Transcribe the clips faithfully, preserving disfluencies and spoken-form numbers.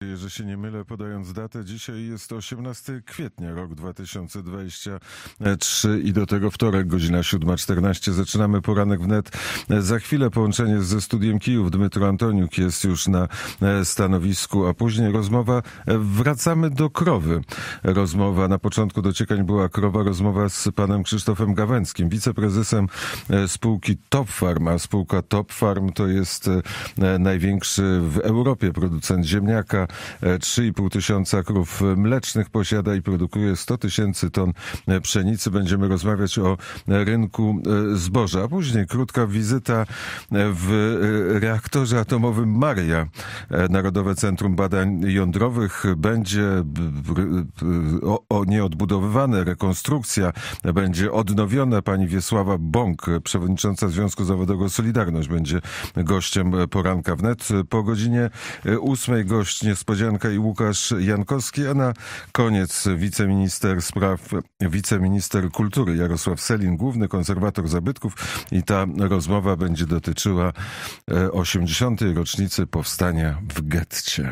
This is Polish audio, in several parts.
Jeżeli się nie mylę, podając datę, dzisiaj jest osiemnastego kwietnia, rok dwa tysiące dwudziesty trzeci i do tego wtorek, godzina siódma czternaście. Zaczynamy poranek wnet. Za chwilę połączenie ze studiem Kijów. Dmytro Antoniuk jest już na stanowisku, a później rozmowa. Wracamy do krowy. Rozmowa, na początku dociekań była krowa, rozmowa z panem Krzysztofem Gawęckim, wiceprezesem spółki Top Farm, a spółka Top Farm to jest największy w Europie producent ziemniaka. trzy i pół tysiąca krów mlecznych posiada i produkuje sto tysięcy ton pszenicy. Będziemy rozmawiać o rynku zboża. A później krótka wizyta w reaktorze atomowym Maria. Narodowe Centrum Badań Jądrowych będzie o, o nieodbudowywane, rekonstrukcja będzie odnowiona. Pani Wiesława Bąk, przewodnicząca Związku Zawodowego Solidarność, będzie gościem poranka wnet. Po godzinie ósmej gość niespodzianka i Łukasz Jankowski, a na koniec wiceminister spraw, wiceminister kultury Jarosław Sellin, główny konserwator zabytków, i ta rozmowa będzie dotyczyła osiemdziesiątej rocznicy powstania w getcie.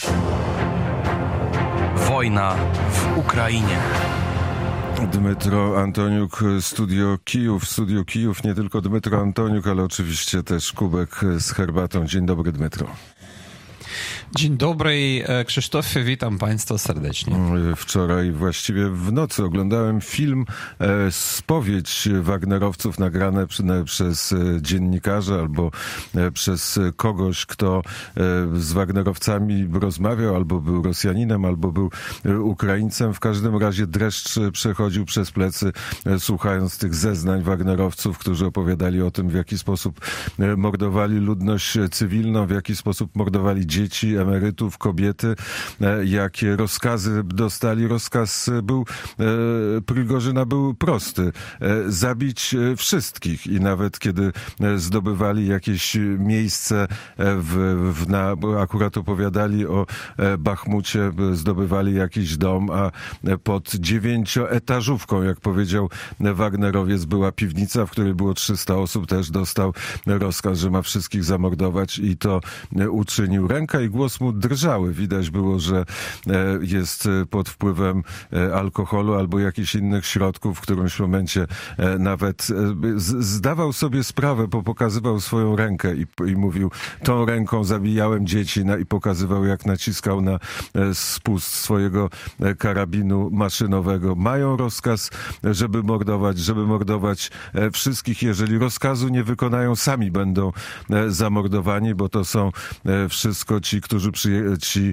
Wojna w Ukrainie. Dmytro Antoniuk, Studio Kijów. Studio Kijów, nie tylko Dmytro Antoniuk, ale oczywiście też kubek z herbatą. Dzień dobry, Dmytro. Dzień dobry, Krzysztofie, witam Państwa serdecznie. Wczoraj, właściwie w nocy, oglądałem film e, Spowiedź Wagnerowców, nagrane przy, ne, przez dziennikarza albo e, przez kogoś, kto e, z Wagnerowcami rozmawiał, albo był Rosjaninem, albo był e, Ukraińcem. W każdym razie dreszcz przechodził przez plecy, e, słuchając tych zeznań Wagnerowców, którzy opowiadali o tym, w jaki sposób e, mordowali ludność cywilną, w jaki sposób mordowali dzieci, emerytów, kobiety, jakie rozkazy dostali. Rozkaz był, Prigorzyna był prosty. Zabić wszystkich. I nawet kiedy zdobywali jakieś miejsce, w, w, na, akurat opowiadali o Bachmucie, zdobywali jakiś dom, a pod dziewięcioetażówką, jak powiedział Wagnerowiec, była piwnica, w której było trzysta osób. Też dostał rozkaz, że ma wszystkich zamordować, i to uczynił. Ręka i głos mu drżały. Widać było, że jest pod wpływem alkoholu albo jakichś innych środków. W którymś momencie nawet zdawał sobie sprawę, bo pokazywał swoją rękę i, i mówił: tą ręką zabijałem dzieci, na, i pokazywał, jak naciskał na spust swojego karabinu maszynowego. Mają rozkaz, żeby mordować, żeby mordować wszystkich. Jeżeli rozkazu nie wykonają, sami będą zamordowani, bo to są wszystko ci, którzy przyje- ci,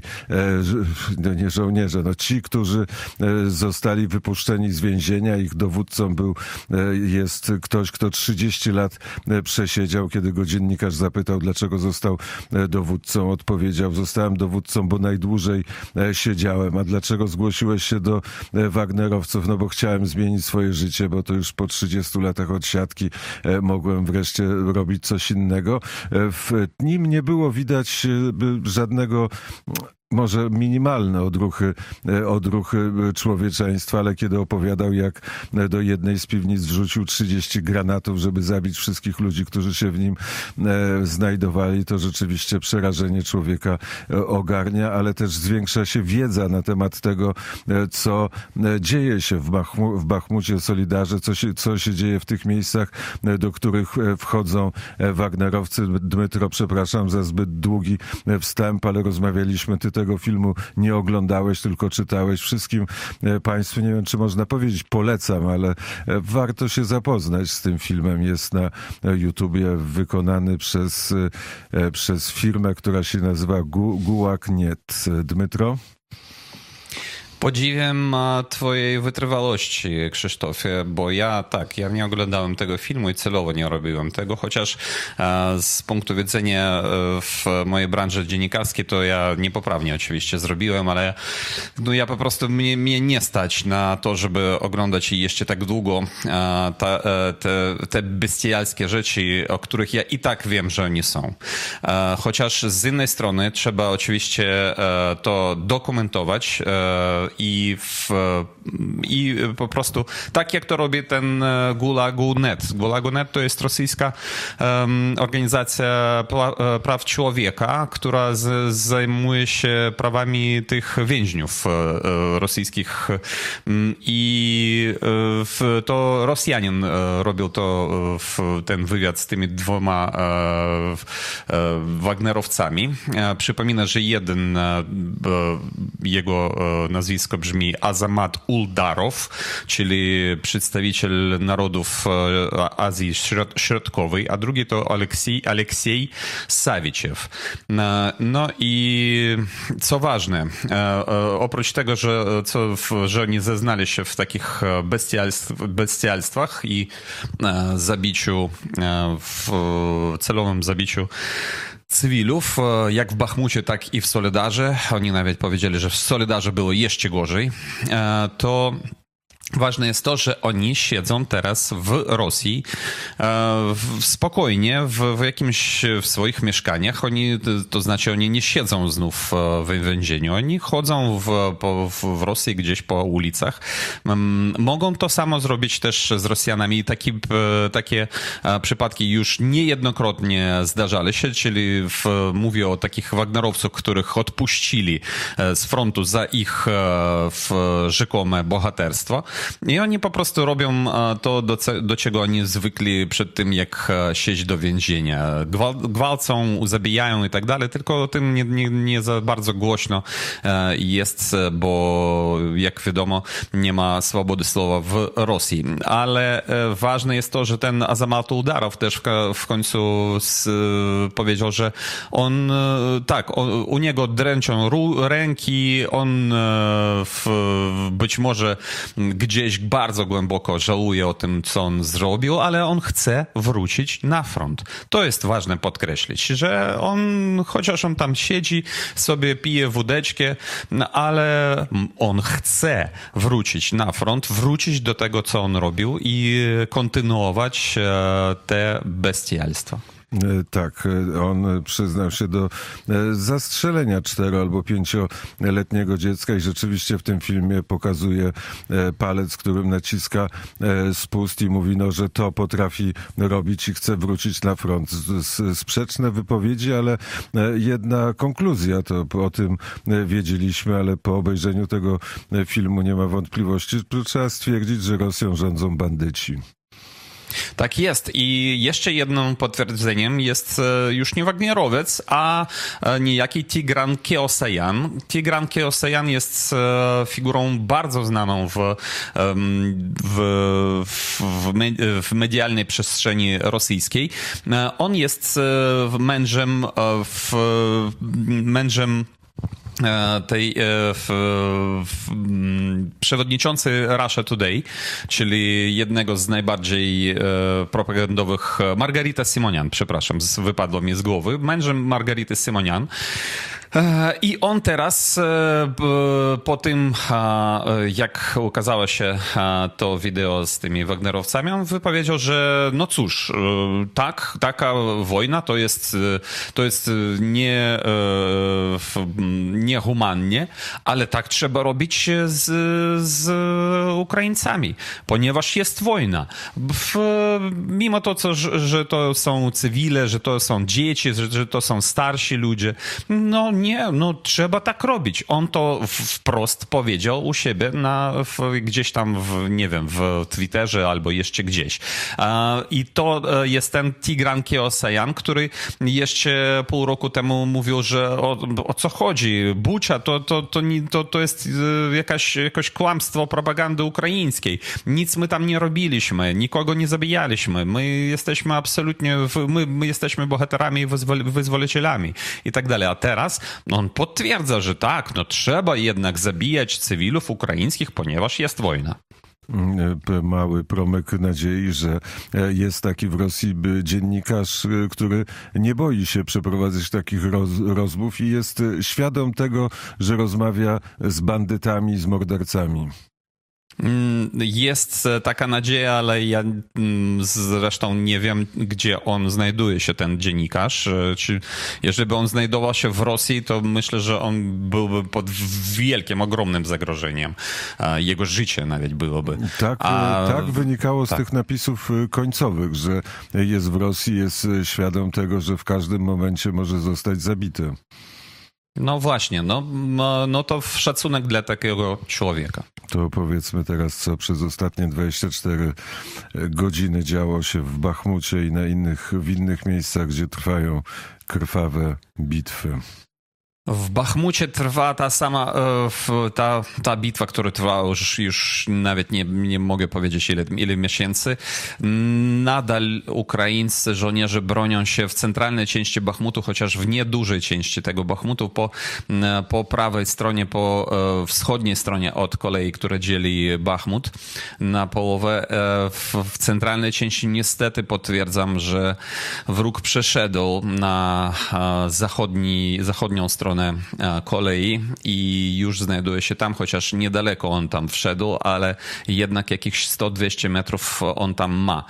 no nie żołnierze, no ci, którzy zostali wypuszczeni z więzienia. Ich dowódcą był, jest ktoś, kto trzydzieści lat przesiedział. Kiedy go dziennikarz zapytał, dlaczego został dowódcą, odpowiedział: zostałem dowódcą, bo najdłużej siedziałem. A dlaczego zgłosiłeś się do Wagnerowców? No bo chciałem zmienić swoje życie, bo to już po trzydziestu latach odsiadki mogłem wreszcie robić coś innego. W nim nie było widać żadnego, może minimalne odruchy, odruchy człowieczeństwa, ale kiedy opowiadał, jak do jednej z piwnic wrzucił trzydzieści granatów, żeby zabić wszystkich ludzi, którzy się w nim znajdowali, to rzeczywiście przerażenie człowieka ogarnia, ale też zwiększa się wiedza na temat tego, co dzieje się w, Bachmu, w Bachmucie, Solidarze, co się, co się dzieje w tych miejscach, do których wchodzą Wagnerowcy. Dmytro, przepraszam za zbyt długi wstęp, ale rozmawialiśmy, ty tego filmu nie oglądałeś, tylko czytałeś. Wszystkim Państwu, nie wiem, czy można powiedzieć, polecam, ale warto się zapoznać z tym filmem. Jest na YouTubie, wykonany przez, przez firmę, która się nazywa Gulag kropka net. Dmytro? Podziwiam twojej wytrwałości, Krzysztofie, bo ja tak, ja nie oglądałem tego filmu i celowo nie robiłem tego, chociaż z punktu widzenia w mojej branży dziennikarskiej to ja niepoprawnie oczywiście zrobiłem, ale no ja po prostu, mnie, mnie nie stać na to, żeby oglądać jeszcze tak długo ta, te, te bestialskie rzeczy, o których ja i tak wiem, że oni są. Chociaż z innej strony trzeba oczywiście to dokumentować i, w, i po prostu tak jak to robi ten Gulagu kropka net. Gulagu kropka net to jest rosyjska um, organizacja pra, praw człowieka, która z, zajmuje się prawami tych więźniów e, rosyjskich i e, to Rosjanin e, robił to w ten wywiad z tymi dwoma e, e, Wagnerowcami. E, przypomina, że jeden e, jego e, nazwisko brzmi Azamat Uldarow, czyli przedstawiciel narodów Azji Środkowej, a drugi to Aleksiej, Aleksiej Sawiczew. No i co ważne, oprócz tego, że, co, że nie zeznali się w takich bestialstw, bestialstwach i zabiciu, w celowym zabiciu cywilów, jak w Bachmucie, tak i w Soledarze, oni nawet powiedzieli, że w Soledarze było jeszcze gorzej, to ważne jest to, że oni siedzą teraz w Rosji e, spokojnie w, w jakimś w swoich mieszkaniach. Oni, to znaczy oni nie siedzą znów w więzieniu. Oni chodzą w, po, w Rosji gdzieś po ulicach. Mogą to samo zrobić też z Rosjanami. I taki, takie przypadki już niejednokrotnie zdarzali się, czyli w, mówię o takich Wagnerowców, których odpuścili z frontu za ich w, rzekome bohaterstwo. I oni po prostu robią to, do, do czego oni zwykli przed tym, jak siedzieć do więzienia. Gwal, gwałcą, zabijają i tak dalej, tylko o tym nie, nie, nie za bardzo głośno jest, bo jak wiadomo, nie ma swobody słowa w Rosji. Ale ważne jest to, że ten Azamat Uldarow też w końcu z, powiedział, że on, tak, on, u niego dręczą ręki, on w, być może gdzieś bardzo głęboko żałuje o tym, co on zrobił, ale on chce wrócić na front. To jest ważne podkreślić, że on, chociaż on tam siedzi, sobie pije wódeczkę, ale on chce wrócić na front, wrócić do tego, co on robił i kontynuować te bestialstwa. Tak, on przyznał się do zastrzelenia cztero- albo pięcioletniego dziecka i rzeczywiście w tym filmie pokazuje palec, którym naciska spust i mówi, no, że to potrafi robić i chce wrócić na front. Sprzeczne wypowiedzi, ale jedna konkluzja, to o tym wiedzieliśmy, ale po obejrzeniu tego filmu nie ma wątpliwości, że trzeba stwierdzić, że Rosją rządzą bandyci. Tak jest. I jeszcze jednym potwierdzeniem jest już nie Wagnerowiec, a niejaki Tigran Keosayan. Tigran Keosayan jest figurą bardzo znaną w, w, w, w medialnej przestrzeni rosyjskiej. On jest mężem, w, mężem tej w, w, przewodniczący Russia Today, czyli jednego z najbardziej e, propagandowych, Margarita Simonian, przepraszam, wypadło mi z głowy, mężem Margarity Simonian. I on teraz, po tym, jak ukazało się to wideo z tymi Wagnerowcami, on wypowiedział, że no cóż, tak, taka wojna to jest, to jest nie, niehumannie, ale tak trzeba robić z, z Ukraińcami, ponieważ jest wojna. W, mimo to, co, że to są cywile, że to są dzieci, że, że to są starsi ludzie, no nie, no trzeba tak robić. On to wprost powiedział u siebie na, w, gdzieś tam, w, nie wiem, w Twitterze albo jeszcze gdzieś. I to jest ten Tigran Keosayan, który jeszcze pół roku temu mówił, że o, o co chodzi? Bucza to, to, to, to, to jest jakaś, jakieś kłamstwo propagandy ukraińskiej. Nic my tam nie robiliśmy, nikogo nie zabijaliśmy. My jesteśmy absolutnie, my, my jesteśmy bohaterami i wyzwol, wyzwolicielami i tak dalej. A teraz on potwierdza, że tak, no trzeba jednak zabijać cywilów ukraińskich, ponieważ jest wojna. Mały promyk nadziei, że jest taki w Rosji dziennikarz, który nie boi się przeprowadzać takich roz, rozmów i jest świadom tego, że rozmawia z bandytami, z mordercami. Jest taka nadzieja, ale ja zresztą nie wiem, gdzie on znajduje się, ten dziennikarz. Czy jeżeli by on znajdował się w Rosji, to myślę, że on byłby pod wielkim, ogromnym zagrożeniem. Jego życie nawet byłoby. Tak, A, tak wynikało z tak. tych napisów końcowych, że jest w Rosji, jest świadom tego, że w każdym momencie może zostać zabity. No właśnie, no, no to szacunek dla takiego człowieka. To powiedzmy teraz, co przez ostatnie dwadzieścia cztery godziny działo się w Bachmucie i na innych, w innych miejscach, gdzie trwają krwawe bitwy. W Bachmucie trwa ta sama, ta, ta bitwa, która trwała już, już nawet nie, nie mogę powiedzieć ile, ile miesięcy. Nadal ukraińscy żołnierze bronią się w centralnej części Bachmutu, chociaż w niedużej części tego Bachmutu, po, po prawej stronie, po wschodniej stronie od kolei, która dzieli Bachmut na połowę. W, w centralnej części niestety potwierdzam, że wróg przeszedł na zachodni, zachodnią stronę kolei i już znajduje się tam, chociaż niedaleko on tam wszedł, ale jednak jakieś sto dwieście metrów on tam ma.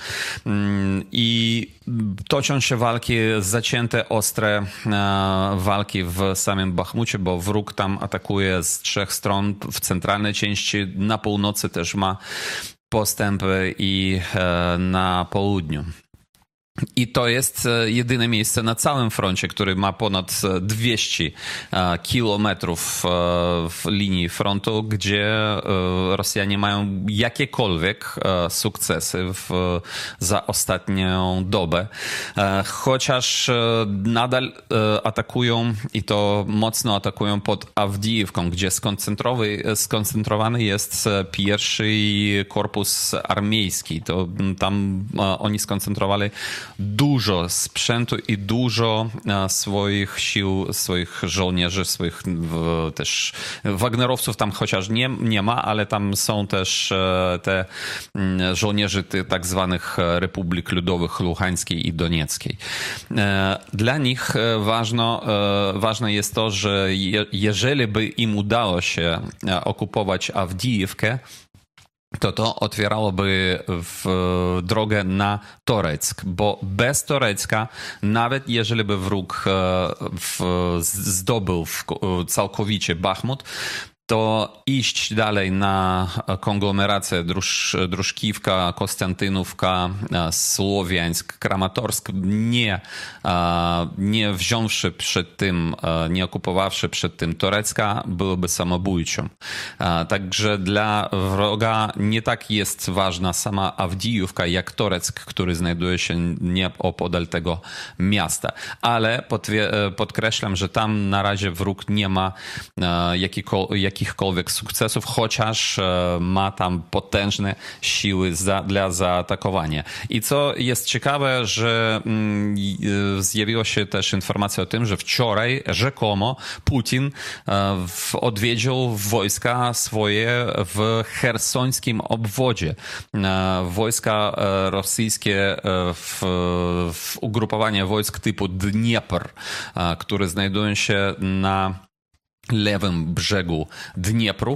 I toczą się walki, zacięte, ostre walki w samym Bachmucie, bo wróg tam atakuje z trzech stron. W centralnej części, na północy też ma postępy i na południu. I to jest jedyne miejsce na całym froncie, który ma ponad dwieście kilometrów w linii frontu, gdzie Rosjanie mają jakiekolwiek sukcesy w, za ostatnią dobę. Chociaż nadal atakują i to mocno atakują pod Awdijewką, gdzie skoncentrowany jest pierwszy korpus armiejski. To tam oni skoncentrowali dużo sprzętu i dużo swoich sił, swoich żołnierzy, swoich też wagnerowców tam chociaż nie, nie ma, ale tam są też te żołnierze tych tak zwanych Republik Ludowych Luhańskiej i Donieckiej. Dla nich ważno, ważne jest to, że je, jeżeli by im udało się okupować Awdijewkę, to to otwierałoby w drogę na Toreck, bo bez Torecka, nawet jeżeli by wróg w, zdobył w, całkowicie Bachmut, to iść dalej na konglomerację Druż, Drużkiwka, Konstantynówka, Słowiańsk, Kramatorsk, nie, nie wziąwszy przed tym, nie okupowawszy przed tym Torecka, byłoby samobójczą. Także dla wroga nie tak jest ważna sama Awdijówka jak Toreck, który znajduje się nieopodal tego miasta. Ale podkreślam, że tam na razie wróg nie ma jakikolwiek jakichkolwiek sukcesów, chociaż ma tam potężne siły za, dla zaatakowania. I co jest ciekawe, że zjawiła się też informacja o tym, że wczoraj rzekomo Putin odwiedził wojska swoje w chersońskim obwodzie. Wojska rosyjskie, w, w ugrupowanie wojsk typu Dniepr, które znajdują się na lewym brzegu Dniepru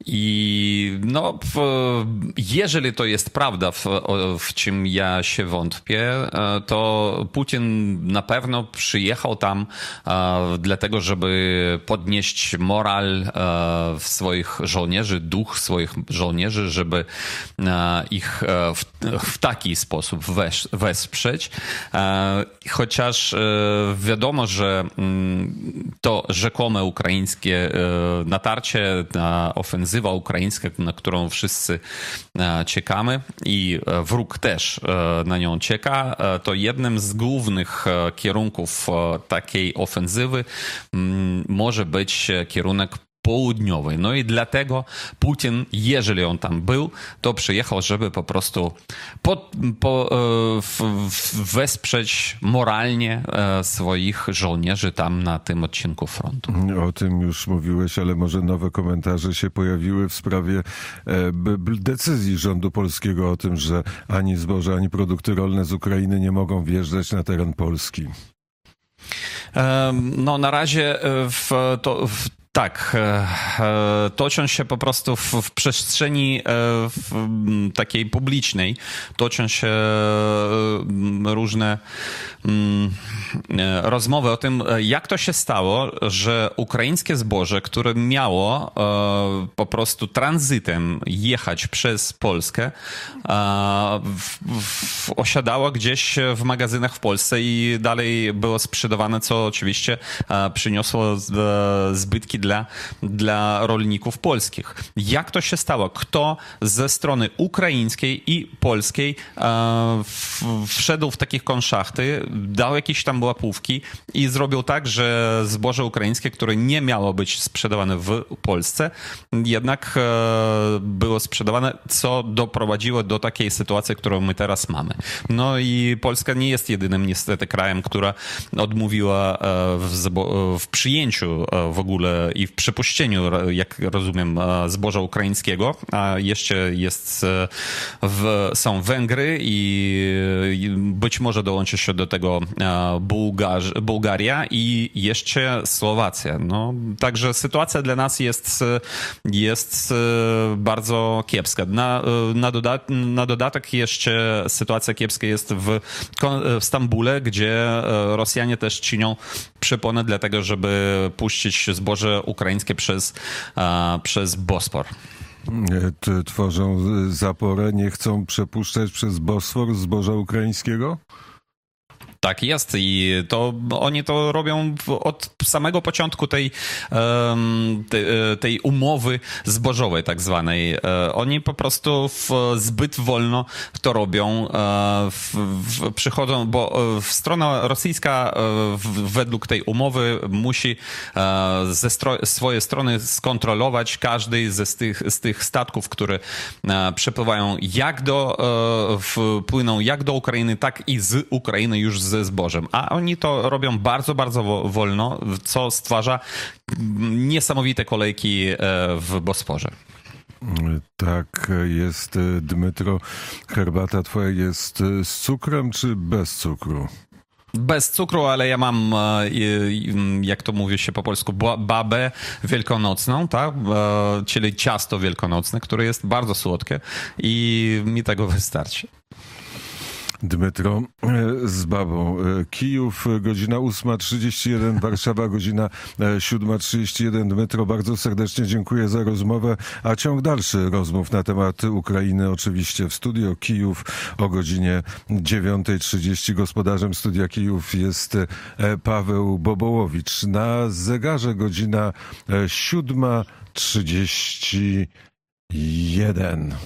i no, w, jeżeli to jest prawda, w, w czym ja się wątpię, to Putin na pewno przyjechał tam uh, dlatego, żeby podnieść moral uh, swoich żołnierzy, duch swoich żołnierzy, żeby uh, ich uh, w, w taki sposób wesz, wesprzeć. Uh, chociaż uh, wiadomo, że um, to rzekome ukraińskie natarcie, ofensywa ukraińska, na którą wszyscy czekamy i wróg też na nią czeka, to jednym z głównych kierunków takiej ofensywy może być kierunek południowej. No i dlatego Putin, jeżeli on tam był, to przyjechał, żeby po prostu po, po, w, w, wesprzeć moralnie swoich żołnierzy tam na tym odcinku frontu. O tym już mówiłeś, ale może nowe komentarze się pojawiły w sprawie decyzji rządu polskiego o tym, że ani zboże, ani produkty rolne z Ukrainy nie mogą wjeżdżać na teren Polski. No na razie w, to, w Tak, toczą się po prostu w, w przestrzeni w takiej publicznej, toczą się różne rozmowy o tym, jak to się stało, że ukraińskie zboże, które miało po prostu tranzytem jechać przez Polskę, w, w, osiadało gdzieś w magazynach w Polsce i dalej było sprzedawane, co oczywiście przyniosło zbytki dla, dla rolników polskich. Jak to się stało? Kto ze strony ukraińskiej i polskiej w, wszedł w takich konszachty, dał jakieś tam łapówki i zrobił tak, że zboże ukraińskie, które nie miało być sprzedawane w Polsce, jednak było sprzedawane, co doprowadziło do takiej sytuacji, którą my teraz mamy. No i Polska nie jest jedynym niestety krajem, która odmówiła w, w przyjęciu w ogóle i w przypuszczeniu, jak rozumiem, zboża ukraińskiego, a jeszcze jest w, są Węgry i być może dołączy się do tego Bułgar, Bułgaria i jeszcze Słowacja. No, także sytuacja dla nas jest, jest bardzo kiepska. Na, na, dodat, na dodatek jeszcze sytuacja kiepska jest w, w Stambule, gdzie Rosjanie też czynią przypony dlatego, żeby puścić zboże ukraińskie przez, przez Bospor. Tworzą zaporę, nie chcą przepuszczać przez Bosfor zboża ukraińskiego? Tak jest i to oni to robią od samego początku tej, tej, tej umowy zbożowej tak zwanej. Oni po prostu w, zbyt wolno to robią. W, w, przychodzą, bo strona rosyjska w, według tej umowy musi ze stro, swojej strony skontrolować każdy z tych, z tych statków, które przepływają jak do, wpłyną jak do Ukrainy, tak i z Ukrainy już ze zbożem. A oni to robią bardzo, bardzo wolno, co stwarza niesamowite kolejki w Bosporze. Tak jest, Dmytro. Herbata twoja jest z cukrem czy bez cukru? Bez cukru, ale ja mam, jak to mówi się po polsku, babę wielkanocną, tak? Czyli ciasto wielkanocne, które jest bardzo słodkie i mi tego wystarczy. Dmytro z babą. Kijów, godzina ósma trzydzieści jeden, Warszawa, godzina siódma trzydzieści jeden. Dmytro, bardzo serdecznie dziękuję za rozmowę, a ciąg dalszy rozmów na temat Ukrainy oczywiście w studio Kijów o godzinie dziewiąta trzydzieści. Gospodarzem studia Kijów jest Paweł Bobołowicz. Na zegarze godzina siódma trzydzieści jeden.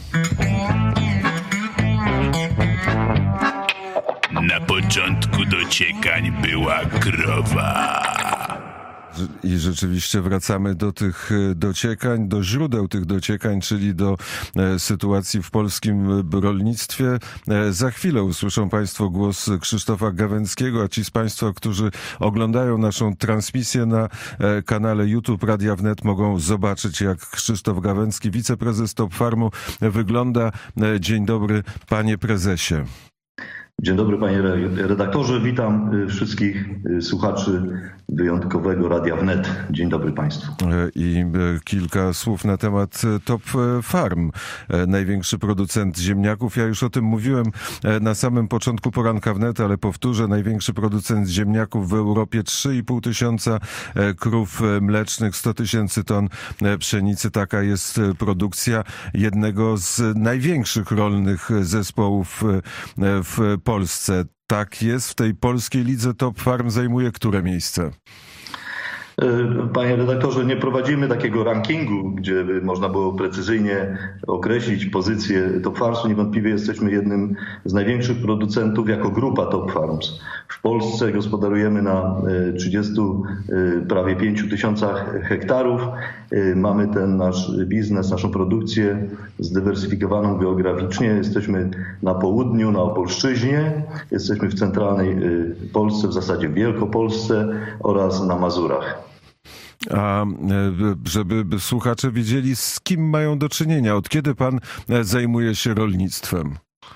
Na początku dociekań była krowa. I rzeczywiście wracamy do tych dociekań, do źródeł tych dociekań, czyli do sytuacji w polskim rolnictwie. Za chwilę usłyszą Państwo głos Krzysztofa Gawęckiego, a ci z Państwa, którzy oglądają naszą transmisję na kanale YouTube Radia Wnet, mogą zobaczyć, jak Krzysztof Gawęcki, wiceprezes Top Farmu, wygląda. Dzień dobry, panie prezesie. Dzień dobry panie redaktorze, witam wszystkich słuchaczy wyjątkowego Radia Wnet. Dzień dobry państwu. I kilka słów na temat Top Farm, największy producent ziemniaków. Ja już o tym mówiłem na samym początku poranka Wnet, ale powtórzę, największy producent ziemniaków w Europie, trzy i pół tysiąca krów mlecznych, sto tysięcy ton pszenicy. Taka jest produkcja jednego z największych rolnych zespołów w Polsce. Tak jest, w tej polskiej lidze Top Farm zajmuje które miejsce? Panie redaktorze, nie prowadzimy takiego rankingu, gdzie by można było precyzyjnie określić pozycję Top Farmsu. Niewątpliwie jesteśmy jednym z największych producentów jako grupa Top Farms. W Polsce gospodarujemy na trzydziestu, prawie pięciu tysiącach hektarów. Mamy ten nasz biznes, naszą produkcję zdywersyfikowaną geograficznie. Jesteśmy na południu, na Opolszczyźnie, jesteśmy w centralnej Polsce, w zasadzie w Wielkopolsce oraz na Mazurach. A żeby słuchacze wiedzieli, z kim mają do czynienia, od kiedy pan zajmuje się rolnictwem?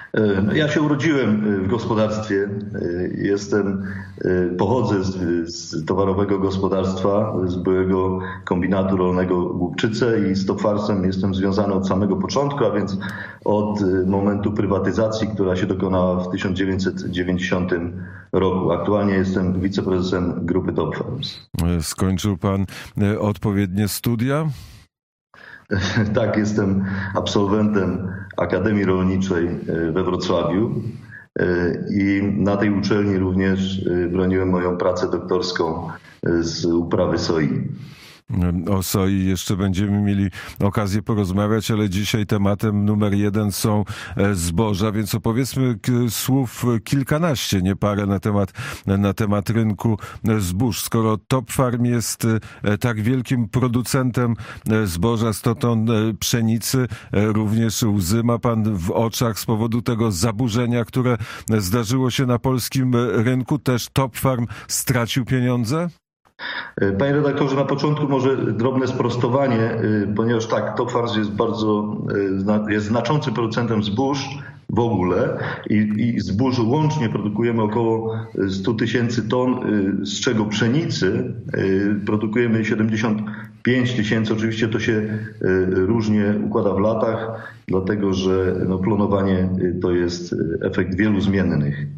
Ja się urodziłem w gospodarstwie. Jestem, pochodzę z, z towarowego gospodarstwa, z byłego kombinatu rolnego Głubczyce i z Topfarsem jestem związany od samego początku, a więc od momentu prywatyzacji, która się dokonała w tysiąc dziewięćset dziewięćdziesiątym roku. Aktualnie jestem wiceprezesem grupy Topfars. Skończył pan odpowiednie studia? Tak, jestem absolwentem Akademii Rolniczej we Wrocławiu i na tej uczelni również broniłem moją pracę doktorską z uprawy soi. O soi jeszcze będziemy mieli okazję porozmawiać, ale dzisiaj tematem numer jeden są zboża, więc opowiedzmy słów kilkanaście, nie parę na temat, na temat rynku zbóż. Skoro Topfarm jest tak wielkim producentem zboża, sto ton pszenicy, również łzy ma pan w oczach z powodu tego zaburzenia, które zdarzyło się na polskim rynku. Też Topfarm stracił pieniądze? Panie redaktorze, na początku może drobne sprostowanie, ponieważ tak, Topfars jest bardzo, jest znaczącym producentem zbóż w ogóle i, i zbóż łącznie produkujemy około sto tysięcy ton, z czego pszenicy produkujemy siedemdziesiąt pięć tysięcy. Oczywiście to się różnie układa w latach, dlatego że no, klonowanie to jest efekt wielu zmiennych.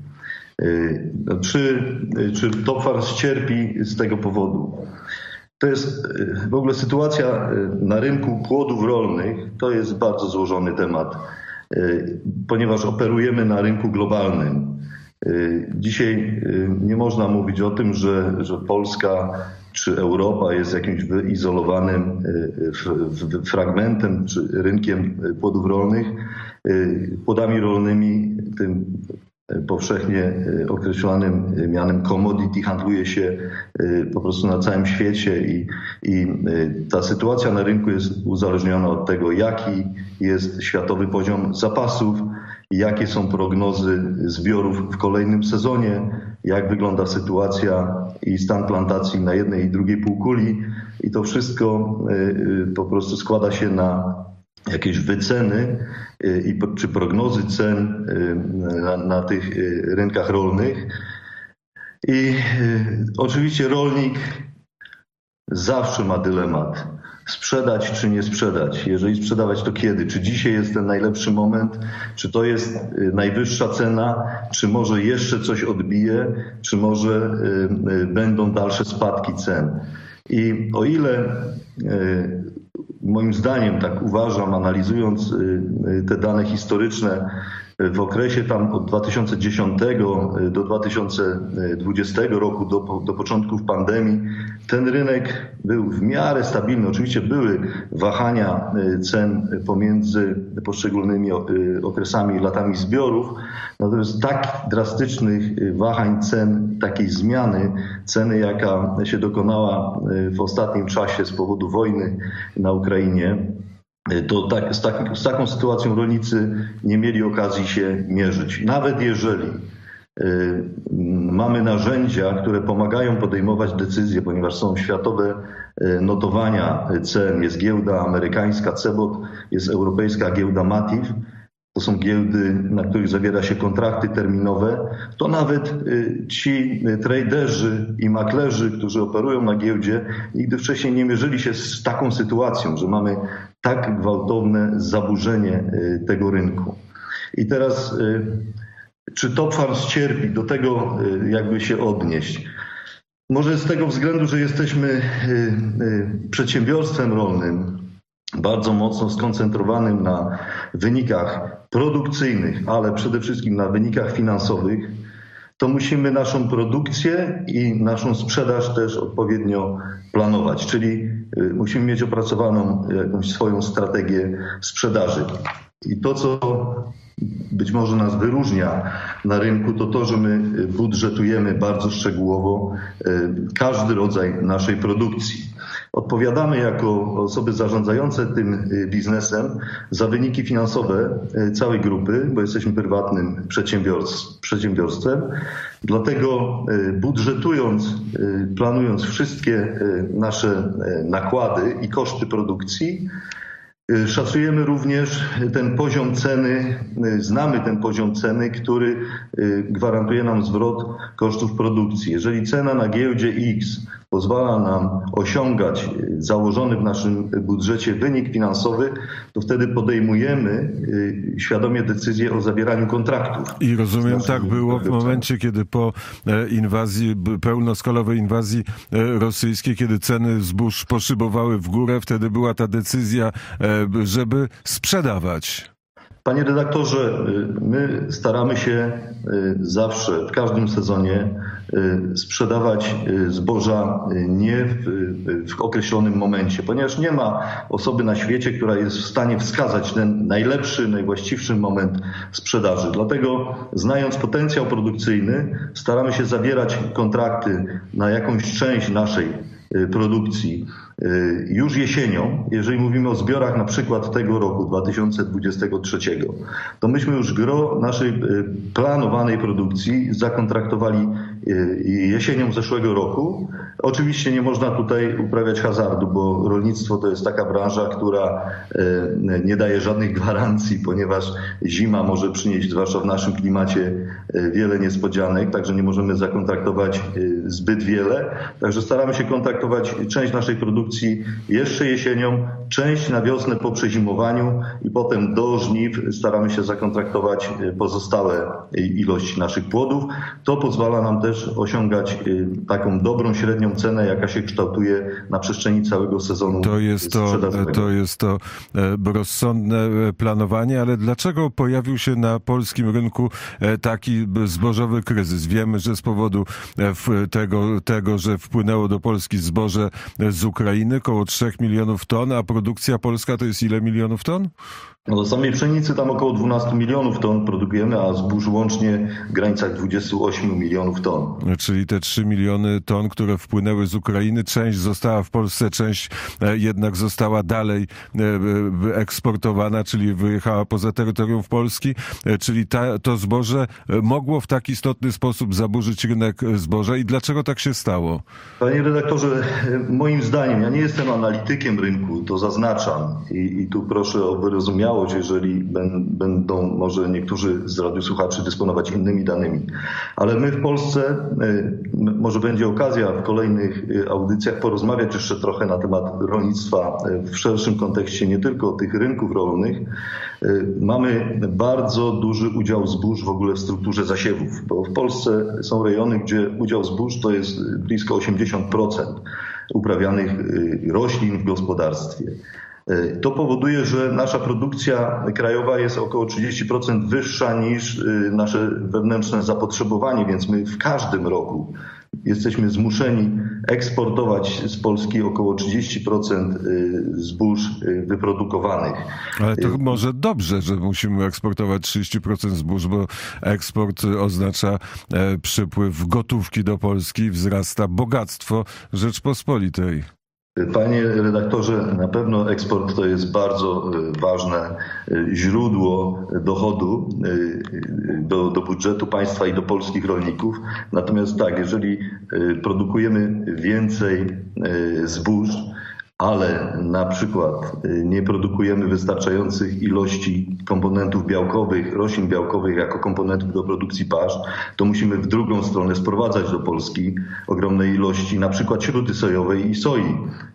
Czy, czy Topfars cierpi z tego powodu? To jest w ogóle sytuacja na rynku płodów rolnych, to jest bardzo złożony temat, ponieważ operujemy na rynku globalnym. Dzisiaj nie można mówić o tym, że, że Polska czy Europa jest jakimś wyizolowanym fragmentem czy rynkiem płodów rolnych. Płodami rolnymi, tym powszechnie określanym mianem commodity, handluje się po prostu na całym świecie i, i ta sytuacja na rynku jest uzależniona od tego, jaki jest światowy poziom zapasów, jakie są prognozy zbiorów w kolejnym sezonie, jak wygląda sytuacja i stan plantacji na jednej i drugiej półkuli i to wszystko po prostu składa się na jakieś wyceny i, czy prognozy cen na, na tych rynkach rolnych. I oczywiście rolnik zawsze ma dylemat. Sprzedać czy nie sprzedać? Jeżeli sprzedawać, to kiedy? Czy dzisiaj jest ten najlepszy moment? Czy to jest najwyższa cena? Czy może jeszcze coś odbije? Czy może będą dalsze spadki cen? I o ile moim zdaniem, tak uważam, analizując te dane historyczne, w okresie tam od dwa tysiące dziesiątego do dwa tysiące dwudziestego roku, do, do początków pandemii, ten rynek był w miarę stabilny. Oczywiście były wahania cen pomiędzy poszczególnymi okresami i latami zbiorów, natomiast tak drastycznych wahań cen, takiej zmiany ceny, jaka się dokonała w ostatnim czasie z powodu wojny na Ukrainie, to tak, z, tak, z taką sytuacją rolnicy nie mieli okazji się mierzyć. Nawet jeżeli y, mamy narzędzia, które pomagają podejmować decyzje, ponieważ są światowe y, notowania cen, jest giełda amerykańska C B O T, jest europejska giełda Matif, to są giełdy, na których zawiera się kontrakty terminowe, to nawet y, ci traderzy i maklerzy, którzy operują na giełdzie, nigdy wcześniej nie mierzyli się z taką sytuacją, że mamy tak gwałtowne zaburzenie tego rynku. I teraz, czy Topfars cierpi? Do tego jakby się odnieść. Może z tego względu, że jesteśmy przedsiębiorstwem rolnym, bardzo mocno skoncentrowanym na wynikach produkcyjnych, ale przede wszystkim na wynikach finansowych, to musimy naszą produkcję i naszą sprzedaż też odpowiednio planować, czyli musimy mieć opracowaną jakąś swoją strategię sprzedaży. I to, co być może nas wyróżnia na rynku, to to, że my budżetujemy bardzo szczegółowo każdy rodzaj naszej produkcji. Odpowiadamy jako osoby zarządzające tym biznesem za wyniki finansowe całej grupy, bo jesteśmy prywatnym przedsiębiorstwem. Dlatego budżetując, planując wszystkie nasze nakłady i koszty produkcji, Szacujemy również ten poziom ceny, znamy ten poziom ceny, który gwarantuje nam zwrot kosztów produkcji. Jeżeli cena na giełdzie X pozwala nam osiągać założony w naszym budżecie wynik finansowy, to wtedy podejmujemy świadomie decyzję o zawieraniu kontraktów. I rozumiem, tak było w momencie, kiedy po inwazji, pełnoskalowej inwazji rosyjskiej, kiedy ceny zbóż poszybowały w górę, wtedy była ta decyzja, żeby sprzedawać. Panie redaktorze, my staramy się zawsze, w każdym sezonie sprzedawać zboża nie w, w określonym momencie, ponieważ nie ma osoby na świecie, która jest w stanie wskazać ten najlepszy, najwłaściwszy moment sprzedaży. Dlatego, znając potencjał produkcyjny, staramy się zawierać kontrakty na jakąś część naszej produkcji już jesienią. Jeżeli mówimy o zbiorach na przykład tego roku, dwa tysiące dwudziestego trzeciego, to myśmy już gro naszej planowanej produkcji zakontraktowali jesienią zeszłego roku. Oczywiście nie można tutaj uprawiać hazardu, bo rolnictwo to jest taka branża, która nie daje żadnych gwarancji, ponieważ zima może przynieść, zwłaszcza w naszym klimacie, wiele niespodzianek, także nie możemy zakontraktować zbyt wiele. Także staramy się kontraktować część naszej produkcji jeszcze jesienią, część na wiosnę po przezimowaniu i potem do żniw staramy się zakontraktować pozostałe ilości naszych płodów. To pozwala nam też osiągać taką dobrą średnią cenę, jaka się kształtuje na przestrzeni całego sezonu. To jest to, to jest to rozsądne planowanie, ale dlaczego pojawił się na polskim rynku taki zbożowy kryzys? Wiemy, że z powodu tego, tego że wpłynęło do Polski zboże z Ukrainy, około trzech milionów ton, a produkcja polska to jest ile milionów ton? No do samej pszenicy tam około dwanaście milionów ton produkujemy, a zbóż łącznie w granicach dwadzieścia osiem milionów ton. Czyli te trzy miliony ton, które wpłynęły z Ukrainy, część została w Polsce, część jednak została dalej eksportowana, czyli wyjechała poza terytorium Polski, czyli ta, to zboże mogło w tak istotny sposób zaburzyć rynek zboża. I dlaczego tak się stało? Panie redaktorze, moim zdaniem, ja nie jestem analitykiem rynku, to zaznaczam i, i tu proszę o wyrozumiałość, jeżeli będą może niektórzy z radiosłuchaczy dysponować innymi danymi. Ale my w Polsce, może będzie okazja w kolejnych audycjach porozmawiać jeszcze trochę na temat rolnictwa w szerszym kontekście, nie tylko tych rynków rolnych. Mamy bardzo duży udział zbóż w ogóle w strukturze zasiewów, bo w Polsce są rejony, gdzie udział zbóż to jest blisko osiemdziesiąt procent uprawianych roślin w gospodarstwie. To powoduje, że nasza produkcja krajowa jest około trzydzieści procent wyższa niż nasze wewnętrzne zapotrzebowanie, więc my w każdym roku jesteśmy zmuszeni eksportować z Polski około trzydzieści procent zbóż wyprodukowanych. Ale to może dobrze, że musimy eksportować trzydzieści procent zbóż, bo eksport oznacza przypływ gotówki do Polski, wzrasta bogactwo Rzeczpospolitej. Panie redaktorze, na pewno eksport to jest bardzo ważne źródło dochodu do, do budżetu państwa i do polskich rolników. Natomiast tak, jeżeli produkujemy więcej zbóż, ale na przykład nie produkujemy wystarczających ilości komponentów białkowych, roślin białkowych jako komponentów do produkcji pasz, to musimy w drugą stronę sprowadzać do Polski ogromne ilości na przykład śruty sojowej i soi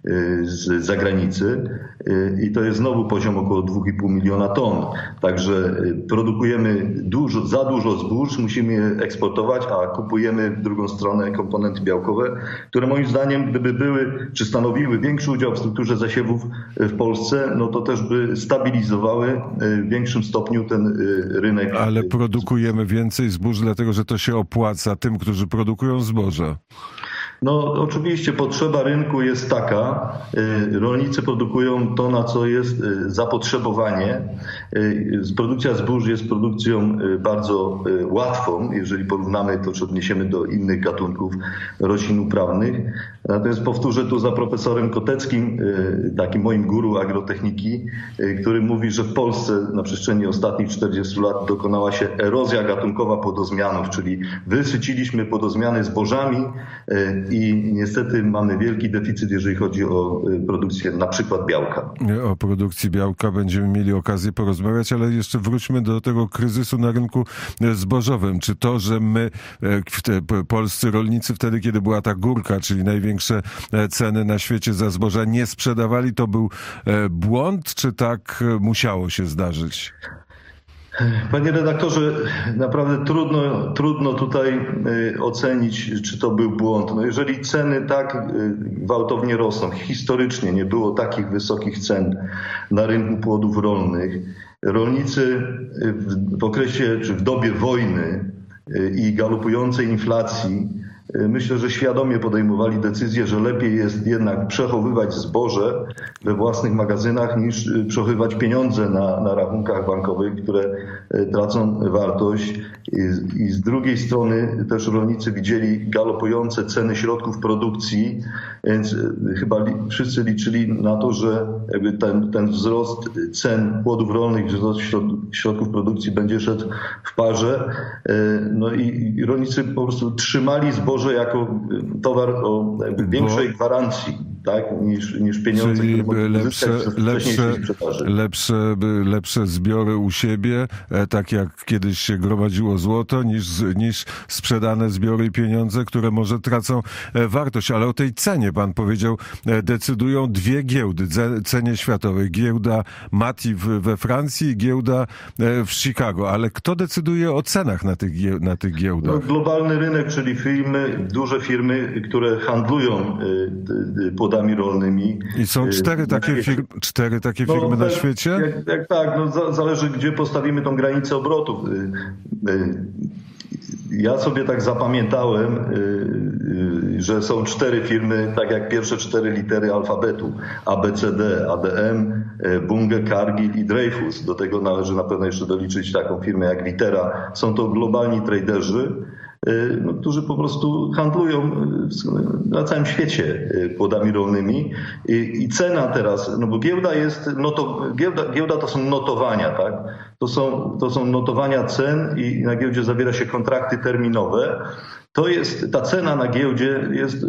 z zagranicy i to jest znowu poziom około dwa i pół miliona ton. Także produkujemy dużo, za dużo zbóż, musimy je eksportować, a kupujemy w drugą stronę komponenty białkowe, które moim zdaniem gdyby były czy stanowiły większy udział w strukturze zasiewów w Polsce, no to też by stabilizowały w większym stopniu ten rynek. Ale produkujemy więcej zbóż, dlatego że to się opłaca tym, którzy produkują zboże. No oczywiście potrzeba rynku jest taka, rolnicy produkują to, na co jest zapotrzebowanie. Produkcja zbóż jest produkcją bardzo łatwą, jeżeli porównamy to, czy odniesiemy do innych gatunków roślin uprawnych. Natomiast powtórzę tu za profesorem Koteckim, takim moim guru agrotechniki, który mówi, że w Polsce na przestrzeni ostatnich czterdziestu lat dokonała się erozja gatunkowa płodozmianów, czyli wysyciliśmy płodozmiany zbożami i niestety mamy wielki deficyt, jeżeli chodzi o produkcję na przykład białka. O produkcji białka będziemy mieli okazję porozmawiać, ale jeszcze wróćmy do tego kryzysu na rynku zbożowym. Czy to, że my, te polscy rolnicy wtedy, kiedy była ta górka, czyli największe ceny na świecie za zboża, nie sprzedawali, to był błąd, czy tak musiało się zdarzyć? Panie redaktorze, naprawdę trudno, trudno tutaj ocenić, czy to był błąd. No jeżeli ceny tak gwałtownie rosną, historycznie nie było takich wysokich cen na rynku płodów rolnych, rolnicy w okresie czy w dobie wojny i galopującej inflacji, myślę, że świadomie podejmowali decyzję, że lepiej jest jednak przechowywać zboże we własnych magazynach niż przechowywać pieniądze na, na rachunkach bankowych, które tracą wartość. I, I z drugiej strony też rolnicy widzieli galopujące ceny środków produkcji, więc chyba li, wszyscy liczyli na to, że jakby ten, ten wzrost cen płodów rolnych, wzrost środków produkcji będzie szedł w parze. No i, i rolnicy po prostu trzymali zboże jako towar o większej Bo... gwarancji, tak, niż, niż pieniądze, Czyli które mogły lepsze, lepsze, lepsze, lepsze zbiory u siebie, tak jak kiedyś się gromadziło złoto, niż, niż sprzedane zbiory i pieniądze, które może tracą wartość. Ale o tej cenie, pan powiedział, decydują dwie giełdy, cenie światowej. Giełda Matif we Francji i giełda w Chicago. Ale kto decyduje o cenach na tych, na tych giełdach? No, globalny rynek, czyli firmy, duże firmy, które handlują płodami rolnymi. I są cztery takie, firmy, cztery takie no, firmy tak, na świecie? Jak, jak tak, no, za, zależy gdzie postawimy tą granicę obrotów. Ja sobie tak zapamiętałem, że są cztery firmy, tak jak pierwsze cztery litery alfabetu. A B C D, A D M, Bunge, Cargill i Dreyfus. Do tego należy na pewno jeszcze doliczyć taką firmę jak Litera. Są to globalni traderzy, no, którzy po prostu handlują na całym świecie płodami rolnymi. I, i cena teraz, no bo giełda jest, noto, giełda, giełda to są notowania, tak? To są, to są notowania cen i na giełdzie zawiera się kontrakty terminowe. To jest, ta cena na giełdzie jest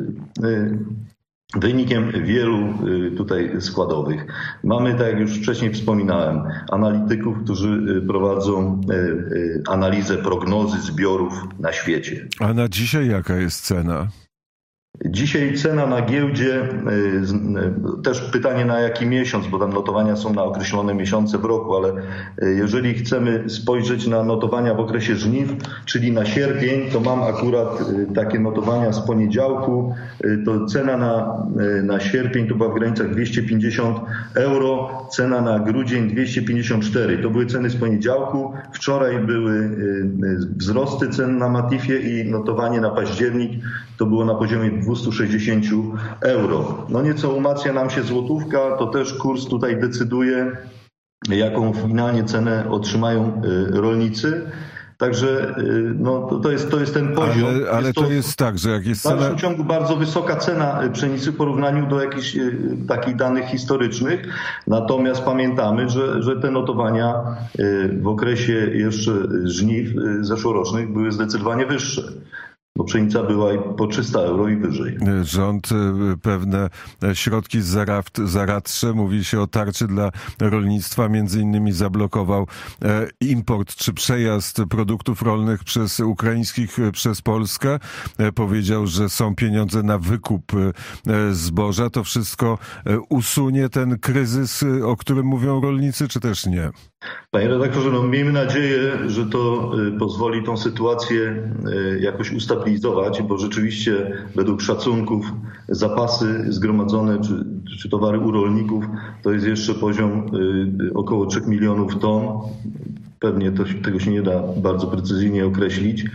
wynikiem wielu tutaj składowych. Mamy, tak jak już wcześniej wspominałem, analityków, którzy prowadzą analizę prognozy zbiorów na świecie. A na dzisiaj jaka jest cena? Dzisiaj cena na giełdzie, też pytanie na jaki miesiąc, bo tam notowania są na określone miesiące w roku, ale jeżeli chcemy spojrzeć na notowania w okresie żniw, czyli na sierpień, to mam akurat takie notowania z poniedziałku. To cena na, na sierpień to była w granicach dwieście pięćdziesiąt euro, cena na grudzień dwieście pięćdziesiąt cztery. To były ceny z poniedziałku. Wczoraj były wzrosty cen na Matifie i notowanie na październik to było na poziomie dwieście sześćdziesiąt euro. No nieco umacnia nam się złotówka, to też kurs tutaj decyduje, jaką finalnie cenę otrzymają rolnicy. Także no, to, to, jest, to jest ten poziom. Ale, ale jest to, to jest tak, że jak jest cena... W dalszym cena... ciągu bardzo wysoka cena pszenicy w porównaniu do jakichś takich danych historycznych. Natomiast pamiętamy, że, że te notowania w okresie jeszcze żniw zeszłorocznych były zdecydowanie wyższe. Bo pszenica była po trzysta euro i wyżej. Rząd pewne środki zaradcze, mówi się o tarczy dla rolnictwa, między innymi zablokował import czy przejazd produktów rolnych przez ukraińskich przez Polskę. Powiedział, że są pieniądze na wykup zboża. To wszystko usunie ten kryzys, o którym mówią rolnicy, czy też nie? Panie redaktorze, no miejmy nadzieję, że to pozwoli tą sytuację jakoś ustabilizować, bo rzeczywiście według szacunków zapasy zgromadzone czy, czy towary u rolników to jest jeszcze poziom około trzech milionów ton. Pewnie to, tego się nie da bardzo precyzyjnie określić.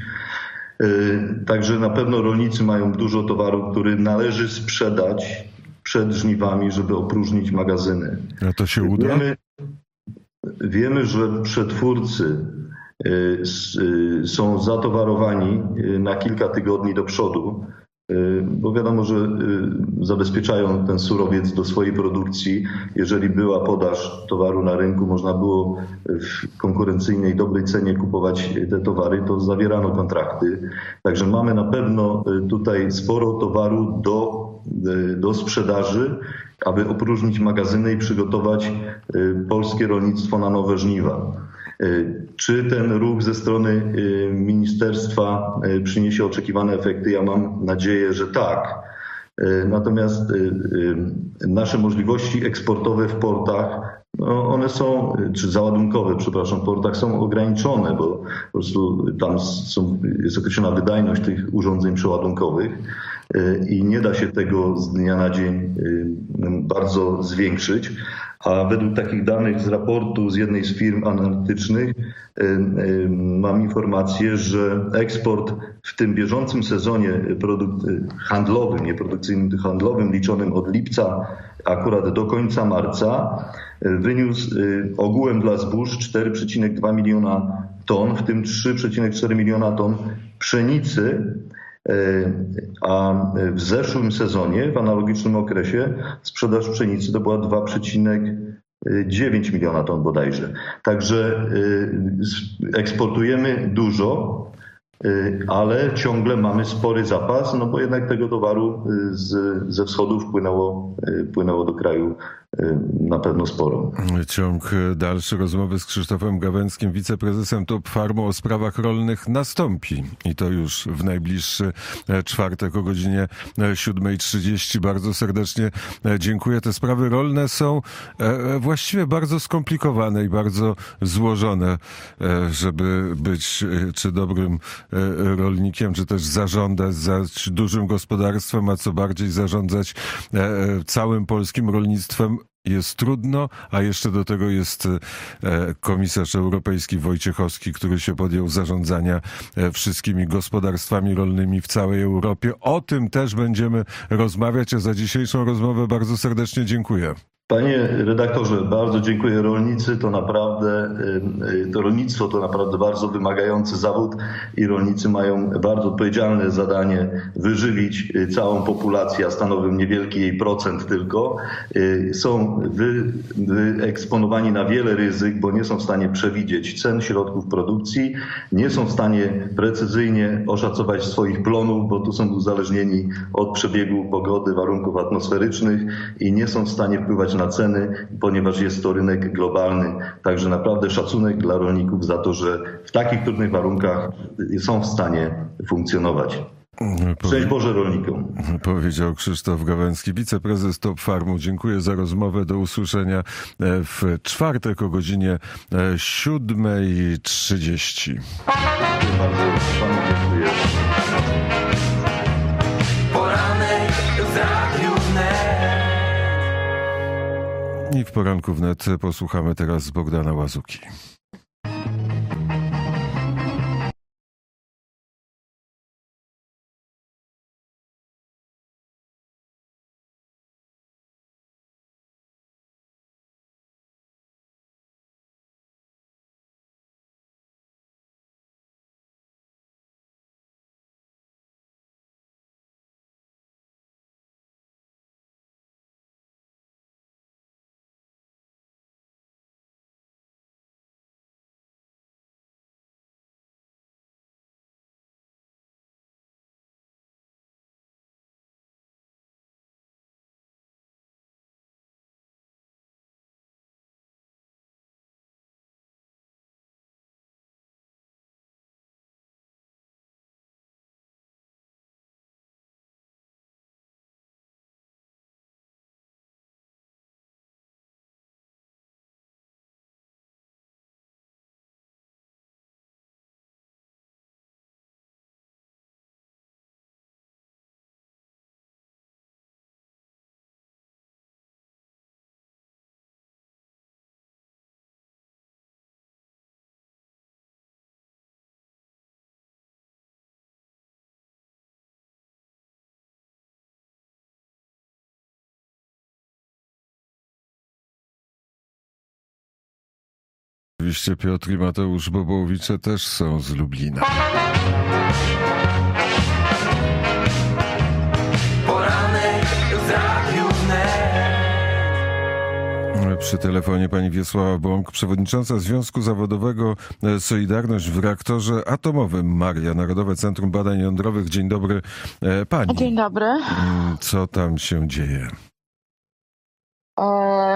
Także na pewno rolnicy mają dużo towaru, który należy sprzedać przed żniwami, żeby opróżnić magazyny. A to się uda? Wiemy, Wiemy, że przetwórcy są zatowarowani na kilka tygodni do przodu. bo wiadomo, że zabezpieczają ten surowiec do swojej produkcji. Jeżeli była podaż towaru na rynku, można było w konkurencyjnej, dobrej cenie kupować te towary, to zawierano kontrakty. Także mamy na pewno tutaj sporo towaru do, do sprzedaży, aby opróżnić magazyny i przygotować polskie rolnictwo na nowe żniwa. Czy ten ruch ze strony ministerstwa przyniesie oczekiwane efekty? Ja mam nadzieję, że tak. Natomiast nasze możliwości eksportowe w portach, no one są, czy załadunkowe, przepraszam, w portach są ograniczone, bo po prostu tam są, jest określona wydajność tych urządzeń przeładunkowych i nie da się tego z dnia na dzień bardzo zwiększyć. A według takich danych z raportu z jednej z firm analitycznych mam informację, że eksport w tym bieżącym sezonie handlowym, nie produkcyjnym, tylko handlowym, liczonym od lipca akurat do końca marca, wyniósł ogółem dla zbóż cztery przecinek dwa miliona ton, w tym trzy przecinek cztery miliona ton pszenicy, a w zeszłym sezonie, w analogicznym okresie, sprzedaż pszenicy to była dwa przecinek dziewięć miliona ton bodajże. Także eksportujemy dużo, ale ciągle mamy spory zapas, no bo jednak tego towaru z, ze wschodu wpłynęło, płynęło do kraju na pewno sporo. Ciąg dalszy rozmowy z Krzysztofem Gawęckim, wiceprezesem Top Farmu o sprawach rolnych nastąpi. I to już w najbliższy czwartek o godzinie siódma trzydzieści. Bardzo serdecznie dziękuję. Te sprawy rolne są właściwie bardzo skomplikowane i bardzo złożone, żeby być czy dobrym rolnikiem, czy też zarządzać za dużym gospodarstwem, a co bardziej zarządzać całym polskim rolnictwem. Jest trudno, a jeszcze do tego jest komisarz europejski Wojciechowski, który się podjął zarządzania wszystkimi gospodarstwami rolnymi w całej Europie. O tym też będziemy rozmawiać, a za dzisiejszą rozmowę bardzo serdecznie dziękuję. Panie redaktorze, bardzo dziękuję. Rolnicy to naprawdę, to rolnictwo to naprawdę bardzo wymagający zawód i rolnicy mają bardzo odpowiedzialne zadanie wyżywić całą populację, a stanowią niewielki jej procent tylko. Są wy, wyeksponowani na wiele ryzyk, bo nie są w stanie przewidzieć cen środków produkcji, nie są w stanie precyzyjnie oszacować swoich plonów, bo tu są uzależnieni od przebiegu pogody, warunków atmosferycznych i nie są w stanie wpływać na na ceny, ponieważ jest to rynek globalny. Także naprawdę szacunek dla rolników za to, że w takich trudnych warunkach są w stanie funkcjonować. Szczęść Boże rolnikom. Powiedział Krzysztof Gawęcki, wiceprezes Top Farmu. Dziękuję za rozmowę. Do usłyszenia w czwartek o godzinie siódma trzydzieści. Bardzo panu dziękuję. Poranek w Radiu Wnet. I w Poranku Wnet posłuchamy teraz Bogdana Łazuki. Oczywiście Piotr i Mateusz Bobołowicze też są z Lublina. Przy telefonie pani Wiesława Bąk, przewodnicząca Związku Zawodowego Solidarność w reaktorze atomowym Maria, Narodowe Centrum Badań Jądrowych. Dzień dobry pani. Dzień dobry. Co tam się dzieje? E,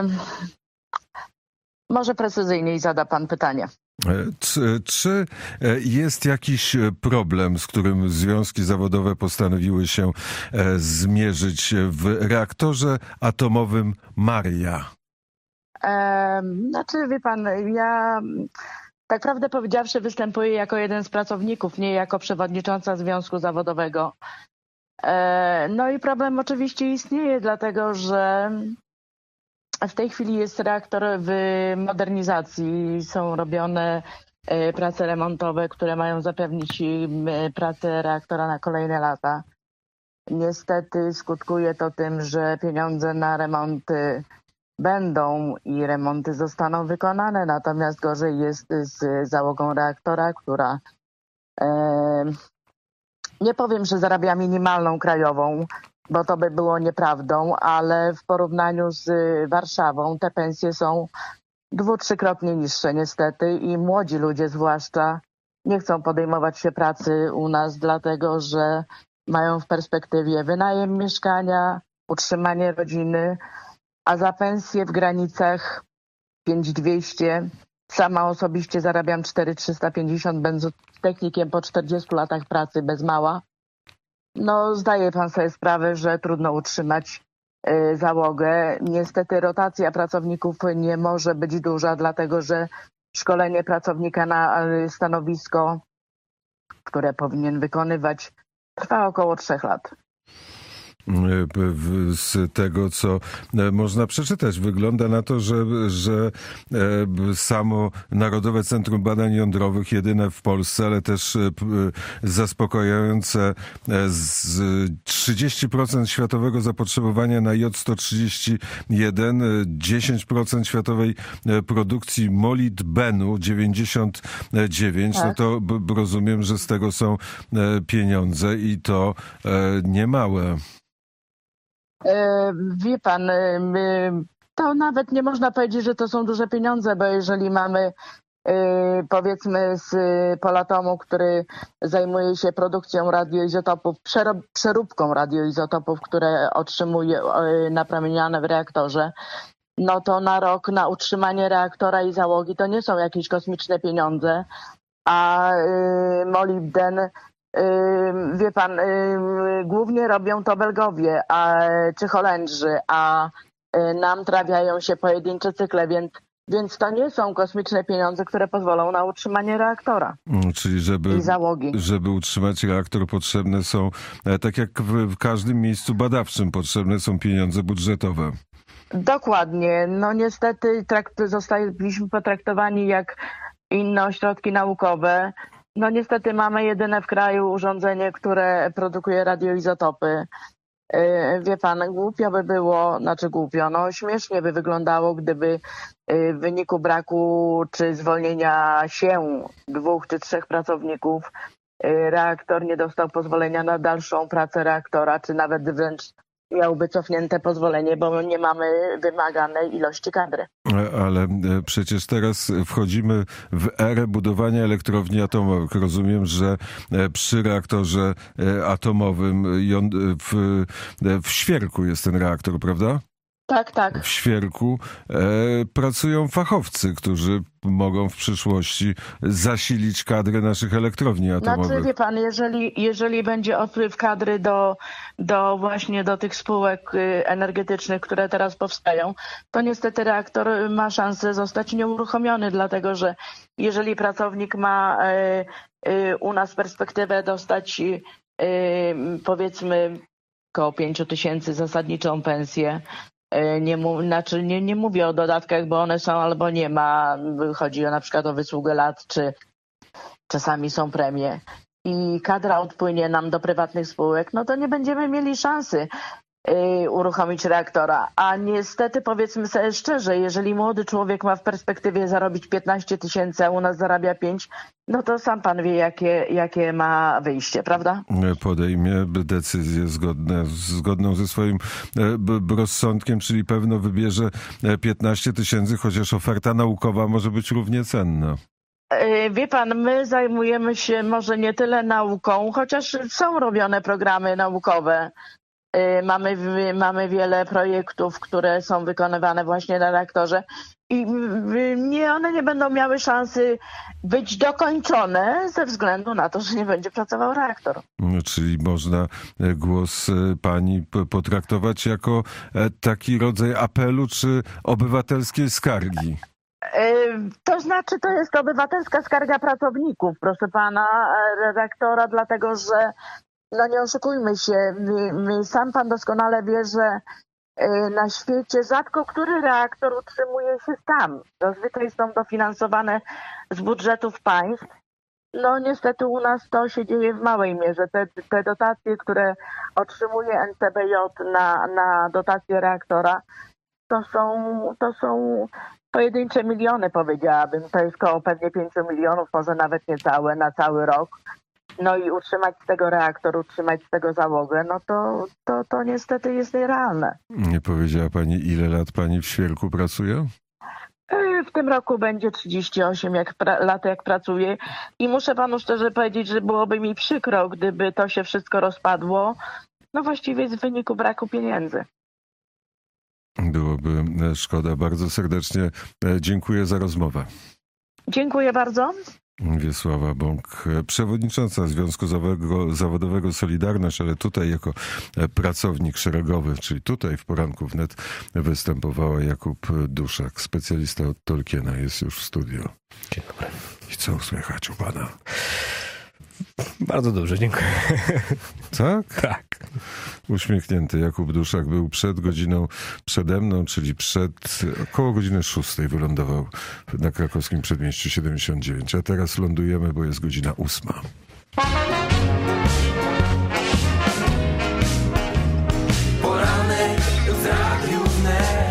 może precyzyjniej zada pan pytanie. Czy, czy jest jakiś problem, z którym związki zawodowe postanowiły się zmierzyć w reaktorze atomowym Maria? E, znaczy, wie pan, ja tak prawdę powiedziawszy występuję jako jeden z pracowników, nie jako przewodnicząca związku zawodowego. E, no i problem oczywiście istnieje, dlatego że w tej chwili jest reaktor w modernizacji. Są robione prace remontowe, które mają zapewnić pracę reaktora na kolejne lata. Niestety skutkuje to tym, że pieniądze na remonty będą i remonty zostaną wykonane, natomiast gorzej jest z załogą reaktora, która e, nie powiem, że zarabia minimalną krajową, bo to by było nieprawdą, ale w porównaniu z Warszawą te pensje są dwu-, trzykrotnie niższe niestety i młodzi ludzie zwłaszcza nie chcą podejmować się pracy u nas, dlatego że mają w perspektywie wynajem mieszkania, utrzymanie rodziny, a za pensję w granicach pięć tysięcy dwieście. Sama osobiście zarabiam cztery tysiące trzysta pięćdziesiąt, będąc technikiem po czterdziestu latach pracy bez mała. No, zdaje pan sobie sprawę, że trudno utrzymać y, załogę. Niestety rotacja pracowników nie może być duża, dlatego że szkolenie pracownika na y, stanowisko, które powinien wykonywać, trwa około trzech lat. Z tego, co można przeczytać, wygląda na to, że, że samo Narodowe Centrum Badań Jądrowych, jedyne w Polsce, ale też zaspokajające z trzydzieści procent światowego zapotrzebowania na J sto trzydzieści jeden, dziesięć procent światowej produkcji molibdenu, dziewięćdziesiąt dziewięć, tak. No to b- rozumiem, że z tego są pieniądze i to niemałe. Wie pan, to nawet nie można powiedzieć, że to są duże pieniądze, bo jeżeli mamy powiedzmy z Polatomu, który zajmuje się produkcją radioizotopów, przeróbką radioizotopów, które otrzymuje napromieniane w reaktorze, no to na rok na utrzymanie reaktora i załogi to nie są jakieś kosmiczne pieniądze, a molibden, wie pan, głównie robią to Belgowie a, czy Holendrzy, a nam trafiają się pojedyncze cykle, więc, więc to nie są kosmiczne pieniądze, które pozwolą na utrzymanie reaktora. Czyli żeby, i załogi. Żeby utrzymać reaktor, potrzebne są, tak jak w każdym miejscu badawczym, potrzebne są pieniądze budżetowe. Dokładnie. No niestety trakt, zostaliśmy potraktowani jak inne ośrodki naukowe. No niestety mamy jedyne w kraju urządzenie, które produkuje radioizotopy. Wie pan, głupio by było, znaczy głupio, no śmiesznie by wyglądało, gdyby w wyniku braku czy zwolnienia się dwóch czy trzech pracowników reaktor nie dostał pozwolenia na dalszą pracę reaktora, czy nawet wręcz miałby cofnięte pozwolenie, bo nie mamy wymaganej ilości kadry. Ale przecież teraz wchodzimy w erę budowania elektrowni atomowych. Rozumiem, że przy reaktorze atomowym w, w Świerku jest ten reaktor, prawda? Tak, tak. W Świerku e, pracują fachowcy, którzy mogą w przyszłości zasilić kadrę naszych elektrowni atomowych. Znaczy, wie pan, jeżeli, jeżeli będzie odpływ kadry do, do właśnie do tych spółek energetycznych, które teraz powstają, to niestety reaktor ma szansę zostać nieuruchomiony, dlatego że jeżeli pracownik ma y, y, u nas perspektywę dostać y, powiedzmy około pięciu tysięcy zasadniczą pensję, Nie, znaczy nie, nie mówię o dodatkach, bo one są albo nie ma. Chodzi o na przykład o wysługę lat, czy czasami są premie. I kadra odpłynie nam do prywatnych spółek, no to nie będziemy mieli szansy. uruchomić reaktora. A niestety, powiedzmy sobie szczerze, jeżeli młody człowiek ma w perspektywie zarobić piętnaście tysięcy, a u nas zarabia pięć, no to sam pan wie, jakie, jakie ma wyjście, prawda? Podejmie decyzję zgodne, zgodną ze swoim rozsądkiem, czyli pewno wybierze piętnaście tysięcy, chociaż oferta naukowa może być równie cenna. Wie pan, my zajmujemy się może nie tyle nauką, chociaż są robione programy naukowe. Mamy, mamy wiele projektów, które są wykonywane właśnie na reaktorze i nie, one nie będą miały szansy być dokończone ze względu na to, że nie będzie pracował reaktor. Czyli można głos pani potraktować jako taki rodzaj apelu czy obywatelskiej skargi? To znaczy, to jest obywatelska skarga pracowników, proszę pana, reaktora, dlatego że no nie oszukujmy się, my, my, sam pan doskonale wie, że na świecie rzadko który reaktor utrzymuje się sam. Zazwyczaj są dofinansowane z budżetów państw. No niestety u nas to się dzieje w małej mierze. Te, te dotacje, które otrzymuje N C B J na, na dotację reaktora, to są, to są pojedyncze miliony, powiedziałabym. To jest koło pewnie pięciu milionów, może nawet niecałe, na cały rok. No i utrzymać z tego reaktor, utrzymać z tego załogę, no to, to, to niestety jest nierealne. Nie powiedziała pani, ile lat pani w Świerku pracuje? W tym roku będzie trzydzieści osiem jak pra- lat, jak pracuję. I muszę panu szczerze powiedzieć, że byłoby mi przykro, gdyby to się wszystko rozpadło. No właściwie z wyniku braku pieniędzy. Byłoby szkoda. Bardzo serdecznie dziękuję za rozmowę. Dziękuję bardzo. Wiesława Bąk, przewodnicząca Związku Zawodowego Solidarność, ale tutaj jako pracownik szeregowy, czyli tutaj w Poranku Wnet występowała Jakub Duszak, specjalista od Tolkiena, jest już w studiu. Dzień dobry. I co słychać u pana? Bardzo dobrze, dziękuję. Tak? Tak. Uśmiechnięty Jakub Duszak był przed godziną przede mną, czyli przed około godziny szóstej wylądował na krakowskim przedmieściu siedemdziesiąt dziewięć, a teraz lądujemy, bo jest godzina ósma. Poranek w Radiu Wnet.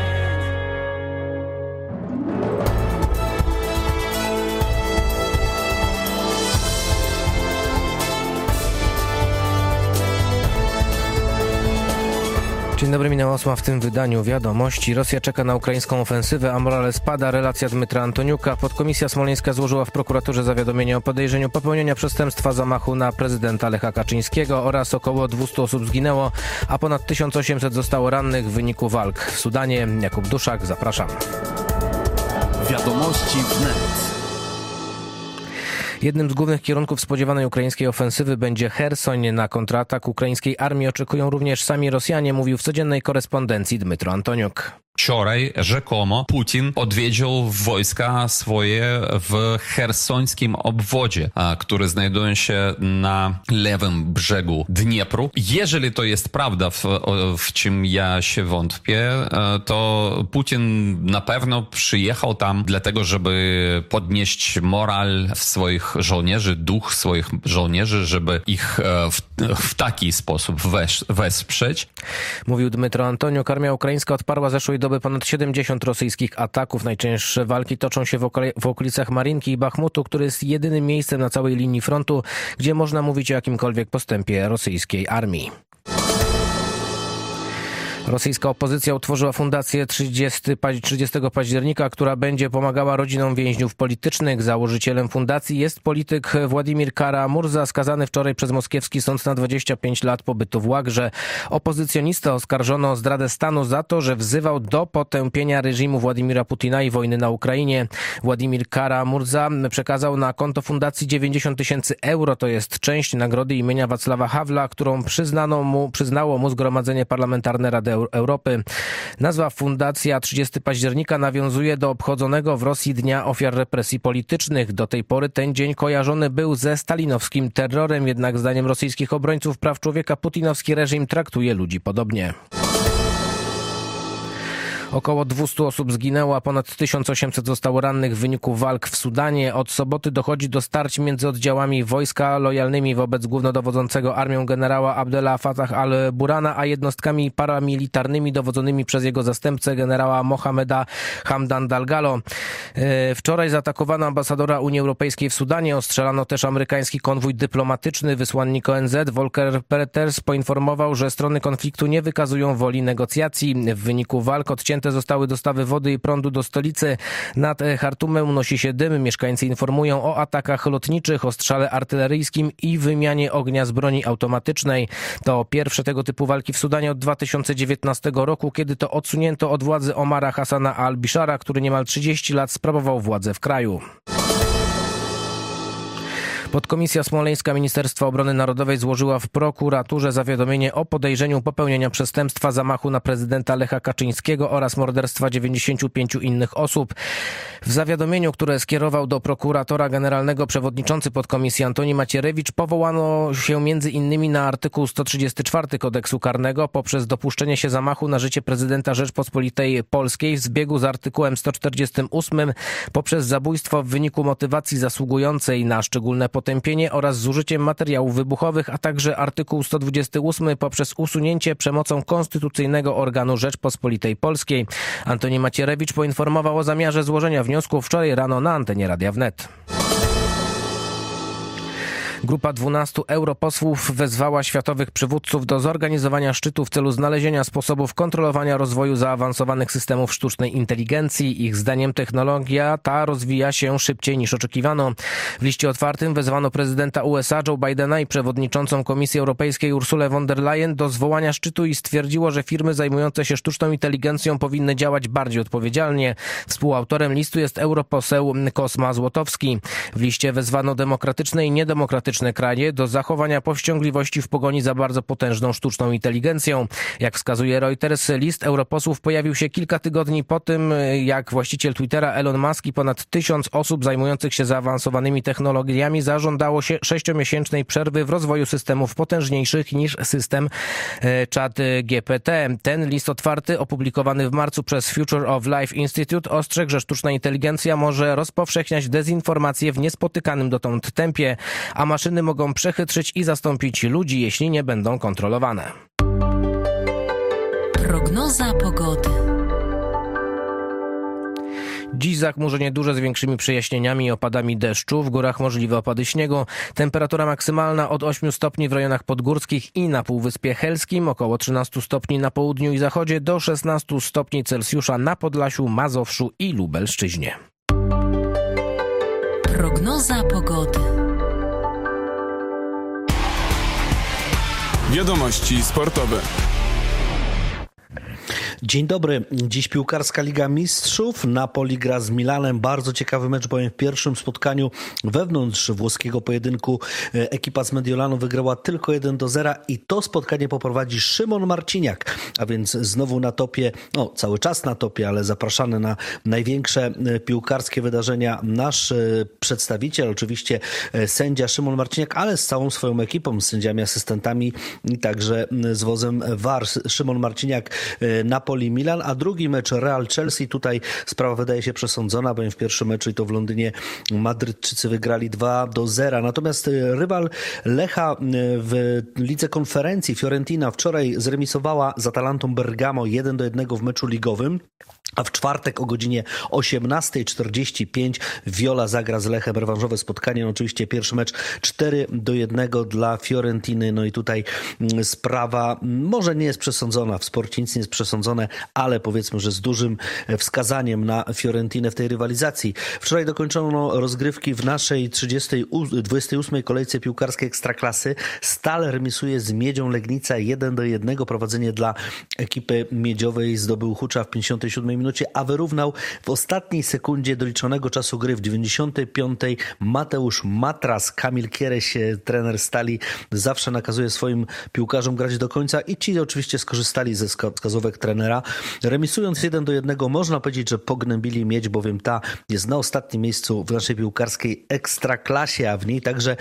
Dzień dobry, minęła ósma w tym wydaniu wiadomości. Rosja czeka na ukraińską ofensywę, a morale spada. Relacja Dmytra Antoniuka. Podkomisja smoleńska złożyła w prokuraturze zawiadomienie o podejrzeniu popełnienia przestępstwa zamachu na prezydenta Lecha Kaczyńskiego oraz około dwieście osób zginęło, a ponad tysiąc osiemset zostało rannych w wyniku walk w Sudanie. Jakub Duszak, zapraszam. Wiadomości wnet. Jednym z głównych kierunków spodziewanej ukraińskiej ofensywy będzie Cherson. Na kontratak ukraińskiej armii oczekują również sami Rosjanie, mówił w codziennej korespondencji Dmytro Antoniuk. Wczoraj rzekomo Putin odwiedził wojska swoje w chersońskim obwodzie, który znajduje się na lewym brzegu Dniepru. Jeżeli to jest prawda, w, w czym ja się wątpię, to Putin na pewno przyjechał tam dlatego, żeby podnieść moral swoich żołnierzy, duch swoich żołnierzy, żeby ich w, w taki sposób wesz, wesprzeć. Mówił Dmytro Antoniuk. Armia ukraińska odparła zeszłej doby ponad siedemdziesiąt rosyjskich ataków. Najcięższe walki toczą się w, okol- w okolicach Marinki i Bachmutu, który jest jedynym miejscem na całej linii frontu, gdzie można mówić o jakimkolwiek postępie rosyjskiej armii. Rosyjska opozycja utworzyła fundację trzydziestego października, która będzie pomagała rodzinom więźniów politycznych. Założycielem fundacji jest polityk Władimir Kara-Murza, skazany wczoraj przez moskiewski sąd na dwadzieścia pięć lat pobytu w łagrze. Opozycjonistę oskarżono o zdradę stanu za to, że wzywał do potępienia reżimu Władimira Putina i wojny na Ukrainie. Władimir Kara-Murza przekazał na konto fundacji dziewięćdziesiąt tysięcy euro. To jest część nagrody imienia Wacława Hawla, którą przyznano mu, przyznało mu Zgromadzenie Parlamentarne Rady Europy. Nazwa fundacja trzydziestego października nawiązuje do obchodzonego w Rosji Dnia Ofiar Represji Politycznych. Do tej pory ten dzień kojarzony był ze stalinowskim terrorem, jednak zdaniem rosyjskich obrońców praw człowieka putinowski reżim traktuje ludzi podobnie. Około dwieście osób zginęło, a ponad tysiąc osiemset zostało rannych w wyniku walk w Sudanie. Od soboty dochodzi do starć między oddziałami wojska lojalnymi wobec głównodowodzącego armią generała Abdela Fattah al-Burhana, a jednostkami paramilitarnymi dowodzonymi przez jego zastępcę generała Mohameda Hamdan Dagalo. Wczoraj zaatakowano ambasadora Unii Europejskiej w Sudanie. Ostrzelano też amerykański konwój dyplomatyczny. Wysłannik O N Z Volker Perthes poinformował, że strony konfliktu nie wykazują woli negocjacji. W wyniku walk odcięte zostały dostawy wody i prądu do stolicy. Nad Chartumem unosi się dym. Mieszkańcy informują o atakach lotniczych, ostrzale artyleryjskim i wymianie ognia z broni automatycznej. To pierwsze tego typu walki w Sudanie od dwa tysiące dziewiętnastego roku, kiedy to odsunięto od władzy Omara Hassana al-Bishara, który niemal trzydzieści lat sprawował władzę w kraju. Podkomisja Smoleńska Ministerstwa Obrony Narodowej złożyła w prokuraturze zawiadomienie o podejrzeniu popełnienia przestępstwa zamachu na prezydenta Lecha Kaczyńskiego oraz morderstwa dziewięćdziesięciu pięciu innych osób. W zawiadomieniu, które skierował do prokuratora generalnego przewodniczący podkomisji Antoni Macierewicz, powołano się między innymi na artykuł sto trzydziesty czwarty Kodeksu Karnego poprzez dopuszczenie się zamachu na życie prezydenta Rzeczpospolitej Polskiej w zbiegu z artykułem sto czterdziestym ósmym poprzez zabójstwo w wyniku motywacji zasługującej na szczególne potępienie oraz z użyciem materiałów wybuchowych, a także artykuł sto dwudziesty ósmy poprzez usunięcie przemocą konstytucyjnego organu Rzeczpospolitej Polskiej. Antoni Macierewicz poinformował o zamiarze złożenia wniosku wczoraj rano na antenie Radia Wnet. Grupa dwunastu europosłów wezwała światowych przywódców do zorganizowania szczytu w celu znalezienia sposobów kontrolowania rozwoju zaawansowanych systemów sztucznej inteligencji. Ich zdaniem technologia ta rozwija się szybciej niż oczekiwano. W liście otwartym wezwano prezydenta U S A Joe Bidena i przewodniczącą Komisji Europejskiej Ursulę von der Leyen do zwołania szczytu i stwierdziło, że firmy zajmujące się sztuczną inteligencją powinny działać bardziej odpowiedzialnie. Współautorem listu jest europoseł Kosma Złotowski. W liście wezwano demokratyczne i niedemokratyczne kraje do zachowania powściągliwości w pogoni za bardzo potężną sztuczną inteligencją. Jak wskazuje Reuters, list europosłów pojawił się kilka tygodni po tym, jak właściciel Twittera Elon Musk i ponad tysiąc osób zajmujących się zaawansowanymi technologiami zażądało się sześciomiesięcznej przerwy w rozwoju systemów potężniejszych niż system Chat G P T. Ten list otwarty, opublikowany w marcu przez Future of Life Institute, ostrzegł, że sztuczna inteligencja może rozpowszechniać dezinformację w niespotykanym dotąd tempie, a maszyny mogą przechytrzyć i zastąpić ludzi, jeśli nie będą kontrolowane. Prognoza pogody. Dziś zachmurzenie duże z większymi przejaśnieniami i opadami deszczu. W górach możliwe opady śniegu. Temperatura maksymalna od ośmiu stopni w rejonach podgórskich i na Półwyspie Helskim, około trzynastu stopni na południu i zachodzie, do szesnastu stopni Celsjusza na Podlasiu, Mazowszu i Lubelszczyźnie. Prognoza pogody. Wiadomości sportowe. Dzień dobry. Dziś piłkarska Liga Mistrzów. Napoli gra z Milanem. Bardzo ciekawy mecz, bowiem w pierwszym spotkaniu wewnątrz włoskiego pojedynku ekipa z Mediolanu wygrała tylko jeden do zera i to spotkanie poprowadzi Szymon Marciniak. A więc znowu na topie, no cały czas na topie, ale zapraszany na największe piłkarskie wydarzenia nasz przedstawiciel, oczywiście sędzia Szymon Marciniak, ale z całą swoją ekipą, z sędziami, asystentami i także z wozem V A R. Szymon Marciniak, Napoli-Milan, a drugi mecz Real-Chelsea. Tutaj sprawa wydaje się przesądzona, bowiem w pierwszym meczu i to w Londynie Madrytczycy wygrali dwa do zera. Natomiast rywal Lecha w Lidze Konferencji, Fiorentina, wczoraj zremisowała z Atalantą Bergamo jeden do jednego w meczu ligowym. A w czwartek o godzinie osiemnasta czterdzieści pięć Viola zagra z Lechem rewanżowe spotkanie. No oczywiście pierwszy mecz cztery do jednego dla Fiorentiny. No i tutaj sprawa może nie jest przesądzona. W sporcie nic nie jest przesądzone, ale powiedzmy, że z dużym wskazaniem na Fiorentinę w tej rywalizacji. Wczoraj dokończono rozgrywki w naszej dwudziestej ósmej kolejce piłkarskiej Ekstraklasy. Stal remisuje z Miedzią Legnica jeden do jednego. Prowadzenie dla ekipy miedziowej zdobył Hucza w pięćdziesiątej siódmej minucie, a wyrównał w ostatniej sekundzie doliczonego czasu gry w dziewięćdziesiątej piątej Mateusz Matras. Kamil Kiereś, trener Stali, zawsze nakazuje swoim piłkarzom grać do końca i ci oczywiście skorzystali ze wskazówek trenera trenera. Remisując jeden do jednego, można powiedzieć, że pognębili Miedź, bowiem ta jest na ostatnim miejscu w naszej piłkarskiej ekstraklasie, a w niej także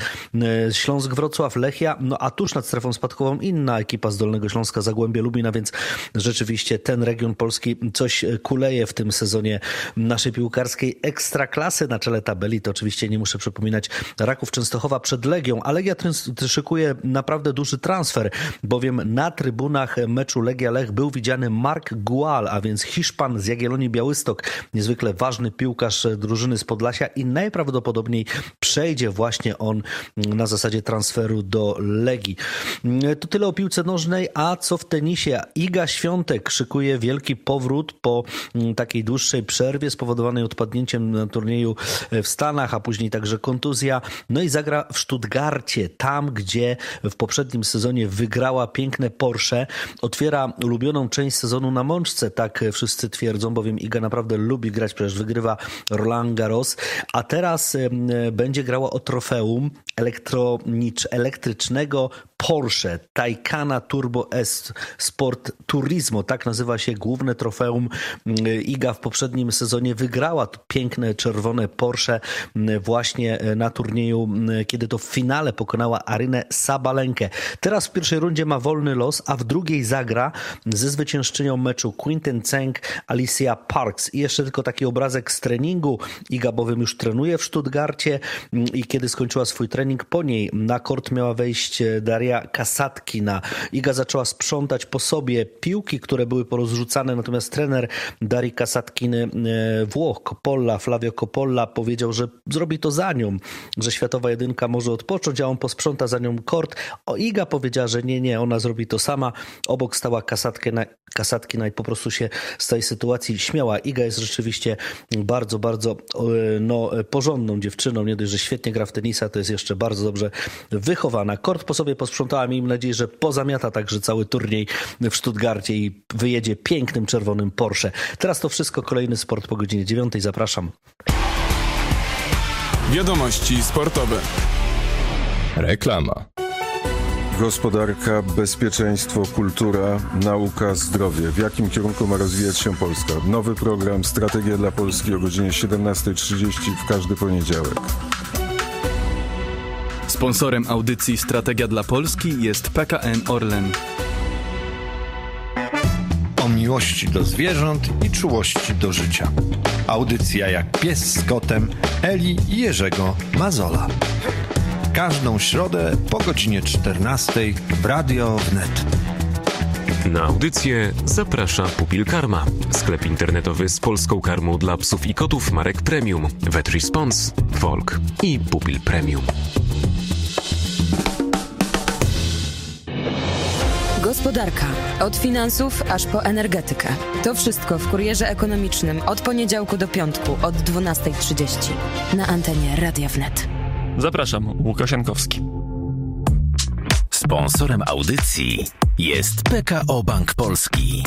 Śląsk Wrocław, Lechia, no a tuż nad strefą spadkową inna ekipa z Dolnego Śląska, Zagłębie Lubin, a więc rzeczywiście ten region Polski coś kuleje w tym sezonie naszej piłkarskiej ekstraklasy. Na czele tabeli to oczywiście nie muszę przypominać Raków Częstochowa przed Legią, a Legia szykuje naprawdę duży transfer, bowiem na trybunach meczu Legia-Lech był widziany Mark Gual, a więc Hiszpan z Jagiellonii Białystok, niezwykle ważny piłkarz drużyny z Podlasia i najprawdopodobniej przejdzie właśnie on na zasadzie transferu do Legii. To tyle o piłce nożnej, a co w tenisie? Iga Świątek szykuje wielki powrót po takiej dłuższej przerwie spowodowanej odpadnięciem na turnieju w Stanach, a później także kontuzja. No i zagra w Stuttgarcie, tam gdzie w poprzednim sezonie wygrała piękne Porsche. Otwiera ulubioną część sezonu na mączce, tak wszyscy twierdzą, bowiem Iga naprawdę lubi grać, przecież wygrywa Roland Garros, a teraz będzie grała o trofeum elektronicz, elektrycznego Porsche Taycana Turbo S Sport Turismo, tak nazywa się główne trofeum. Iga w poprzednim sezonie wygrała to piękne czerwone Porsche właśnie na turnieju, kiedy to w finale pokonała Arynę Sabalenkę. Teraz w pierwszej rundzie ma wolny los, a w drugiej zagra ze zwyciężczynią meczu Quinten Zheng, Alicia Parks. I jeszcze tylko taki obrazek z treningu. Iga bowiem już trenuje w Stuttgarcie i kiedy skończyła swój trening, po niej na kort miała wejść Daria Kasatkina. Iga zaczęła sprzątać po sobie piłki, które były porozrzucane, natomiast trener Darii Kasatkiny, Włoch Coppola, Flavio Coppola, powiedział, że zrobi to za nią, że światowa jedynka może odpocząć, a on posprząta za nią kort. O, Iga powiedziała, że nie, nie, ona zrobi to sama. Obok stała Kasatkina, Kasatkina i po prostu się z tej sytuacji śmiała. Iga jest rzeczywiście bardzo, bardzo no, porządną dziewczyną. Nie dość, że świetnie gra w tenisa, to jest jeszcze bardzo dobrze wychowana. Kort po sobie posprzątała, miejmy nadzieję, że pozamiata także cały turniej w Stuttgarcie i wyjedzie pięknym czerwonym Porsche. Teraz to wszystko, kolejny sport po godzinie dziewiątej. Zapraszam. Wiadomości sportowe. Reklama. Gospodarka, bezpieczeństwo, kultura, nauka, zdrowie. W jakim kierunku ma rozwijać się Polska? Nowy program Strategia dla Polski o godzinie siedemnasta trzydzieści w każdy poniedziałek. Sponsorem audycji Strategia dla Polski jest P K N Orlen. O miłości do zwierząt i czułości do życia. Audycja jak pies z kotem Eli i Jerzego Mazola. Każdą środę po godzinie czternastej w Radio Wnet. Na audycję zaprasza Pupil Karma, sklep internetowy z polską karmą dla psów i kotów marek Premium, Vet Response, Volk i Pupil Premium. Gospodarka. Od finansów aż po energetykę. To wszystko w Kurierze Ekonomicznym od poniedziałku do piątku od dwunasta trzydzieści. Na antenie Radia Wnet. Zapraszam, Łukasz Jankowski. Sponsorem audycji jest P K O Bank Polski.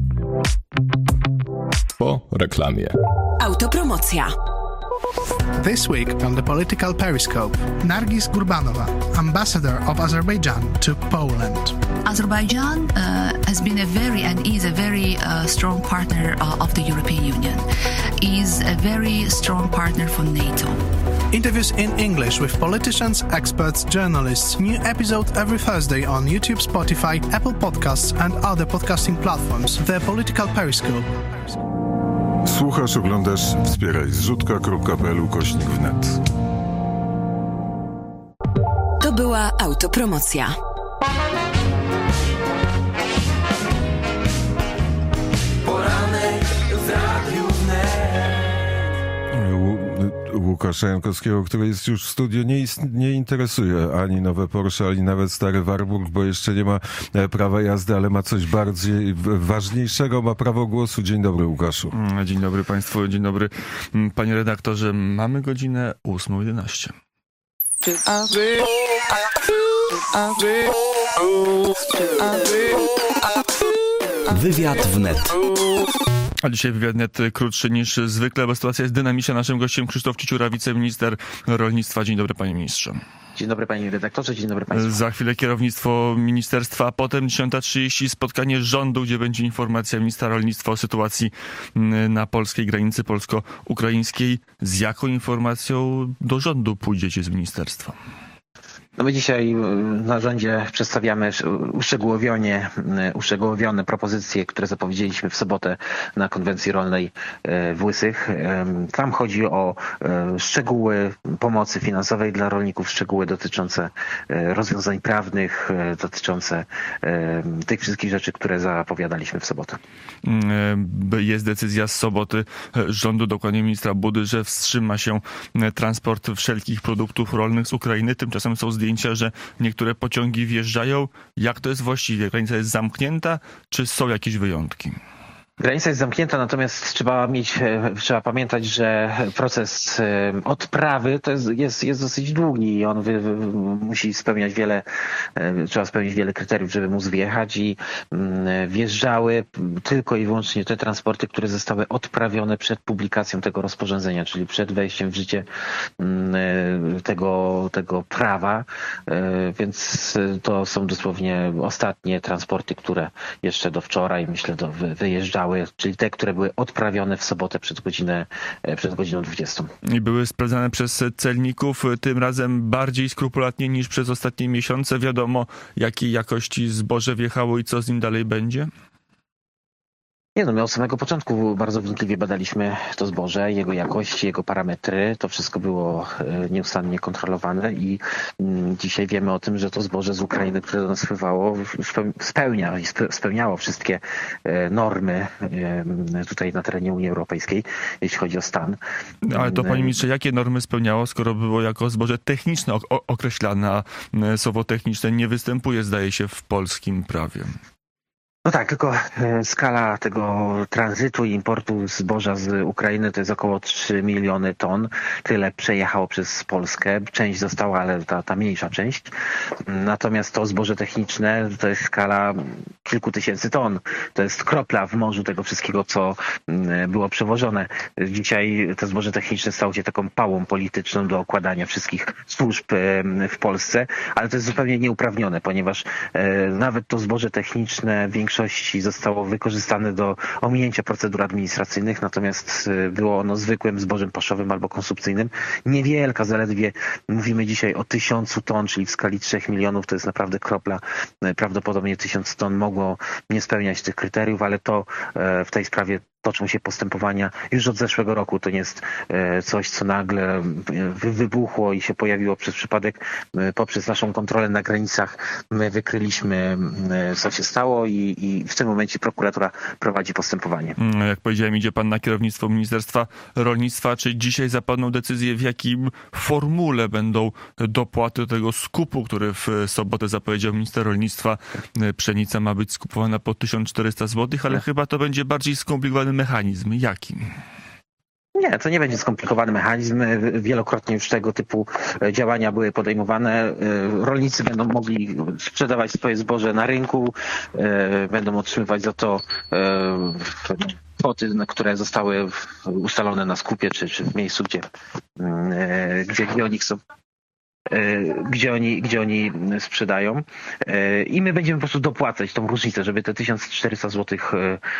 Po reklamie. Autopromocja. This week on the Political Periscope, Nargis Gurbanova, ambassador of Azerbaijan to Poland. Azerbaijan uh, has been a very and is a very uh, strong partner uh, of the European Union. Is a very strong partner for NATO. Interviews in English with politicians, experts, journalists. New episode every Thursday on YouTube, Spotify, Apple Podcasts and other podcasting platforms. The Political Periscope. Słuchasz, oglądasz, wspieraj zrzutka kropka p l ukośnik wnet. To była autopromocja. Poranek w Radiu Wnet. Łukasza Jankowskiego, który jest już w studiu, nie, ist- nie interesuje ani nowe Porsche, ani nawet stary Warburg, bo jeszcze nie ma prawa jazdy, ale ma coś bardziej ważniejszego, ma prawo głosu. Dzień dobry, Łukaszu. Dzień dobry Państwu, dzień dobry Panie redaktorze. Mamy godzinę ósma jedenaście. Wywiad wnet. A dzisiaj wywiad net krótszy niż zwykle, bo sytuacja jest dynamiczna. Naszym gościem Krzysztof Ciciura, wiceminister rolnictwa. Dzień dobry, panie ministrze. Dzień dobry, panie redaktorze, dzień dobry państwu. Za chwilę kierownictwo ministerstwa, a potem dziesiąta trzydzieści spotkanie rządu, gdzie będzie informacja ministra rolnictwa o sytuacji na polskiej granicy polsko-ukraińskiej. Z jaką informacją do rządu pójdziecie z ministerstwa? No my dzisiaj na rządzie przedstawiamy uszczegółowione, uszczegółowione propozycje, które zapowiedzieliśmy w sobotę na konwencji rolnej w Łysych. Tam chodzi o szczegóły pomocy finansowej dla rolników, szczegóły dotyczące rozwiązań prawnych, dotyczące tych wszystkich rzeczy, które zapowiadaliśmy w sobotę. Jest decyzja z soboty rządu, dokładnie ministra Budy, że wstrzyma się transport wszelkich produktów rolnych z Ukrainy. Tymczasem są zdjęcia, że niektóre pociągi wjeżdżają. Jak to jest właściwie? Granica jest zamknięta, czy są jakieś wyjątki? Granica jest zamknięta, natomiast trzeba mieć, trzeba pamiętać, że proces odprawy to jest, jest, jest dosyć długi i on wy, wy, musi spełniać wiele, trzeba spełnić wiele kryteriów, żeby móc wjechać i wjeżdżały tylko i wyłącznie te transporty, które zostały odprawione przed publikacją tego rozporządzenia, czyli przed wejściem w życie tego, tego prawa, więc to są dosłownie ostatnie transporty, które jeszcze do wczoraj, myślę, do, wyjeżdżały, czyli te, które były odprawione w sobotę przed, godzinę, przed godziną dwudziestą. I były sprawdzane przez celników, tym razem bardziej skrupulatnie niż przez ostatnie miesiące. Wiadomo, jakiej jakości zboże wjechało i co z nim dalej będzie? Nie no, my od samego początku bardzo wnikliwie badaliśmy to zboże, jego jakość, jego parametry. To wszystko było nieustannie kontrolowane i dzisiaj wiemy o tym, że to zboże z Ukrainy, które do nas wpływało, spełnia i spełniało wszystkie normy tutaj na terenie Unii Europejskiej, jeśli chodzi o stan. Ale to, panie ministrze, jakie normy spełniało, skoro było jako zboże techniczne określane, a słowo techniczne nie występuje, zdaje się, w polskim prawie? No tak, tylko skala tego tranzytu i importu zboża z Ukrainy to jest około trzy miliony ton. Tyle przejechało przez Polskę. Część została, ale ta, ta mniejsza część. Natomiast to zboże techniczne to jest skala kilku tysięcy ton. To jest kropla w morzu tego wszystkiego, co było przewożone. Dzisiaj to zboże techniczne stało się taką pałą polityczną do okładania wszystkich służb w Polsce, ale to jest zupełnie nieuprawnione, ponieważ nawet to zboże techniczne w większości zostało wykorzystane do ominięcia procedur administracyjnych, natomiast było ono zwykłym zbożem paszowym albo konsumpcyjnym. Niewielka, zaledwie mówimy dzisiaj o tysiącu ton, czyli w skali trzech milionów, to jest naprawdę kropla. Prawdopodobnie tysiąc ton mogło nie spełniać tych kryteriów, ale to w tej sprawie toczą się postępowania już od zeszłego roku. To nie jest coś, co nagle wybuchło i się pojawiło przez przypadek. Poprzez naszą kontrolę na granicach my wykryliśmy, co się stało i, i w tym momencie prokuratura prowadzi postępowanie. Jak powiedziałem, idzie pan na kierownictwo Ministerstwa Rolnictwa. Czy dzisiaj zapadną decyzje, w jakim formule będą dopłaty do tego skupu, który w sobotę zapowiedział minister rolnictwa? Pszenica ma być skupowana po tysiąc czterysta złotych, ale chyba to będzie bardziej skomplikowany mechanizm. Jaki? Nie, to nie będzie skomplikowany mechanizm. Wielokrotnie już tego typu działania były podejmowane. Rolnicy będą mogli sprzedawać swoje zboże na rynku, będą otrzymywać za to kwoty, które zostały ustalone na skupie, czy, czy w miejscu, gdzie, gdzie, gdzie oni chcą. Gdzie oni, gdzie oni sprzedają i my będziemy po prostu dopłacać tą różnicę, żeby te tysiąc czterysta złotych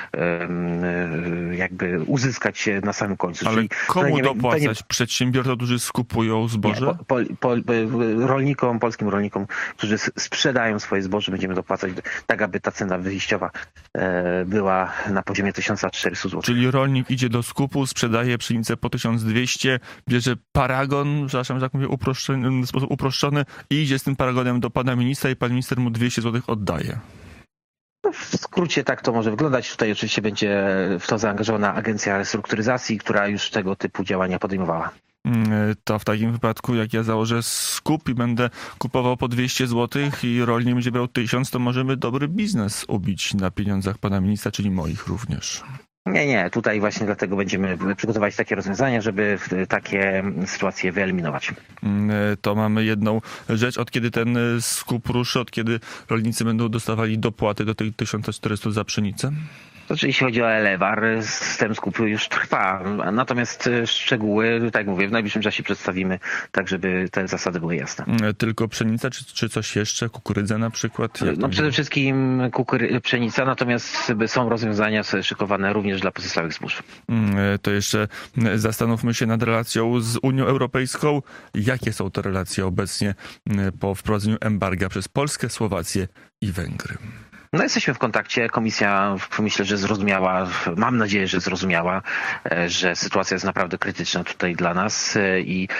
jakby uzyskać się na samym końcu. Ale czyli komu nie, dopłacać? nie, Przedsiębiorcom, którzy skupują zboże? Nie, po, po, po, rolnikom, polskim rolnikom, którzy sprzedają swoje zboże, będziemy dopłacać tak, aby ta cena wyjściowa była na poziomie tysiąc czterysta złotych. Czyli rolnik idzie do skupu, sprzedaje pszenicę po tysiąc dwieście, bierze paragon, przepraszam, że tak mówię, uproszczony, uproszczony i idzie z tym paragonem do pana ministra i pan minister mu dwieście złotych oddaje. W skrócie tak to może wyglądać. Tutaj oczywiście będzie w to zaangażowana Agencja Restrukturyzacji, która już tego typu działania podejmowała. To w takim wypadku, jak ja założę skup i będę kupował po dwieście złotych i rolnik będzie brał tysiąc, to możemy dobry biznes ubić na pieniądzach pana ministra, czyli moich również. Nie, nie. Tutaj właśnie dlatego będziemy przygotować takie rozwiązania, żeby takie sytuacje wyeliminować. To mamy jedną rzecz. Od kiedy ten skup ruszy, od kiedy rolnicy będą dostawali dopłaty do tych tysiąc czterysta za pszenicę? Znaczy, jeśli chodzi o Elewar, system skupu już trwa. Natomiast szczegóły, tak jak mówię, w najbliższym czasie przedstawimy, tak żeby te zasady były jasne. Tylko pszenica, czy, czy coś jeszcze? Kukurydza na przykład? Jak no przede wszystkim kukury- pszenica, natomiast są rozwiązania szykowane również dla pozostałych zbóż. To jeszcze zastanówmy się nad relacją z Unią Europejską. Jakie są te relacje obecnie po wprowadzeniu embarga przez Polskę, Słowację i Węgry? No jesteśmy w kontakcie. Komisja myślę, że zrozumiała, mam nadzieję, że zrozumiała, że sytuacja jest naprawdę krytyczna tutaj dla nas i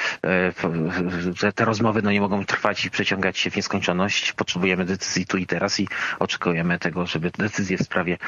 że te rozmowy no, nie mogą trwać i przeciągać się w nieskończoność. Potrzebujemy decyzji tu i teraz i oczekujemy tego, żeby decyzje w sprawie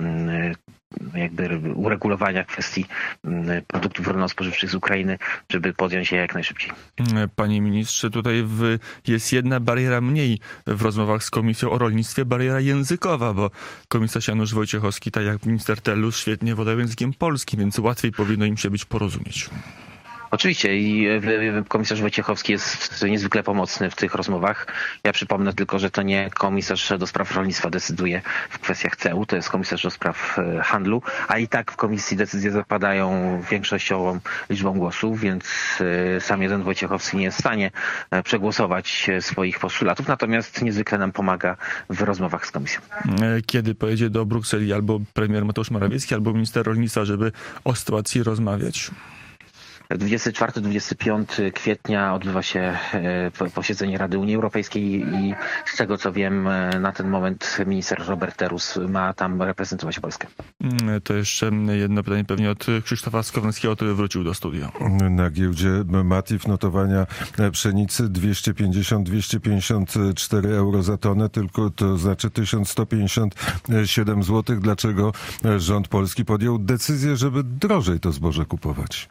jakby uregulowania kwestii produktów rolno-spożywczych z Ukrainy, żeby podjąć je jak najszybciej. Panie ministrze, tutaj w, jest jedna bariera mniej w rozmowach z Komisją o rolnictwie, bariera językowa, bo komisarz Janusz Wojciechowski, tak jak minister Telus, świetnie władał językiem polskim, więc łatwiej powinno im się być porozumieć. Oczywiście i komisarz Wojciechowski jest niezwykle pomocny w tych rozmowach. Ja przypomnę tylko, że to nie komisarz do spraw rolnictwa decyduje w kwestiach C E U, to jest komisarz do spraw handlu, a i tak w komisji decyzje zapadają większościową liczbą głosów, więc sam jeden Wojciechowski nie jest w stanie przegłosować swoich postulatów, natomiast niezwykle nam pomaga w rozmowach z komisją. Kiedy pojedzie do Brukseli albo premier Mateusz Morawiecki, albo minister rolnictwa, żeby o sytuacji rozmawiać? dwudziestego czwartego do dwudziestego piątego kwietnia odbywa się posiedzenie Rady Unii Europejskiej i z tego co wiem na ten moment minister Robert Terus ma tam reprezentować Polskę. To jeszcze jedno pytanie pewnie od Krzysztofa Skowrońskiego, który wrócił do studia. Na giełdzie Matif notowania pszenicy dwieście pięćdziesiąt do dwieście pięćdziesiąt cztery euro za tonę, tylko to znaczy tysiąc sto pięćdziesiąt siedem złotych. Dlaczego rząd polski podjął decyzję, żeby drożej to zboże kupować?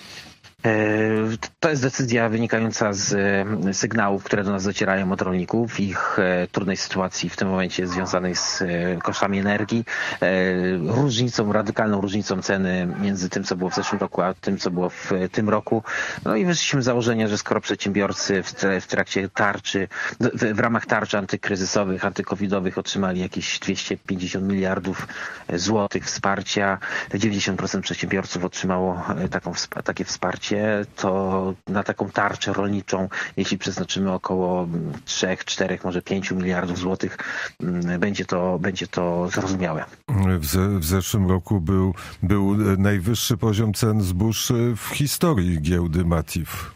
To jest decyzja wynikająca z sygnałów, które do nas docierają od rolników, ich trudnej sytuacji w tym momencie związanej z kosztami energii, różnicą, radykalną różnicą ceny między tym, co było w zeszłym roku, a tym, co było w tym roku. No i wyszliśmy z założenia, że skoro przedsiębiorcy w trakcie tarczy, w, w ramach tarczy antykryzysowych, antykowidowych otrzymali jakieś dwieście pięćdziesiąt miliardów złotych wsparcia, dziewięćdziesiąt procent przedsiębiorców otrzymało taką, takie wsparcie, to na taką tarczę rolniczą, jeśli przeznaczymy około trzy, cztery, może pięć miliardów złotych, będzie to, będzie to zrozumiałe. W, ze, w zeszłym roku był, był najwyższy poziom cen zbóż w historii giełdy Matif.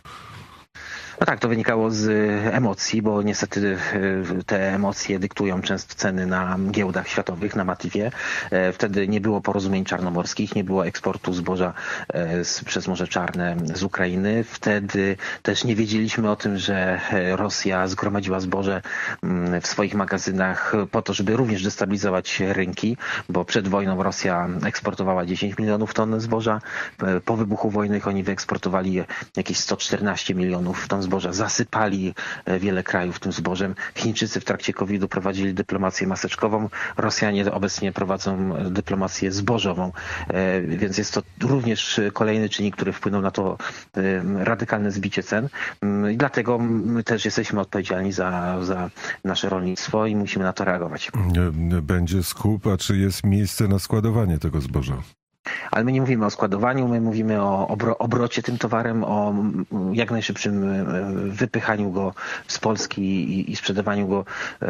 No tak, to wynikało z emocji, bo niestety te emocje dyktują często ceny na giełdach światowych, na Matifie. Wtedy nie było porozumień czarnomorskich, nie było eksportu zboża z, przez Morze Czarne z Ukrainy. Wtedy też nie wiedzieliśmy o tym, że Rosja zgromadziła zboże w swoich magazynach po to, żeby również destabilizować rynki, bo przed wojną Rosja eksportowała dziesięć milionów ton zboża. Po wybuchu wojny oni wyeksportowali jakieś sto czternaście milionów ton zboża, zasypali wiele krajów tym zbożem. Chińczycy w trakcie kowida prowadzili dyplomację maseczkową, Rosjanie obecnie prowadzą dyplomację zbożową, więc jest to również kolejny czynnik, który wpłynął na to radykalne zbicie cen i dlatego my też jesteśmy odpowiedzialni za, za nasze rolnictwo i musimy na to reagować. Będzie skup, a czy jest miejsce na składowanie tego zboża? Ale my nie mówimy o składowaniu, my mówimy o obro, obrocie tym towarem, o jak najszybszym wypychaniu go z Polski i, i sprzedawaniu go.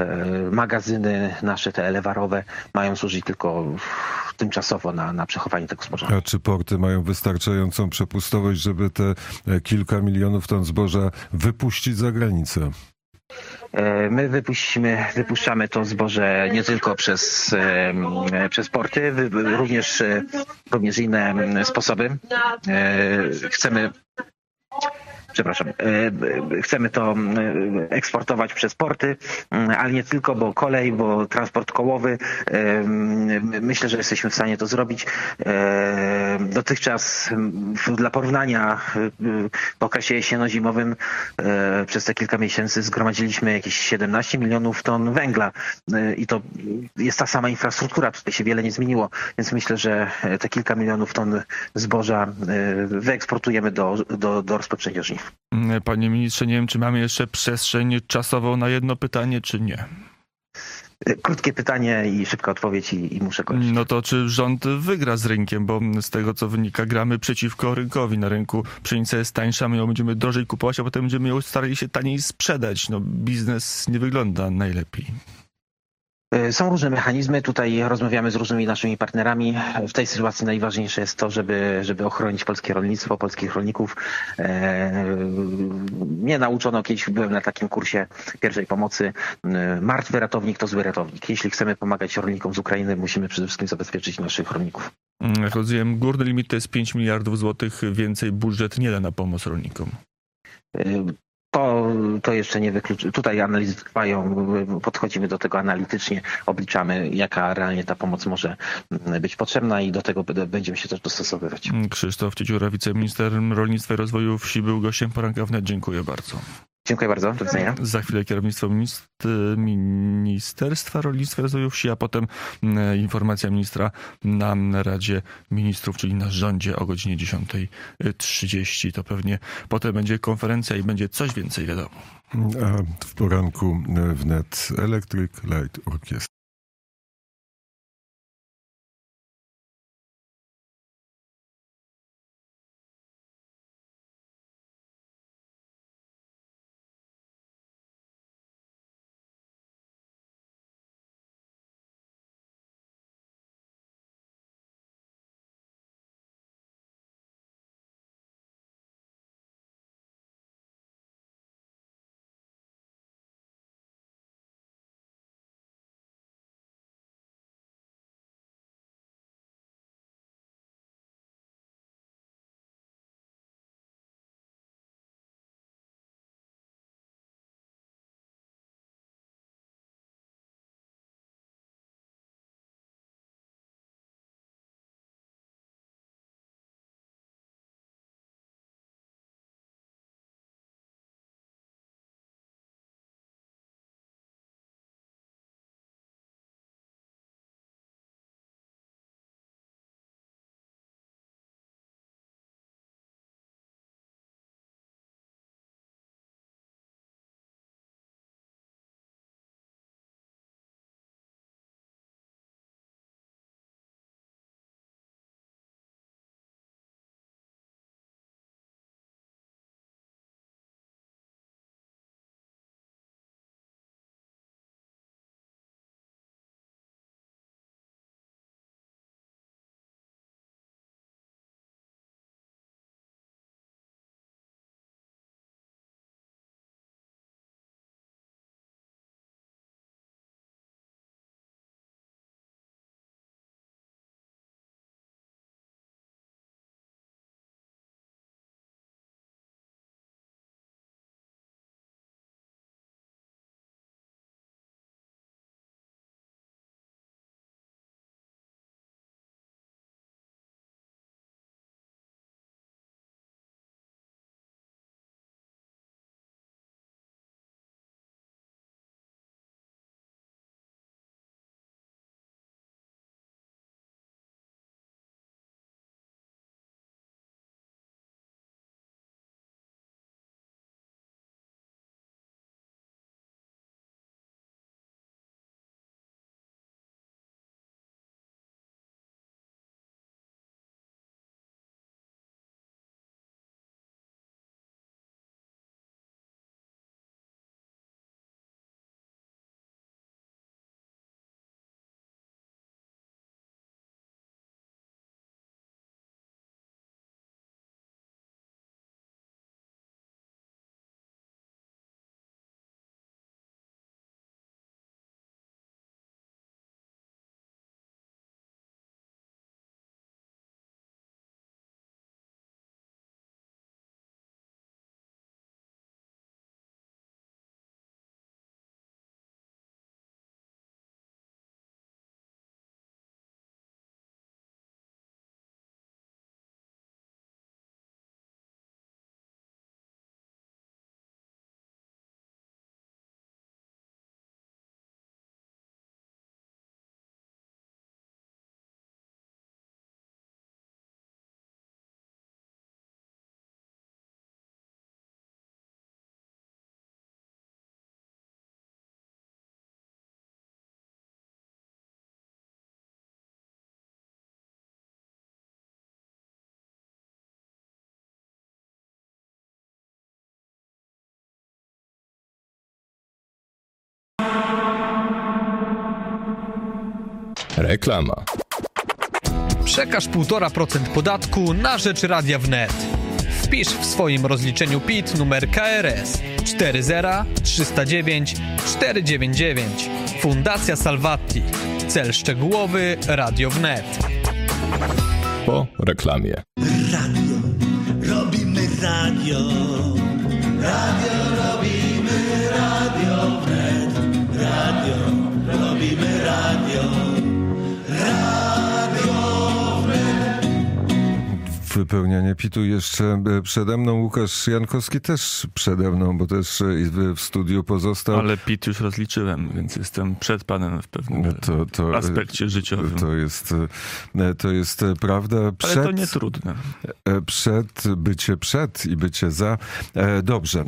Magazyny nasze, te elewarowe, mają służyć tylko tymczasowo na, na przechowanie tego zboża. A czy porty mają wystarczającą przepustowość, żeby te kilka milionów ton zboża wypuścić za granicę? My wypuścimy, wypuszczamy to zboże nie tylko przez, przez porty, również, również inne sposoby. Chcemy Przepraszam, chcemy to eksportować przez porty, ale nie tylko, bo kolej, bo transport kołowy. Myślę, że jesteśmy w stanie to zrobić. Dotychczas dla porównania w okresie jesienno-zimowym przez te kilka miesięcy zgromadziliśmy jakieś siedemnaście milionów ton węgla i to jest ta sama infrastruktura, tutaj się wiele nie zmieniło, więc myślę, że te kilka milionów ton zboża wyeksportujemy do, do, do rozpoczęcia żniw. Panie ministrze, nie wiem, czy mamy jeszcze przestrzeń czasową na jedno pytanie, czy nie? Krótkie pytanie i szybka odpowiedź i, i muszę kończyć. No to czy rząd wygra z rynkiem, bo z tego co wynika gramy przeciwko rynkowi. Na rynku pszenica jest tańsza, my ją będziemy drożej kupować, a potem będziemy ją starali się taniej sprzedać. No biznes nie wygląda najlepiej. Są różne mechanizmy, tutaj rozmawiamy z różnymi naszymi partnerami. W tej sytuacji najważniejsze jest to, żeby, żeby ochronić polskie rolnictwo, polskich rolników. Mnie nauczono, kiedyś byłem na takim kursie pierwszej pomocy, martwy ratownik to zły ratownik. Jeśli chcemy pomagać rolnikom z Ukrainy, musimy przede wszystkim zabezpieczyć naszych rolników. Jak rozumiem, górny limit to jest pięć miliardów złotych, więcej budżet nie da na pomoc rolnikom. To, to jeszcze nie wyklucza. Tutaj analizy trwają, podchodzimy do tego analitycznie, obliczamy, jaka realnie ta pomoc może być potrzebna i do tego będziemy się też dostosowywać. Krzysztof Cieciura, wiceminister rolnictwa i rozwoju wsi, był gościem Poranka Wnet. Dziękuję bardzo. Dziękuję bardzo. Do widzenia. Za chwilę kierownictwo Ministerstwa Rolnictwa i Rozwoju Wsi, a potem informacja ministra na Radzie Ministrów, czyli na rządzie o godzinie dziesiątej trzydzieści. To pewnie potem będzie konferencja i będzie coś więcej wiadomo. A w poranku wnet Electric Light Orchestra. Reklama. Przekaż półtora procent podatku na rzecz Radia Wnet. Wpisz w swoim rozliczeniu P I T numer K R S cztery zero trzysta dziewięć czterysta dziewięćdziesiąt dziewięć. Fundacja Salvati. Cel szczegółowy Radio Wnet. Po reklamie. Radio, robimy radio. Radio, robimy Radio Wnet. Radio, robimy radio. Radio Wnet. Wypełnianie pitu jeszcze przede mną. Łukasz Jankowski też przede mną, bo też w studiu pozostał. Ale pit już rozliczyłem, więc jestem przed panem w pewnym to, to, aspekcie życiowym. To jest, to jest prawda. Przed, Ale to nie trudne. Przed, bycie przed i bycie za. Dobrze.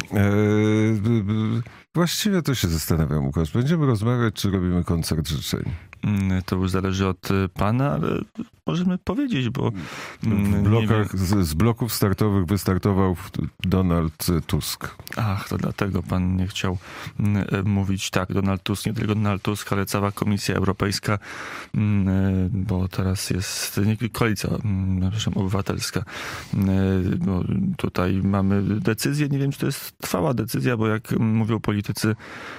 Właściwie to się zastanawiam, Łukasz. Będziemy rozmawiać, czy robimy koncert życzeń? To już zależy od pana, ale możemy powiedzieć, bo... W blokach, z, z bloków startowych wystartował Donald Tusk. Ach, to dlatego pan nie chciał mówić tak. Donald Tusk, nie tylko Donald Tusk, ale cała Komisja Europejska, bo teraz jest nie, koalicja, przepraszam, obywatelska. Bo tutaj mamy decyzję, nie wiem, czy to jest trwała decyzja, bo jak mówią politycy,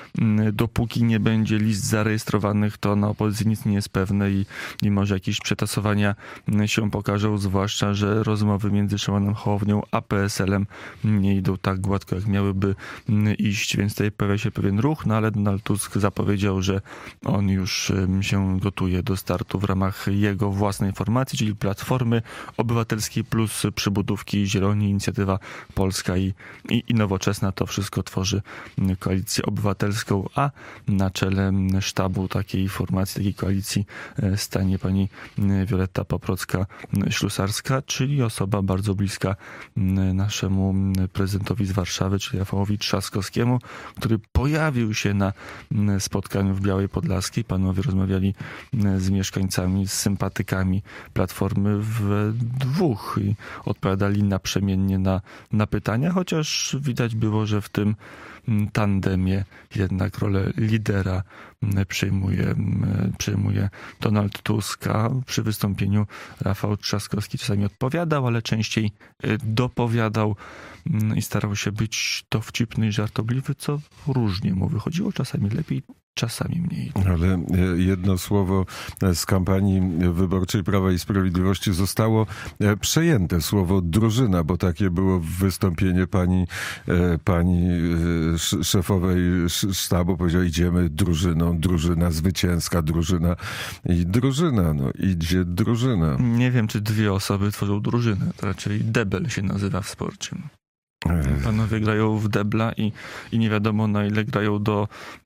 dopóki nie będzie list zarejestrowanych, to na opozycji nic nie jest pewne i, i może jakieś przetasowania się pokażą, zwłaszcza, że rozmowy między Szymonem Hołownią a P S L-em nie idą tak gładko, jak miałyby iść, więc tutaj pojawia się pewien ruch, no ale Donald Tusk zapowiedział, że on już się gotuje do startu w ramach jego własnej formacji, czyli Platformy Obywatelskiej plus przybudówki Zieloni, Inicjatywa Polska i, i, i Nowoczesna. To wszystko tworzy Koalicję Obywatelską, a na czele sztabu takiej formacji, takiej koalicji stanie pani Violetta Paprocka-Ślusarska, czyli osoba bardzo bliska naszemu prezydentowi z Warszawy, czyli Rafałowi Trzaskowskiemu, który pojawił się na spotkaniu w Białej Podlaskiej. Panowie rozmawiali z mieszkańcami, z sympatykami Platformy w dwóch i odpowiadali naprzemiennie na, na pytania, chociaż widać było, że w tym tandemie jednak rolę lidera przejmuje, przejmuje Donald Tusk. Przy wystąpieniu Rafał Trzaskowski czasami odpowiadał, ale częściej dopowiadał i starał się być dowcipny i żartobliwy, co różnie mu wychodziło, czasami lepiej, czasami mniej. Ale jedno słowo z kampanii wyborczej Prawa i Sprawiedliwości zostało przejęte. Słowo drużyna, bo takie było wystąpienie pani, pani szefowej sztabu. Powiedziała, idziemy drużyną, drużyna zwycięska, drużyna i drużyna. No idzie drużyna. Nie wiem, czy dwie osoby tworzą drużynę. To raczej debel się nazywa w sporcie. Panowie grają w debla i, i nie wiadomo, na ile grają do,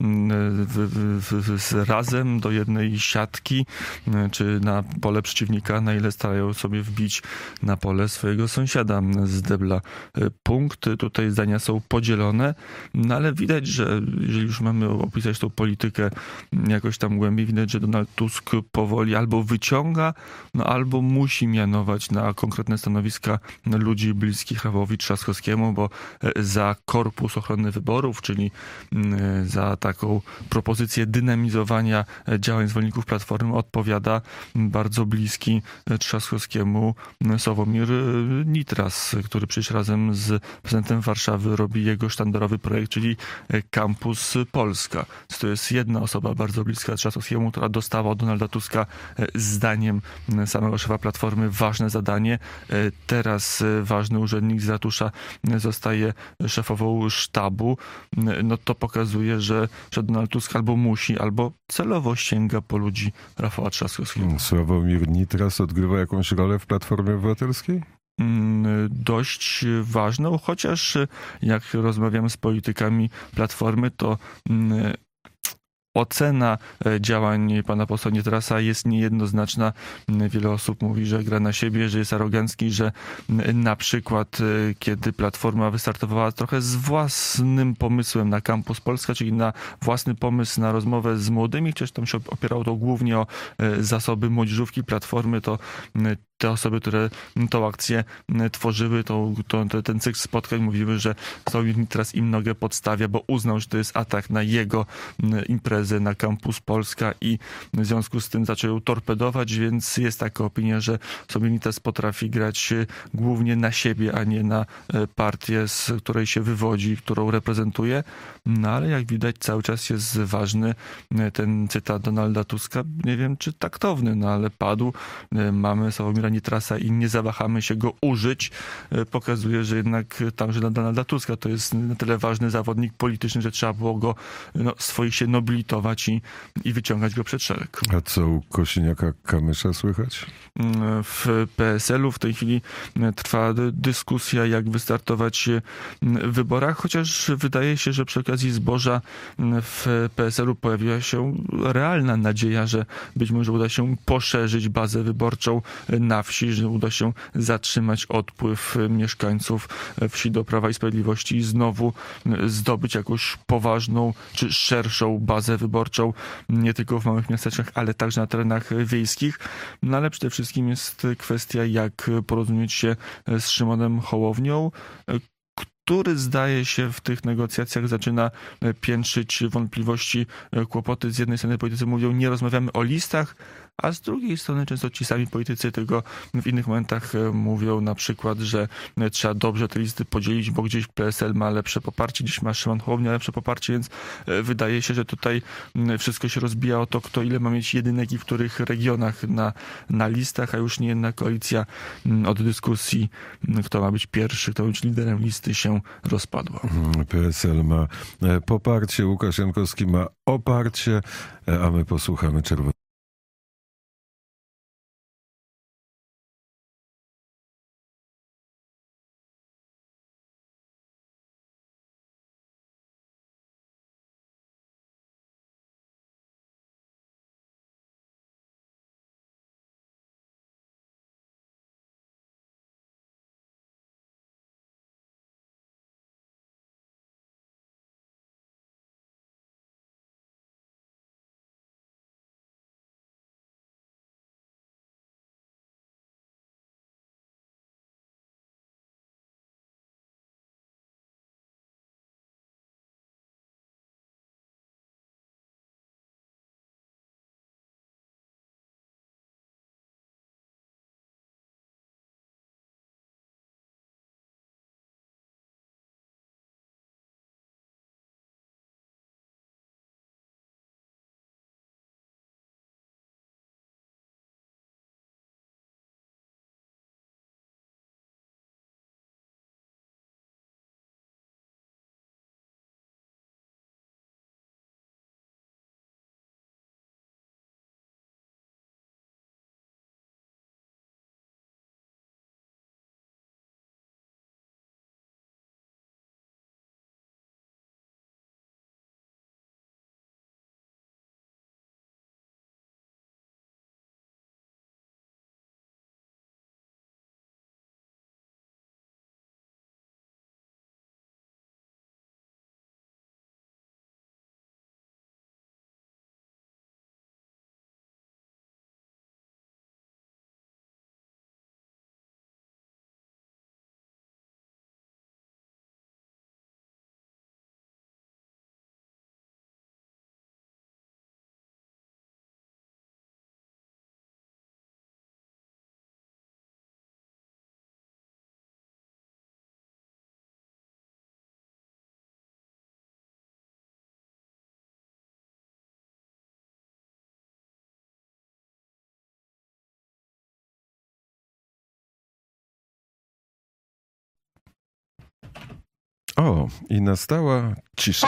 w, w, w, razem do jednej siatki, czy na pole przeciwnika, na ile starają sobie wbić na pole swojego sąsiada z debla punkty. Tutaj zdania są podzielone, no ale widać, że jeżeli już mamy opisać tą politykę jakoś tam głębiej, widać, że Donald Tusk powoli albo wyciąga, no albo musi mianować na konkretne stanowiska ludzi bliskich Rafałowi Trzaskowskiemu, bo za korpus ochrony wyborów, czyli za taką propozycję dynamizowania działań zwolenników Platformy odpowiada bardzo bliski Trzaskowskiemu Sławomir Nitras, który przecież razem z prezydentem Warszawy robi jego sztandarowy projekt, czyli Campus Polska. To jest jedna osoba bardzo bliska Trzaskowskiemu, która dostała od Donalda Tuska zdaniem samego szefa Platformy ważne zadanie. Teraz ważny urzędnik z ratusza zostaje szefową sztabu, no to pokazuje, że, że Donald Tusk albo musi, albo celowo sięga po ludzi Rafała Trzaskowskiego. Sławomir Nitras odgrywa jakąś rolę w Platformie Obywatelskiej? Dość ważną, chociaż jak rozmawiamy z politykami Platformy, to ocena działań pana posła Nitrasa jest niejednoznaczna. Wiele osób mówi, że gra na siebie, że jest arogancki, że na przykład kiedy Platforma wystartowała trochę z własnym pomysłem na Campus Polska, czyli na własny pomysł na rozmowę z młodymi, chociaż tam się opierało to głównie o zasoby młodzieżówki Platformy, to te osoby, które tą akcję tworzyły, to, to, ten cykl spotkań mówiły, że Sławomir Nitras im nogę podstawia, bo uznał, że to jest atak na jego imprezę imprezę na Campus Polska i w związku z tym zaczął ją torpedować, więc jest taka opinia, że Sobienitas potrafi grać głównie na siebie, a nie na partię, z której się wywodzi, którą reprezentuje. No ale jak widać cały czas jest ważny ten cytat Donalda Tuska. Nie wiem, czy taktowny, no ale padł. Mamy Sławomira Nitrasa i nie zawahamy się go użyć. Pokazuje, że jednak tamże dla Donalda Tuska to jest na tyle ważny zawodnik polityczny, że trzeba było go no, swoich się nobilitować i, i wyciągać go przed szereg. A co u Kosiniaka-Kamysza słychać? W P S L u w tej chwili trwa dyskusja, jak wystartować w wyborach, chociaż wydaje się, że przy okazji zboża w P S L u pojawiła się realna nadzieja, że być może uda się poszerzyć bazę wyborczą na wsi, że uda się zatrzymać odpływ mieszkańców wsi do Prawa i Sprawiedliwości i znowu zdobyć jakąś poważną czy szerszą bazę wyborczą, nie tylko w małych miasteczkach, ale także na terenach wiejskich. No ale przede wszystkim jest kwestia, jak porozumieć się z Szymonem Hołownią, który zdaje się w tych negocjacjach zaczyna piętrzyć wątpliwości, kłopoty. Z jednej strony politycy mówią, nie rozmawiamy o listach, a z drugiej strony często ci sami politycy tego w innych momentach mówią na przykład, że trzeba dobrze te listy podzielić, bo gdzieś P S L ma lepsze poparcie, gdzieś ma Szymon Hołownia lepsze poparcie, więc wydaje się, że tutaj wszystko się rozbija o to, kto ile ma mieć jedynek i w których regionach na, na listach, a już nie jedna koalicja od dyskusji, kto ma być pierwszy, kto ma być liderem listy, się rozpadła. P S L ma poparcie, Łukasz Jankowski ma oparcie, a my posłuchamy czerwonego. O, i nastała cisza.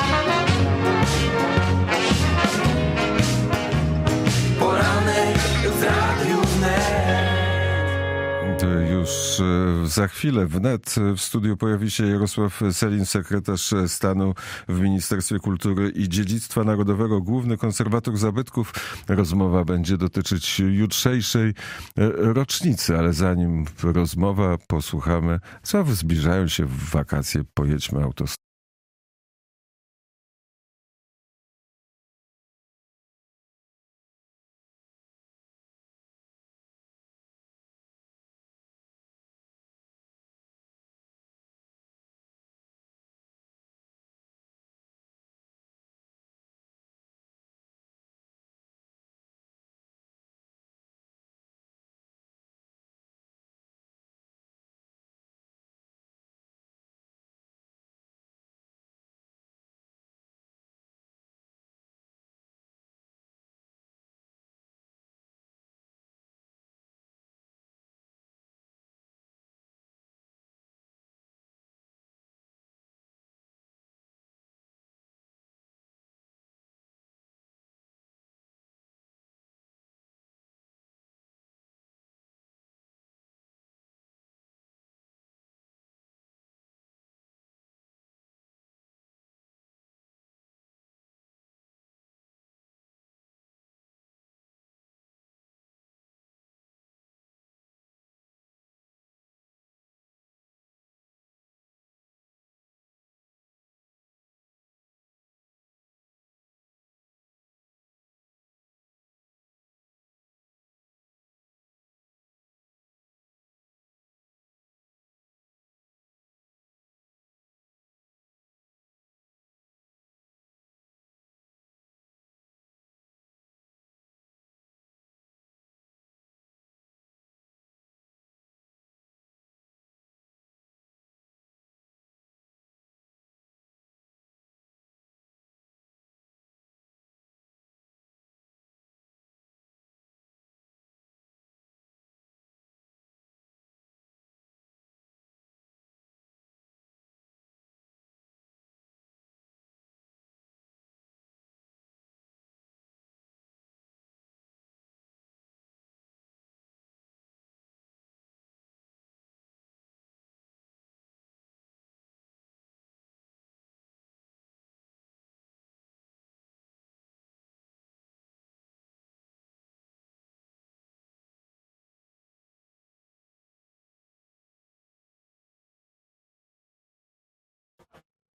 Poranek w Radiu Wnet. To już za chwilę wnet w studiu pojawi się Jarosław Sellin, sekretarz stanu w Ministerstwie Kultury i Dziedzictwa Narodowego, główny konserwator zabytków. Rozmowa będzie dotyczyć jutrzejszej rocznicy, ale zanim rozmowa, posłuchamy, co zbliżają się w wakacje, pojedźmy autostradą.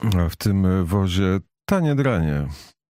A w tym wozie tanie dranie.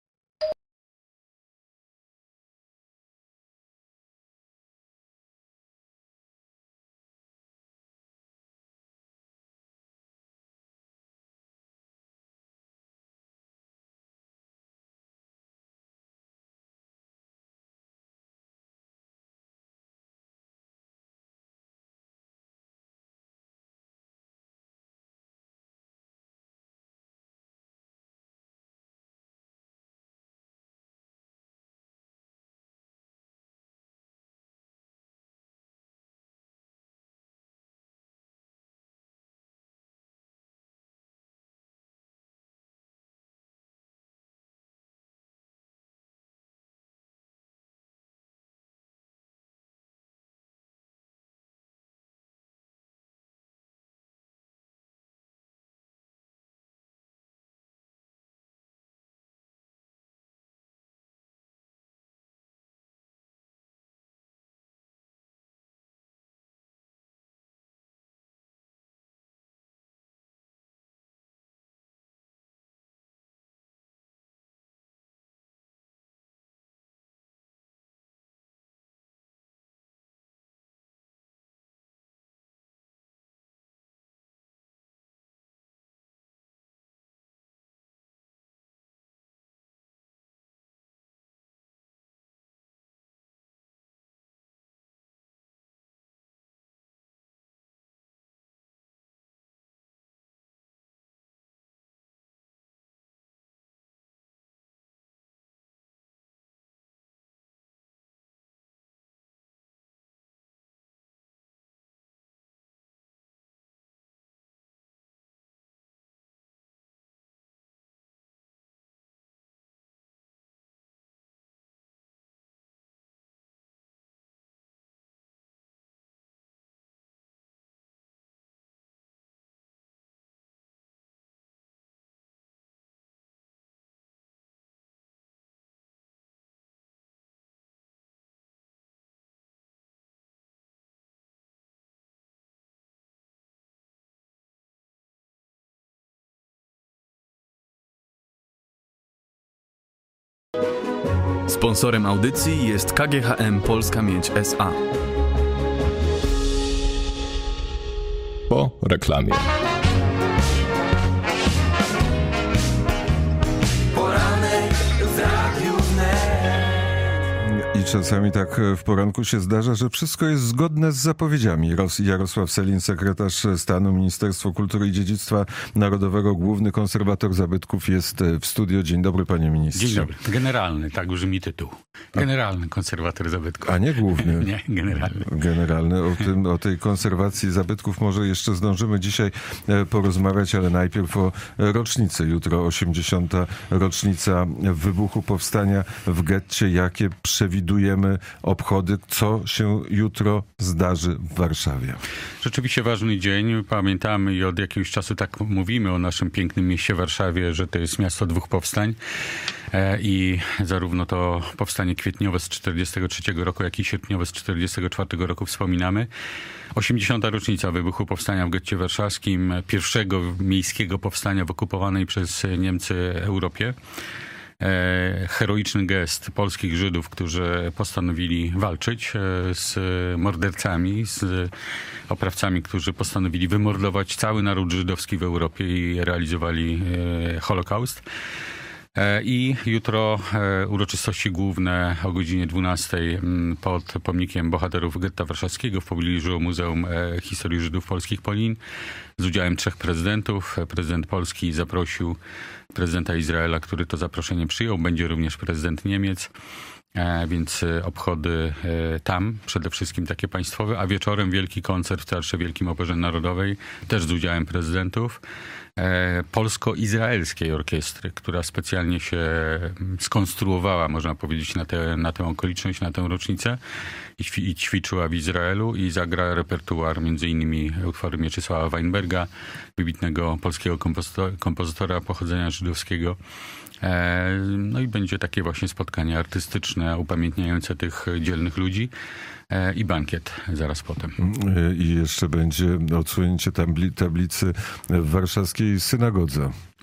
Sponsorem audycji jest K G H M Polska Miedź S A. Po reklamie. Poranek w Radiu Wnet. I czasami tak w poranku się zdarza, że wszystko jest zgodne z zapowiedziami. Jarosław Sellin, sekretarz stanu, Ministerstwo Kultury i Dziedzictwa Narodowego, główny konserwator zabytków, jest w studio. Dzień dobry, panie ministrze. Dzień dobry. Generalny, tak brzmi tytuł. Generalny konserwator zabytków. A nie główny. Nie, generalny. Generalny. O, tym, o tej konserwacji zabytków może jeszcze zdążymy dzisiaj porozmawiać, ale najpierw o rocznicy. Jutro osiemdziesiąta rocznica wybuchu powstania w getcie. Jakie przewidujemy obchody? Co się jutro zdarzy w Warszawie? Rzeczywiście ważny dzień. Pamiętamy i od jakiegoś czasu tak mówimy o naszym pięknym mieście Warszawie, że to jest miasto dwóch powstań. I zarówno to powstanie kwietniowe z czterdziestego trzeciego roku, jak i sierpniowe z czterdziestego czwartego roku wspominamy. osiemdziesiąta rocznica wybuchu powstania w getcie warszawskim, pierwszego miejskiego powstania w okupowanej przez Niemcy Europie. Heroiczny gest polskich Żydów, którzy postanowili walczyć z mordercami, z oprawcami, którzy postanowili wymordować cały naród żydowski w Europie i realizowali Holokaust. I jutro uroczystości główne o godzinie dwunastej pod pomnikiem bohaterów getta warszawskiego w pobliżu Muzeum Historii Żydów Polskich Polin z udziałem trzech prezydentów. Prezydent Polski zaprosił prezydenta Izraela, który to zaproszenie przyjął. Będzie również prezydent Niemiec. Więc obchody tam, przede wszystkim takie państwowe, a wieczorem wielki koncert w Teatrze Wielkim Operze Narodowej, też z udziałem prezydentów, polsko-izraelskiej orkiestry, która specjalnie się skonstruowała, można powiedzieć, na, te, na tę okoliczność, na tę rocznicę i, ćwi, i ćwiczyła w Izraelu i zagra repertuar, między innymi utwory Mieczysława Weinberga, wybitnego polskiego kompozytora, kompozytora pochodzenia żydowskiego. No i będzie takie właśnie spotkanie artystyczne upamiętniające tych dzielnych ludzi i bankiet zaraz potem. I jeszcze będzie odsłonięcie tablicy w warszawskiej synagodze.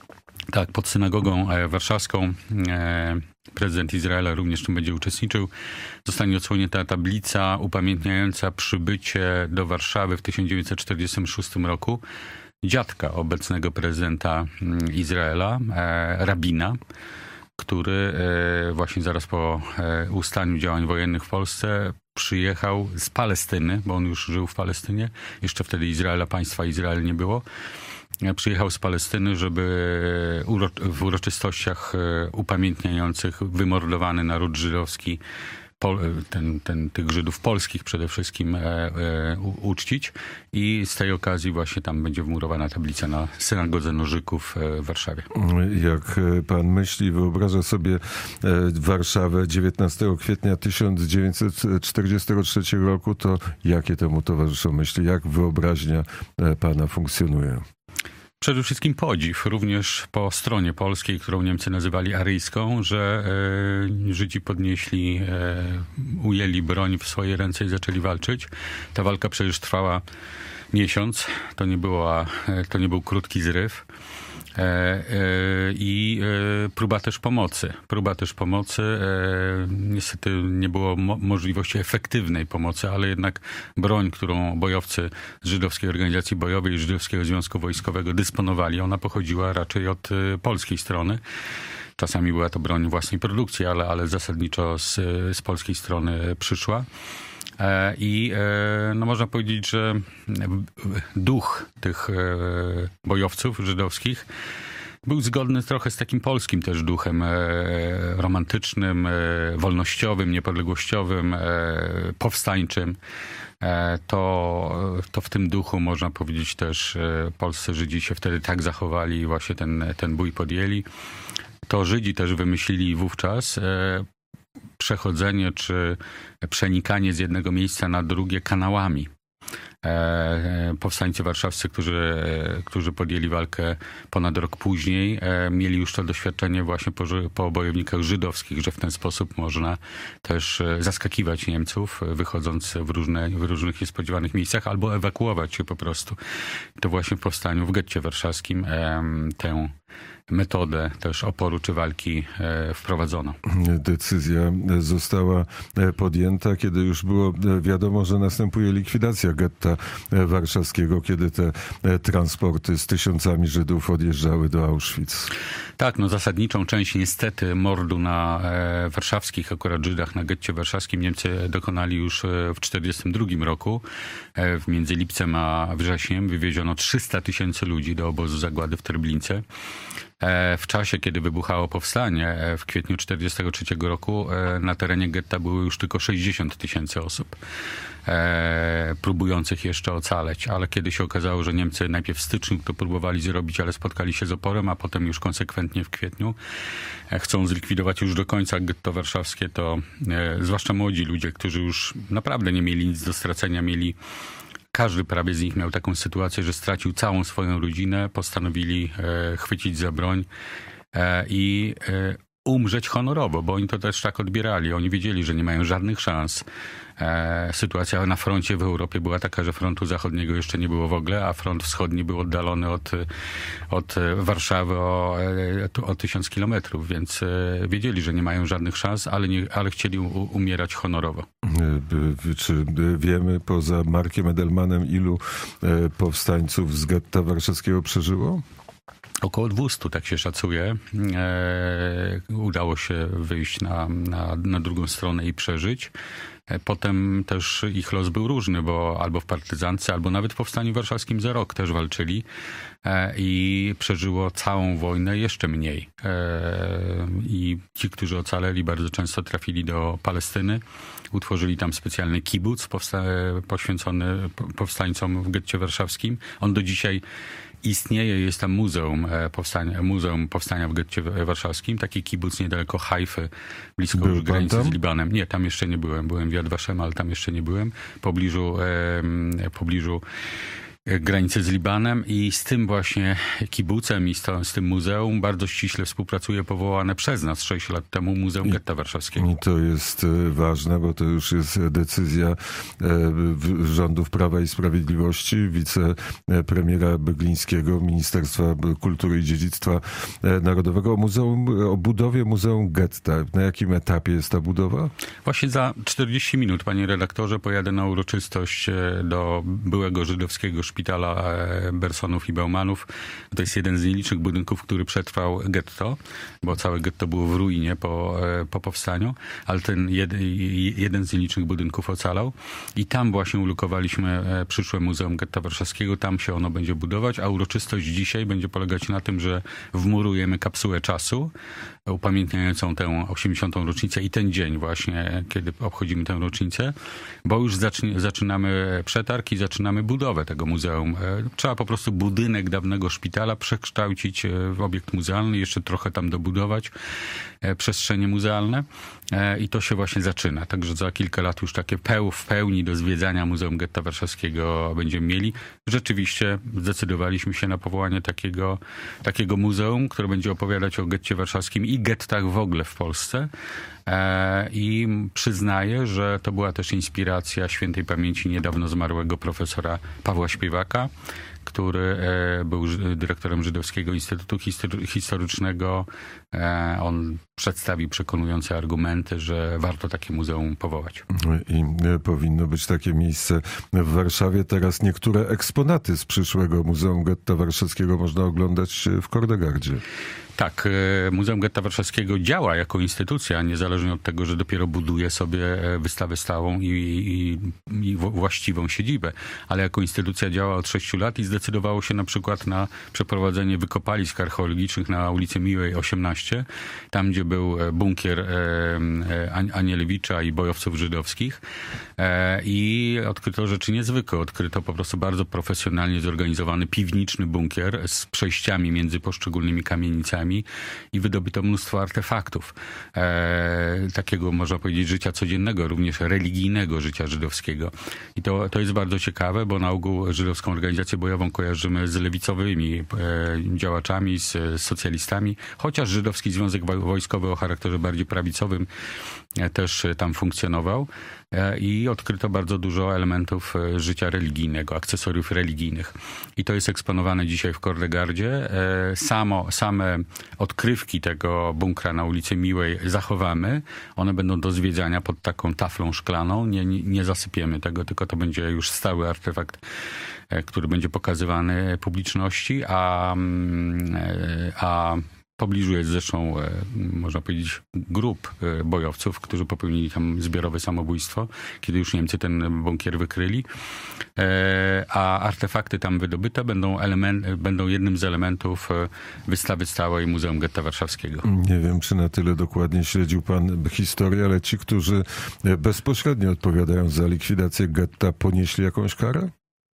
Tak, pod synagogą warszawską prezydent Izraela również w tym będzie uczestniczył. Zostanie odsłonięta tablica upamiętniająca przybycie do Warszawy w tysiąc dziewięćset czterdziestym szóstym roku dziadka obecnego prezydenta Izraela, rabina, który właśnie zaraz po ustaniu działań wojennych w Polsce przyjechał z Palestyny, bo on już żył w Palestynie. Jeszcze wtedy Izraela, państwa Izrael nie było. Przyjechał z Palestyny, żeby w uroczystościach upamiętniających wymordowany naród żydowski, ten, ten, tych Żydów polskich przede wszystkim e, e, uczcić. I z tej okazji właśnie tam będzie wmurowana tablica na synagodze Nożyków w Warszawie. Jak pan myśli, wyobraża sobie Warszawę dziewiętnastego kwietnia tysiąc dziewięćset czterdziestego trzeciego roku, to jakie temu towarzyszą myśli? Jak wyobraźnia pana funkcjonuje? Przede wszystkim podziw, również po stronie polskiej, którą Niemcy nazywali aryjską, że e, Żydzi podnieśli, e, ujęli broń w swoje ręce i zaczęli walczyć. Ta walka przecież trwała miesiąc, to nie, była, to nie był krótki zryw. E, e, I e, próba też pomocy. Próba też pomocy. E, niestety nie było mo- możliwości efektywnej pomocy, ale jednak broń, którą bojowcy z Żydowskiej Organizacji Bojowej i Żydowskiego Związku Wojskowego dysponowali, ona pochodziła raczej od e, polskiej strony. Czasami była to broń własnej produkcji, ale, ale zasadniczo z, z polskiej strony przyszła. I no można powiedzieć, że duch tych bojowców żydowskich był zgodny trochę z takim polskim też duchem romantycznym, wolnościowym, niepodległościowym, powstańczym. To, to w tym duchu można powiedzieć też polscy Żydzi się wtedy tak zachowali i właśnie ten, ten bój podjęli. To Żydzi też wymyślili wówczas przechodzenie czy przenikanie z jednego miejsca na drugie kanałami. E, powstańcy warszawscy, którzy, którzy podjęli walkę ponad rok później, e, mieli już to doświadczenie właśnie po, po bojownikach żydowskich, że w ten sposób można też zaskakiwać Niemców, wychodząc w, różne, w różnych niespodziewanych miejscach, albo ewakuować się po prostu. To właśnie w powstaniu w getcie warszawskim e, tę metodę też oporu czy walki wprowadzono. Decyzja została podjęta, kiedy już było wiadomo, że następuje likwidacja getta warszawskiego, kiedy te transporty z tysiącami Żydów odjeżdżały do Auschwitz. Tak, no zasadniczą część niestety mordu na e, warszawskich akurat Żydach na getcie warszawskim Niemcy dokonali już w tysiąc dziewięćset czterdziestym drugim roku. E, między lipcem a wrześniem wywieziono trzysta tysięcy ludzi do obozu zagłady w Treblince. W czasie, kiedy wybuchało powstanie w kwietniu tysiąc dziewięćset czterdziestego trzeciego roku, na terenie getta było już tylko sześćdziesiąt tysięcy osób próbujących jeszcze ocaleć, ale kiedy się okazało, że Niemcy najpierw w styczniu to próbowali zrobić, ale spotkali się z oporem, a potem już konsekwentnie w kwietniu chcą zlikwidować już do końca getto warszawskie, to zwłaszcza młodzi ludzie, którzy już naprawdę nie mieli nic do stracenia, mieli Każdy prawie z nich miał taką sytuację, że stracił całą swoją rodzinę, postanowili e, chwycić za broń e, i e, umrzeć honorowo, bo oni to też tak odbierali. Oni wiedzieli, że nie mają żadnych szans. E, sytuacja na froncie w Europie była taka, że frontu zachodniego jeszcze nie było w ogóle, a front wschodni był oddalony od, od Warszawy o, o tysiąc kilometrów, więc e, wiedzieli, że nie mają żadnych szans, ale, nie, ale chcieli u, umierać honorowo. Czy wiemy poza Markiem Edelmanem, ilu powstańców z getta warszawskiego przeżyło? Około dwieście, tak się szacuje. E, udało się wyjść na, na, na drugą stronę i przeżyć. E, potem też ich los był różny, bo albo w partyzance, albo nawet w Powstaniu Warszawskim za rok też walczyli e, i przeżyło całą wojnę jeszcze mniej. E, I ci, którzy ocaleli, bardzo często trafili do Palestyny. Utworzyli tam specjalny kibuc powsta- poświęcony powstańcom w getcie warszawskim. On do dzisiaj istnieje, jest tam muzeum powstania, muzeum powstania w getcie warszawskim. Taki kibuc niedaleko Hajfy, blisko Był już granicy tam? z Libanem. Nie, tam jeszcze nie byłem. Byłem w Yad Vashem, ale tam jeszcze nie byłem. W pobliżu, e, pobliżu granicy z Libanem i z tym właśnie kibucem i z, to, z tym muzeum bardzo ściśle współpracuje powołane przez nas sześć lat temu Muzeum Getta Warszawskiego. I to jest ważne, bo to już jest decyzja rządów Prawa i Sprawiedliwości, wicepremiera Byglińskiego, Ministerstwa Kultury i Dziedzictwa Narodowego o, muzeum, o budowie Muzeum Getta. Na jakim etapie jest ta budowa? Właśnie za czterdzieści minut, panie redaktorze, pojadę na uroczystość do byłego żydowskiego szpitala Bersonów i Baumanów. To jest jeden z nielicznych budynków, który przetrwał getto, bo całe getto było w ruinie po, po powstaniu, ale ten jed, jeden z nielicznych budynków ocalał i tam właśnie ulokowaliśmy przyszłe Muzeum Getta Warszawskiego. Tam się ono będzie budować, a uroczystość dzisiaj będzie polegać na tym, że wmurujemy kapsułę czasu upamiętniającą tę osiemdziesiątą rocznicę i ten dzień właśnie, kiedy obchodzimy tę rocznicę, bo już zacznie, zaczynamy przetarg i zaczynamy budowę tego muzeum. Trzeba po prostu budynek dawnego szpitala przekształcić w obiekt muzealny, jeszcze trochę tam dobudować przestrzenie muzealne i to się właśnie zaczyna. Także za kilka lat już takie peł, w pełni do zwiedzania Muzeum Getta Warszawskiego będziemy mieli. Rzeczywiście zdecydowaliśmy się na powołanie takiego, takiego muzeum, które będzie opowiadać o getcie warszawskim i gettach w ogóle w Polsce. I przyznaję, że to była też inspiracja świętej pamięci niedawno zmarłego profesora Pawła Śpiewaka, który był dyrektorem Żydowskiego Instytutu Historycznego. On przedstawił przekonujące argumenty, że warto takie muzeum powołać. I powinno być takie miejsce w Warszawie. Teraz niektóre eksponaty z przyszłego Muzeum Getta Warszawskiego można oglądać w Kordegardzie. Tak, Muzeum Getta Warszawskiego działa jako instytucja, niezależnie od tego, że dopiero buduje sobie wystawę stałą i, i, i właściwą siedzibę, ale jako instytucja działa od sześciu lat i zdecydowało się na przykład na przeprowadzenie wykopalisk archeologicznych na ulicy Miłej osiemnaście, tam gdzie był bunkier Anielewicza i bojowców żydowskich i odkryto rzeczy niezwykłe. Odkryto po prostu bardzo profesjonalnie zorganizowany piwniczny bunkier z przejściami między poszczególnymi kamienicami i wydobyto mnóstwo artefaktów e, takiego, można powiedzieć, życia codziennego, również religijnego życia żydowskiego. I to, to jest bardzo ciekawe, bo na ogół żydowską organizację bojową kojarzymy z lewicowymi e, działaczami, z, z socjalistami, chociaż Żydowski Związek Wojskowy o charakterze bardziej prawicowym e, też tam funkcjonował e, i odkryto bardzo dużo elementów życia religijnego, akcesoriów religijnych. I to jest eksponowane dzisiaj w Kordegardzie. E, samo, same odkrywki tego bunkra na ulicy Miłej zachowamy. One będą do zwiedzania pod taką taflą szklaną. Nie, nie, nie zasypiemy tego, tylko to będzie już stały artefakt, który będzie pokazywany publiczności, a, a w pobliżu jest zresztą, można powiedzieć, grup bojowców, którzy popełnili tam zbiorowe samobójstwo, kiedy już Niemcy ten bunkier wykryli. A artefakty tam wydobyte będą, element, będą jednym z elementów wystawy stałej Muzeum Getta Warszawskiego. Nie wiem, czy na tyle dokładnie śledził pan historię, ale ci, którzy bezpośrednio odpowiadają za likwidację getta, ponieśli jakąś karę?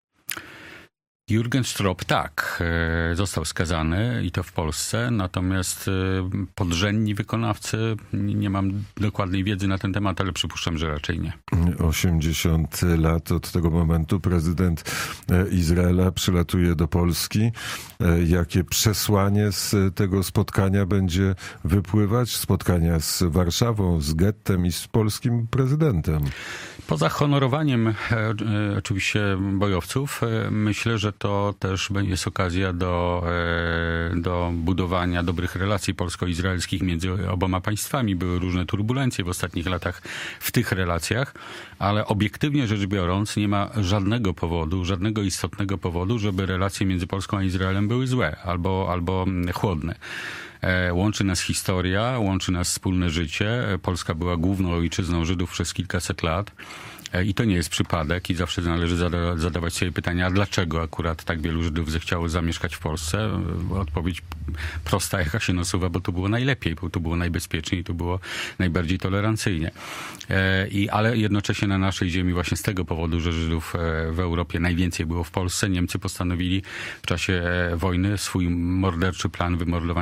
Jürgen Stroop, tak, został skazany i to w Polsce, natomiast podrzędni wykonawcy, nie mam dokładnej wiedzy na ten temat, ale przypuszczam, że raczej nie. osiemdziesiąt lat od tego momentu prezydent Izraela przylatuje do Polski. Jakie przesłanie z tego spotkania będzie wypływać? Spotkania z Warszawą, z gettem i z polskim prezydentem. Poza honorowaniem e, e, oczywiście bojowców, e, myślę, że to też jest okazja do, e, do budowania dobrych relacji polsko-izraelskich między oboma państwami. Były różne turbulencje w ostatnich latach w tych relacjach, ale obiektywnie rzecz biorąc nie ma żadnego powodu, żadnego istotnego powodu, żeby relacje między Polską a Izraelem były złe albo, albo chłodne. Łączy nas historia, łączy nas wspólne życie. Polska była główną ojczyzną Żydów przez kilkaset lat. I to nie jest przypadek i zawsze należy zada- zadawać sobie pytania, a dlaczego akurat tak wielu Żydów zechciało zamieszkać w Polsce? Odpowiedź prosta, jaka się nasuwa, bo tu było najlepiej, bo tu było najbezpieczniej, tu było najbardziej tolerancyjnie. E, i, ale jednocześnie na naszej ziemi właśnie z tego powodu, że Żydów w Europie najwięcej było w Polsce, Niemcy postanowili w czasie wojny swój morderczy plan wymordowania narodu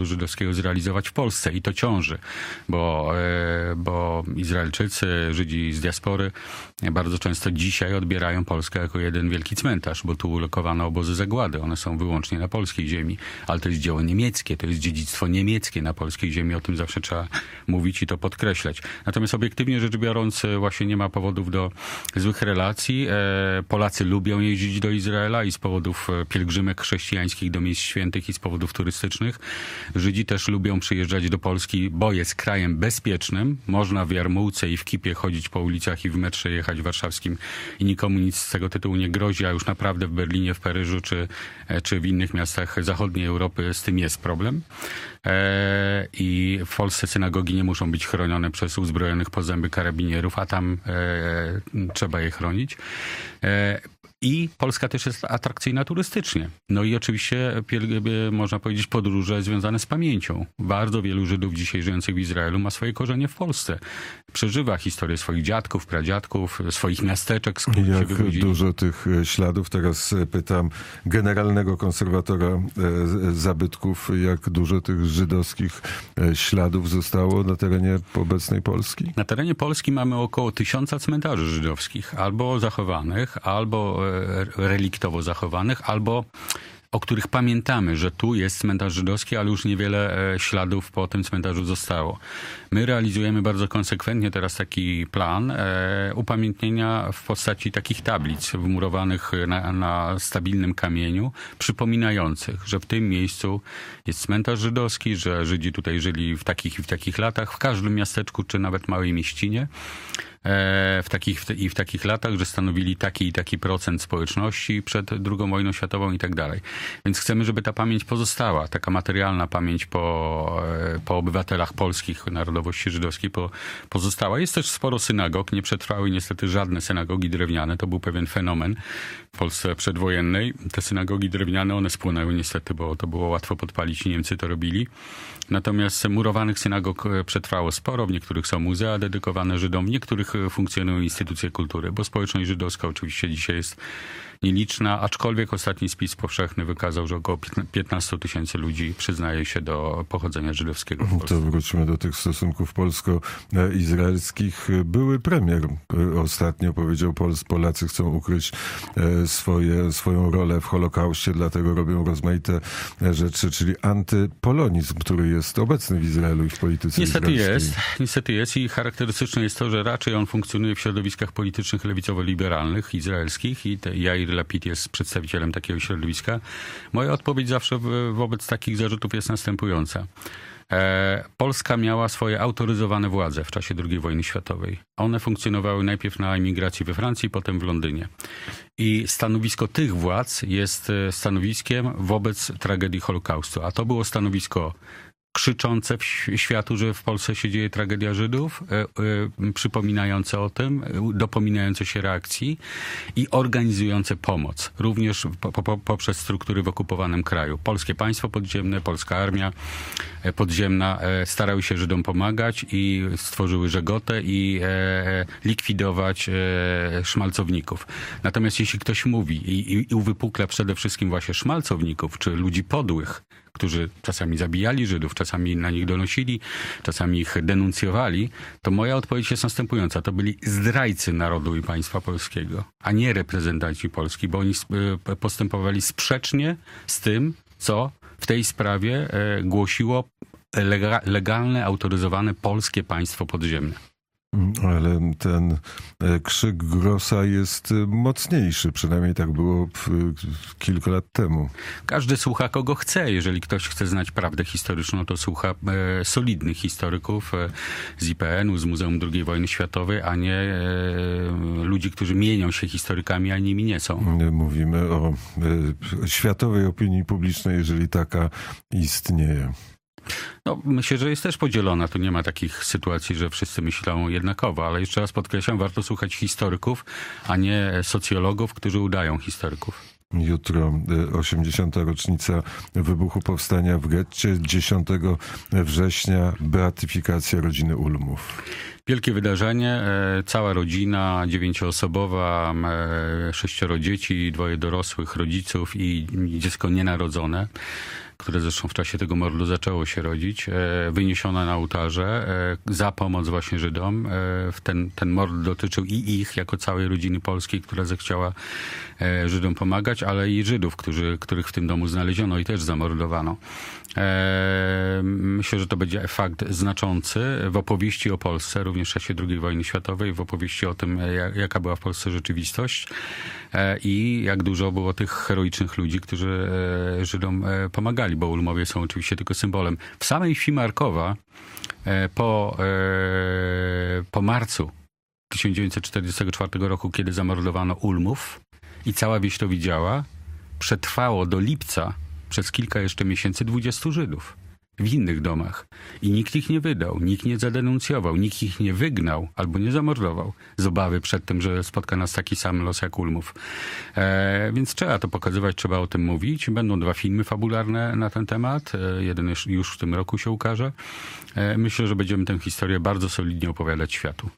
żydowskiego zrealizować w Polsce i to ciąży, bo, bo Izraelczycy, Żydzi z diaspory bardzo często dzisiaj odbierają Polskę jako jeden wielki cmentarz, bo tu ulokowano obozy zagłady. One są wyłącznie na polskiej ziemi, ale to jest dzieło niemieckie, to jest dziedzictwo niemieckie na polskiej ziemi. O tym zawsze trzeba mówić i to podkreślać. Natomiast obiektywnie rzecz biorąc właśnie nie ma powodów do złych relacji. Polacy lubią jeździć do Izraela i z powodów pielgrzymek chrześcijańskich do miejsc świętych i z powodów turystycznych. Żydzi też lubią przyjeżdżać do Polski, bo jest krajem bezpiecznym. Można w jarmułce i w kipie chodzić po ulicach i w metrze jechać warszawskim i nikomu nic z tego tytułu nie grozi, a już naprawdę w Berlinie, w Paryżu czy, czy w innych miastach zachodniej Europy z tym jest problem. I w Polsce synagogi nie muszą być chronione przez uzbrojonych po zęby karabinierów, a tam trzeba je chronić. I Polska też jest atrakcyjna turystycznie. No i oczywiście można powiedzieć podróże związane z pamięcią. Bardzo wielu Żydów dzisiaj żyjących w Izraelu ma swoje korzenie w Polsce. Przeżywa historię swoich dziadków, pradziadków, swoich miasteczek, z których się wywodzili. Jak dużo tych śladów, teraz pytam generalnego konserwatora zabytków, jak dużo tych żydowskich śladów zostało na terenie obecnej Polski? Na terenie Polski mamy około tysiąca cmentarzy żydowskich, albo zachowanych, albo reliktowo zachowanych, albo o których pamiętamy, że tu jest cmentarz żydowski, ale już niewiele śladów po tym cmentarzu zostało. My realizujemy bardzo konsekwentnie teraz taki plan e, upamiętnienia w postaci takich tablic wmurowanych na, na stabilnym kamieniu, przypominających, że w tym miejscu jest cmentarz żydowski, że Żydzi tutaj żyli w takich i w takich latach, w każdym miasteczku czy nawet małej mieścinie. W takich, w, i w takich latach, że stanowili taki i taki procent społeczności przed drugą wojną światową i tak dalej. Więc chcemy, żeby ta pamięć pozostała, taka materialna pamięć po, po obywatelach polskich narodowości żydowskiej po, pozostała. Jest też sporo synagog, nie przetrwały niestety żadne synagogi drewniane, to był pewien fenomen w Polsce przedwojennej. Te synagogi drewniane, one spłonęły niestety, bo to było łatwo podpalić i Niemcy to robili. Natomiast murowanych synagog przetrwało sporo, w niektórych są muzea dedykowane Żydom, w niektórych funkcjonują instytucje kultury, bo społeczność żydowska oczywiście dzisiaj jest nieliczna, aczkolwiek ostatni spis powszechny wykazał, że około piętnaście tysięcy ludzi przyznaje się do pochodzenia żydowskiego w Polsce. To wróćmy do tych stosunków polsko-izraelskich. Były premier ostatnio powiedział, Polacy chcą ukryć swoje, swoją rolę w Holokauście, dlatego robią rozmaite rzeczy, czyli antypolonizm, który jest obecny w Izraelu i w polityce niestety izraelskiej. Jest, niestety jest i charakterystyczne jest to, że raczej on funkcjonuje w środowiskach politycznych lewicowo-liberalnych, izraelskich i te Jair Lapid jest przedstawicielem takiego środowiska. Moja odpowiedź zawsze wobec takich zarzutów jest następująca. Polska miała swoje autoryzowane władze w czasie drugiej wojny światowej. One funkcjonowały najpierw na emigracji we Francji, potem w Londynie. I stanowisko tych władz jest stanowiskiem wobec tragedii Holokaustu. A to było stanowisko krzyczące w światu, że w Polsce się dzieje tragedia Żydów, e, e, przypominające o tym, dopominające się reakcji i organizujące pomoc. Również po, po, poprzez struktury w okupowanym kraju. Polskie państwo podziemne, polska armia podziemna e, starały się Żydom pomagać i stworzyły Żegotę i e, likwidować e, szmalcowników. Natomiast jeśli ktoś mówi i, i, i uwypukla przede wszystkim właśnie szmalcowników, czy ludzi podłych, którzy czasami zabijali Żydów, czasami na nich donosili, czasami ich denuncjowali, to moja odpowiedź jest następująca. To byli zdrajcy narodu i państwa polskiego, a nie reprezentanci Polski, bo oni postępowali sprzecznie z tym, co w tej sprawie głosiło legalne, autoryzowane polskie państwo podziemne. Ale ten krzyk Grossa jest mocniejszy, przynajmniej tak było kilka lat temu. Każdy słucha kogo chce. Jeżeli ktoś chce znać prawdę historyczną, to słucha e, solidnych historyków e, z I P N u, z Muzeum drugiej wojny światowej, a nie e, ludzi, którzy mienią się historykami, a nimi nie są. Mówimy o e, światowej opinii publicznej, jeżeli taka istnieje. No, myślę, że jest też podzielona. Tu nie ma takich sytuacji, że wszyscy myślą jednakowo, ale jeszcze raz podkreślam, warto słuchać historyków, a nie socjologów, którzy udają historyków. Jutro osiemdziesiąta rocznica wybuchu powstania w getcie, dziesiątego września beatyfikacja rodziny Ulmów. Wielkie wydarzenie, cała rodzina dziewięcioosobowa, sześcioro dzieci, dwoje dorosłych rodziców i dziecko nienarodzone. które zresztą w czasie tego mordu zaczęło się rodzić, wyniesione na ołtarze za pomoc właśnie Żydom. Ten, ten mord dotyczył i ich, jako całej rodziny polskiej, która zechciała Żydom pomagać, ale i Żydów, którzy, których w tym domu znaleziono i też zamordowano. Myślę, że to będzie fakt znaczący w opowieści o Polsce, również w czasie drugiej wojny światowej, w opowieści o tym, jaka była w Polsce rzeczywistość i jak dużo było tych heroicznych ludzi, którzy Żydom pomagali, bo Ulmowie są oczywiście tylko symbolem. W samej wsi Markowa po, po marcu tysiąc dziewięćset czterdziestego czwartego roku, kiedy zamordowano Ulmów i cała wieś to widziała, przetrwało do lipca przez kilka jeszcze miesięcy dwudziestu Żydów w innych domach. I nikt ich nie wydał, nikt nie zadenuncjował, nikt ich nie wygnał albo nie zamordował z obawy przed tym, że spotka nas taki sam los jak Ulmów. E, więc trzeba to pokazywać, trzeba o tym mówić. Będą dwa filmy fabularne na ten temat. E, jeden już, już w tym roku się ukaże. E, myślę, że będziemy tę historię bardzo solidnie opowiadać światu.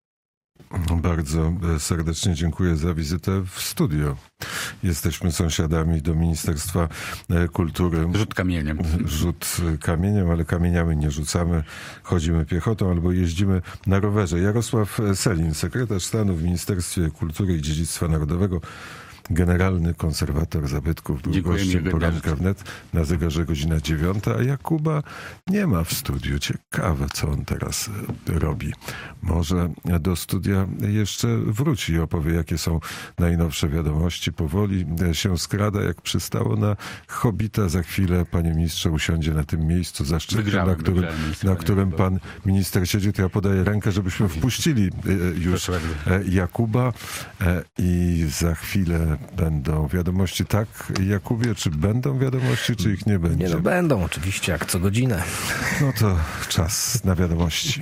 Bardzo serdecznie dziękuję za wizytę w studio. Jesteśmy sąsiadami do Ministerstwa Kultury. Rzut kamieniem. Rzut kamieniem, ale kamieniami nie rzucamy. Chodzimy piechotą albo jeździmy na rowerze. Jarosław Sellin, sekretarz stanu w Ministerstwie Kultury i Dziedzictwa Narodowego, generalny konserwator zabytków, był gościem Poranka Wnet. Na zegarze godzina dziewiąta, a Jakuba nie ma w studiu. Ciekawe, co on teraz robi. Może do studia jeszcze wróci i opowie, jakie są najnowsze wiadomości. Powoli się skrada, jak przystało na Hobbita. Za chwilę, panie ministrze, usiądzie na tym miejscu zaszczytnym, na którym, na którym pan minister siedzi. To ja podaję rękę, żebyśmy wpuścili już Jakuba i za chwilę będą wiadomości. Tak, Jakubie, czy będą wiadomości, czy ich nie będzie? Nie, no będą oczywiście, jak co godzinę. No to czas na wiadomości.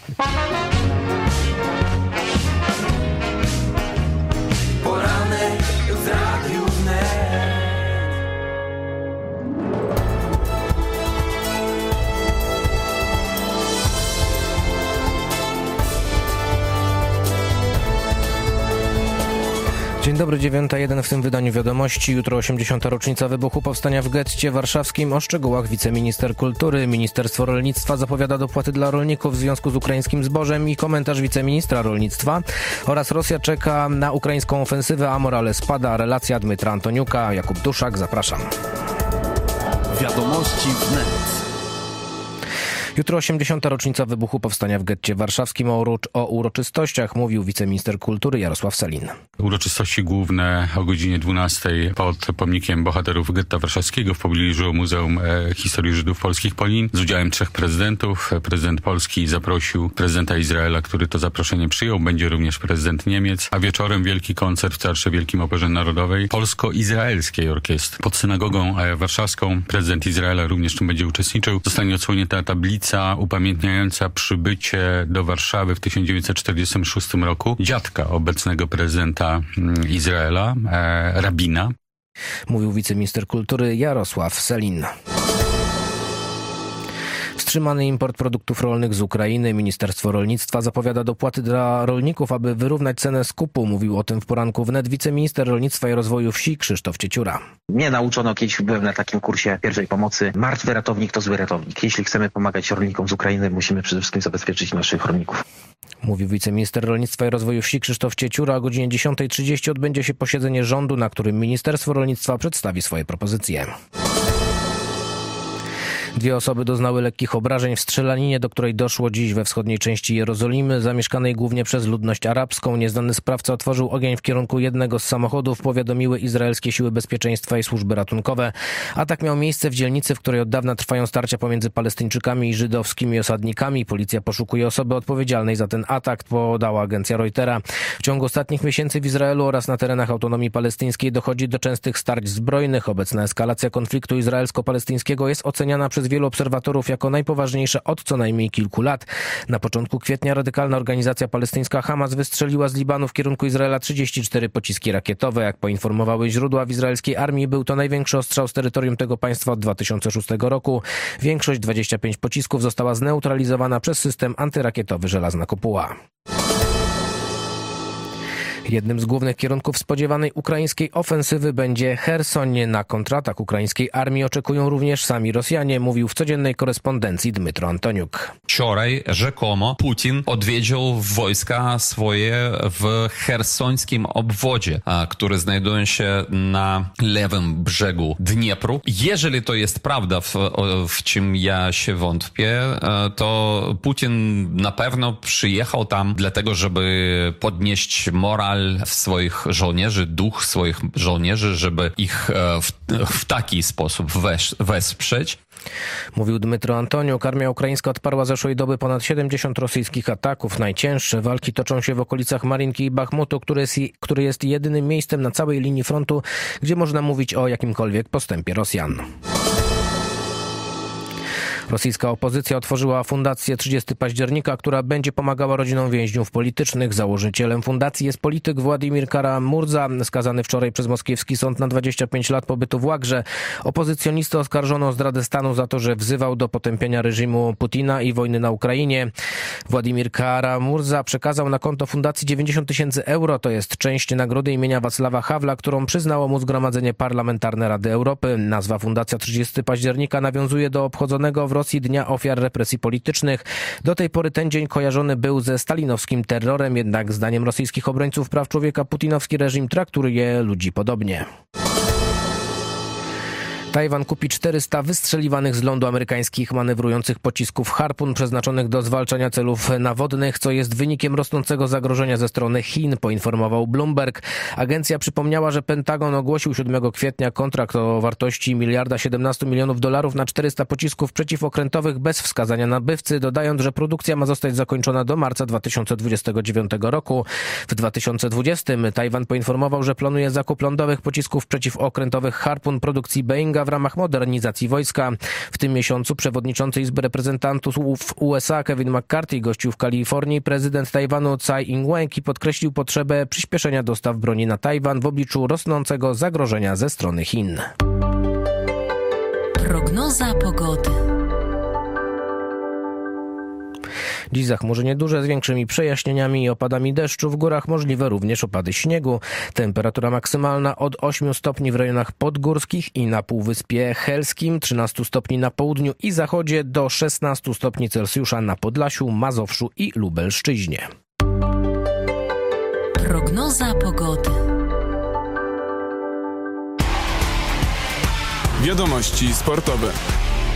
Poranek w Radiu Wnet. Dzień dobry, dziewiąta jeden w tym wydaniu wiadomości. Jutro osiemdziesiąta rocznica wybuchu powstania w getcie warszawskim. O szczegółach wiceminister kultury. Ministerstwo Rolnictwa zapowiada dopłaty dla rolników w związku z ukraińskim zbożem i komentarz wiceministra rolnictwa. Oraz Rosja czeka na ukraińską ofensywę, a morale spada. Relacja Dmytra Antoniuka. Jakub Duszak, zapraszam. Wiadomości wnet. Jutro osiemdziesiąta rocznica wybuchu powstania w getcie warszawskim. O, uroczy- o uroczystościach mówił wiceminister kultury Jarosław Sellin. Uroczystości główne o godzinie dwunastej pod pomnikiem bohaterów getta warszawskiego w pobliżu Muzeum e, Historii Żydów Polskich Polin z udziałem trzech prezydentów. Prezydent Polski zaprosił prezydenta Izraela, który to zaproszenie przyjął. Będzie również prezydent Niemiec. A wieczorem wielki koncert w Teatrze Wielkim Operze Narodowej Polsko-Izraelskiej Orkiestry. Pod synagogą e, warszawską prezydent Izraela również w tym będzie uczestniczył. Zostanie odsłonięta tablica upamiętniająca przybycie do Warszawy w tysiąc dziewięćset czterdziestym szóstym roku dziadka obecnego prezydenta Izraela, e, rabina. Mówił wiceminister kultury Jarosław Sellin. Wstrzymany import produktów rolnych z Ukrainy. Ministerstwo Rolnictwa zapowiada dopłaty dla rolników, aby wyrównać cenę skupu. Mówił o tym w Poranku Wnet wiceminister rolnictwa i rozwoju wsi Krzysztof Cieciura. Mnie nauczono, kiedyś byłem na takim kursie pierwszej pomocy. Martwy ratownik to zły ratownik. Jeśli chcemy pomagać rolnikom z Ukrainy, musimy przede wszystkim zabezpieczyć naszych rolników. Mówił wiceminister rolnictwa i rozwoju wsi Krzysztof Cieciura. O godzinie dziesiątej trzydzieści odbędzie się posiedzenie rządu, na którym Ministerstwo Rolnictwa przedstawi swoje propozycje. Dwie osoby doznały lekkich obrażeń w strzelaninie, do której doszło dziś we wschodniej części Jerozolimy, zamieszkanej głównie przez ludność arabską. Nieznany sprawca otworzył ogień w kierunku jednego z samochodów, powiadomiły izraelskie siły bezpieczeństwa i służby ratunkowe. Atak miał miejsce w dzielnicy, w której od dawna trwają starcia pomiędzy Palestyńczykami i żydowskimi osadnikami. Policja poszukuje osoby odpowiedzialnej za ten atak, podała agencja Reutera. W ciągu ostatnich miesięcy w Izraelu oraz na terenach autonomii palestyńskiej dochodzi do częstych starć zbrojnych. Obecna eskalacja konfliktu izraelsko-palestyńskiego jest oceniana przez wielu obserwatorów jako najpoważniejsza od co najmniej kilku lat. Na początku kwietnia radykalna organizacja palestyńska Hamas wystrzeliła z Libanu w kierunku Izraela trzydzieści cztery pociski rakietowe. Jak poinformowały źródła w izraelskiej armii, był to największy ostrzał z terytorium tego państwa od dwa tysiące szóstego roku. Większość, dwadzieścia pięć pocisków, została zneutralizowana przez system antyrakietowy Żelazna Kopuła. Jednym z głównych kierunków spodziewanej ukraińskiej ofensywy będzie Cherson. Na kontratak ukraińskiej armii oczekują również sami Rosjanie, mówił w codziennej korespondencji Dmytro Antoniuk. Wczoraj rzekomo Putin odwiedził wojska swoje w chersońskim obwodzie, który znajduje się na lewym brzegu Dniepru. Jeżeli to jest prawda, w, w czym ja się wątpię, to Putin na pewno przyjechał tam dlatego, żeby podnieść moral swoich żołnierzy, duch swoich żołnierzy, żeby ich w, w taki sposób wesz, wesprzeć. Mówił Dmytro Antoniuk. Armia ukraińska odparła zeszłej doby ponad siedemdziesiąt rosyjskich ataków. Najcięższe walki toczą się w okolicach Marinki i Bachmutu, który jest, który jest jedynym miejscem na całej linii frontu, gdzie można mówić o jakimkolwiek postępie Rosjan. Rosyjska opozycja otworzyła Fundację trzydziestego października, która będzie pomagała rodzinom więźniów politycznych. Założycielem fundacji jest polityk Władimir Kara-Murza, skazany wczoraj przez moskiewski sąd na dwadzieścia pięć lat pobytu w łagrze. Opozycjonistę oskarżono o zdradę stanu za to, że wzywał do potępienia reżimu Putina i wojny na Ukrainie. Władimir Kara-Murza przekazał na konto fundacji dziewięćdziesiąt tysięcy euro. To jest część nagrody imienia Wacława Hawla, którą przyznało mu Zgromadzenie Parlamentarne Rady Europy. Nazwa Fundacja trzydziestego października nawiązuje do obchodzonego w Rosji Dnia Ofiar Represji Politycznych. Do tej pory ten dzień kojarzony był ze stalinowskim terrorem, jednak zdaniem rosyjskich obrońców praw człowieka putinowski reżim traktuje ludzi podobnie. Tajwan kupi czterysta wystrzeliwanych z lądu amerykańskich manewrujących pocisków Harpun przeznaczonych do zwalczania celów nawodnych, co jest wynikiem rosnącego zagrożenia ze strony Chin, poinformował Bloomberg. Agencja przypomniała, że Pentagon ogłosił siódmego kwietnia kontrakt o wartości miliarda siedemnastu milionów dolarów na czterysta pocisków przeciwokrętowych bez wskazania nabywcy, dodając, że produkcja ma zostać zakończona do marca dwa tysiące dwudziestego dziewiątego roku. W dwa tysiące dwudziestym Tajwan poinformował, że planuje zakup lądowych pocisków przeciwokrętowych Harpun produkcji Boeinga w ramach modernizacji wojska. W tym miesiącu przewodniczący Izby Reprezentantów U S A Kevin McCarthy gościł w Kalifornii prezydent Tajwanu Tsai Ing-wen i podkreślił potrzebę przyspieszenia dostaw broni na Tajwan w obliczu rosnącego zagrożenia ze strony Chin. Prognoza pogody. Dziś zachmurzenie duże z większymi przejaśnieniami i opadami deszczu. W górach możliwe również opady śniegu. Temperatura maksymalna od ośmiu stopni w rejonach podgórskich i na Półwyspie Helskim, trzynastu stopni na południu i zachodzie, do szesnastu stopni Celsjusza na Podlasiu, Mazowszu i Lubelszczyźnie. Prognoza pogody. Wiadomości sportowe.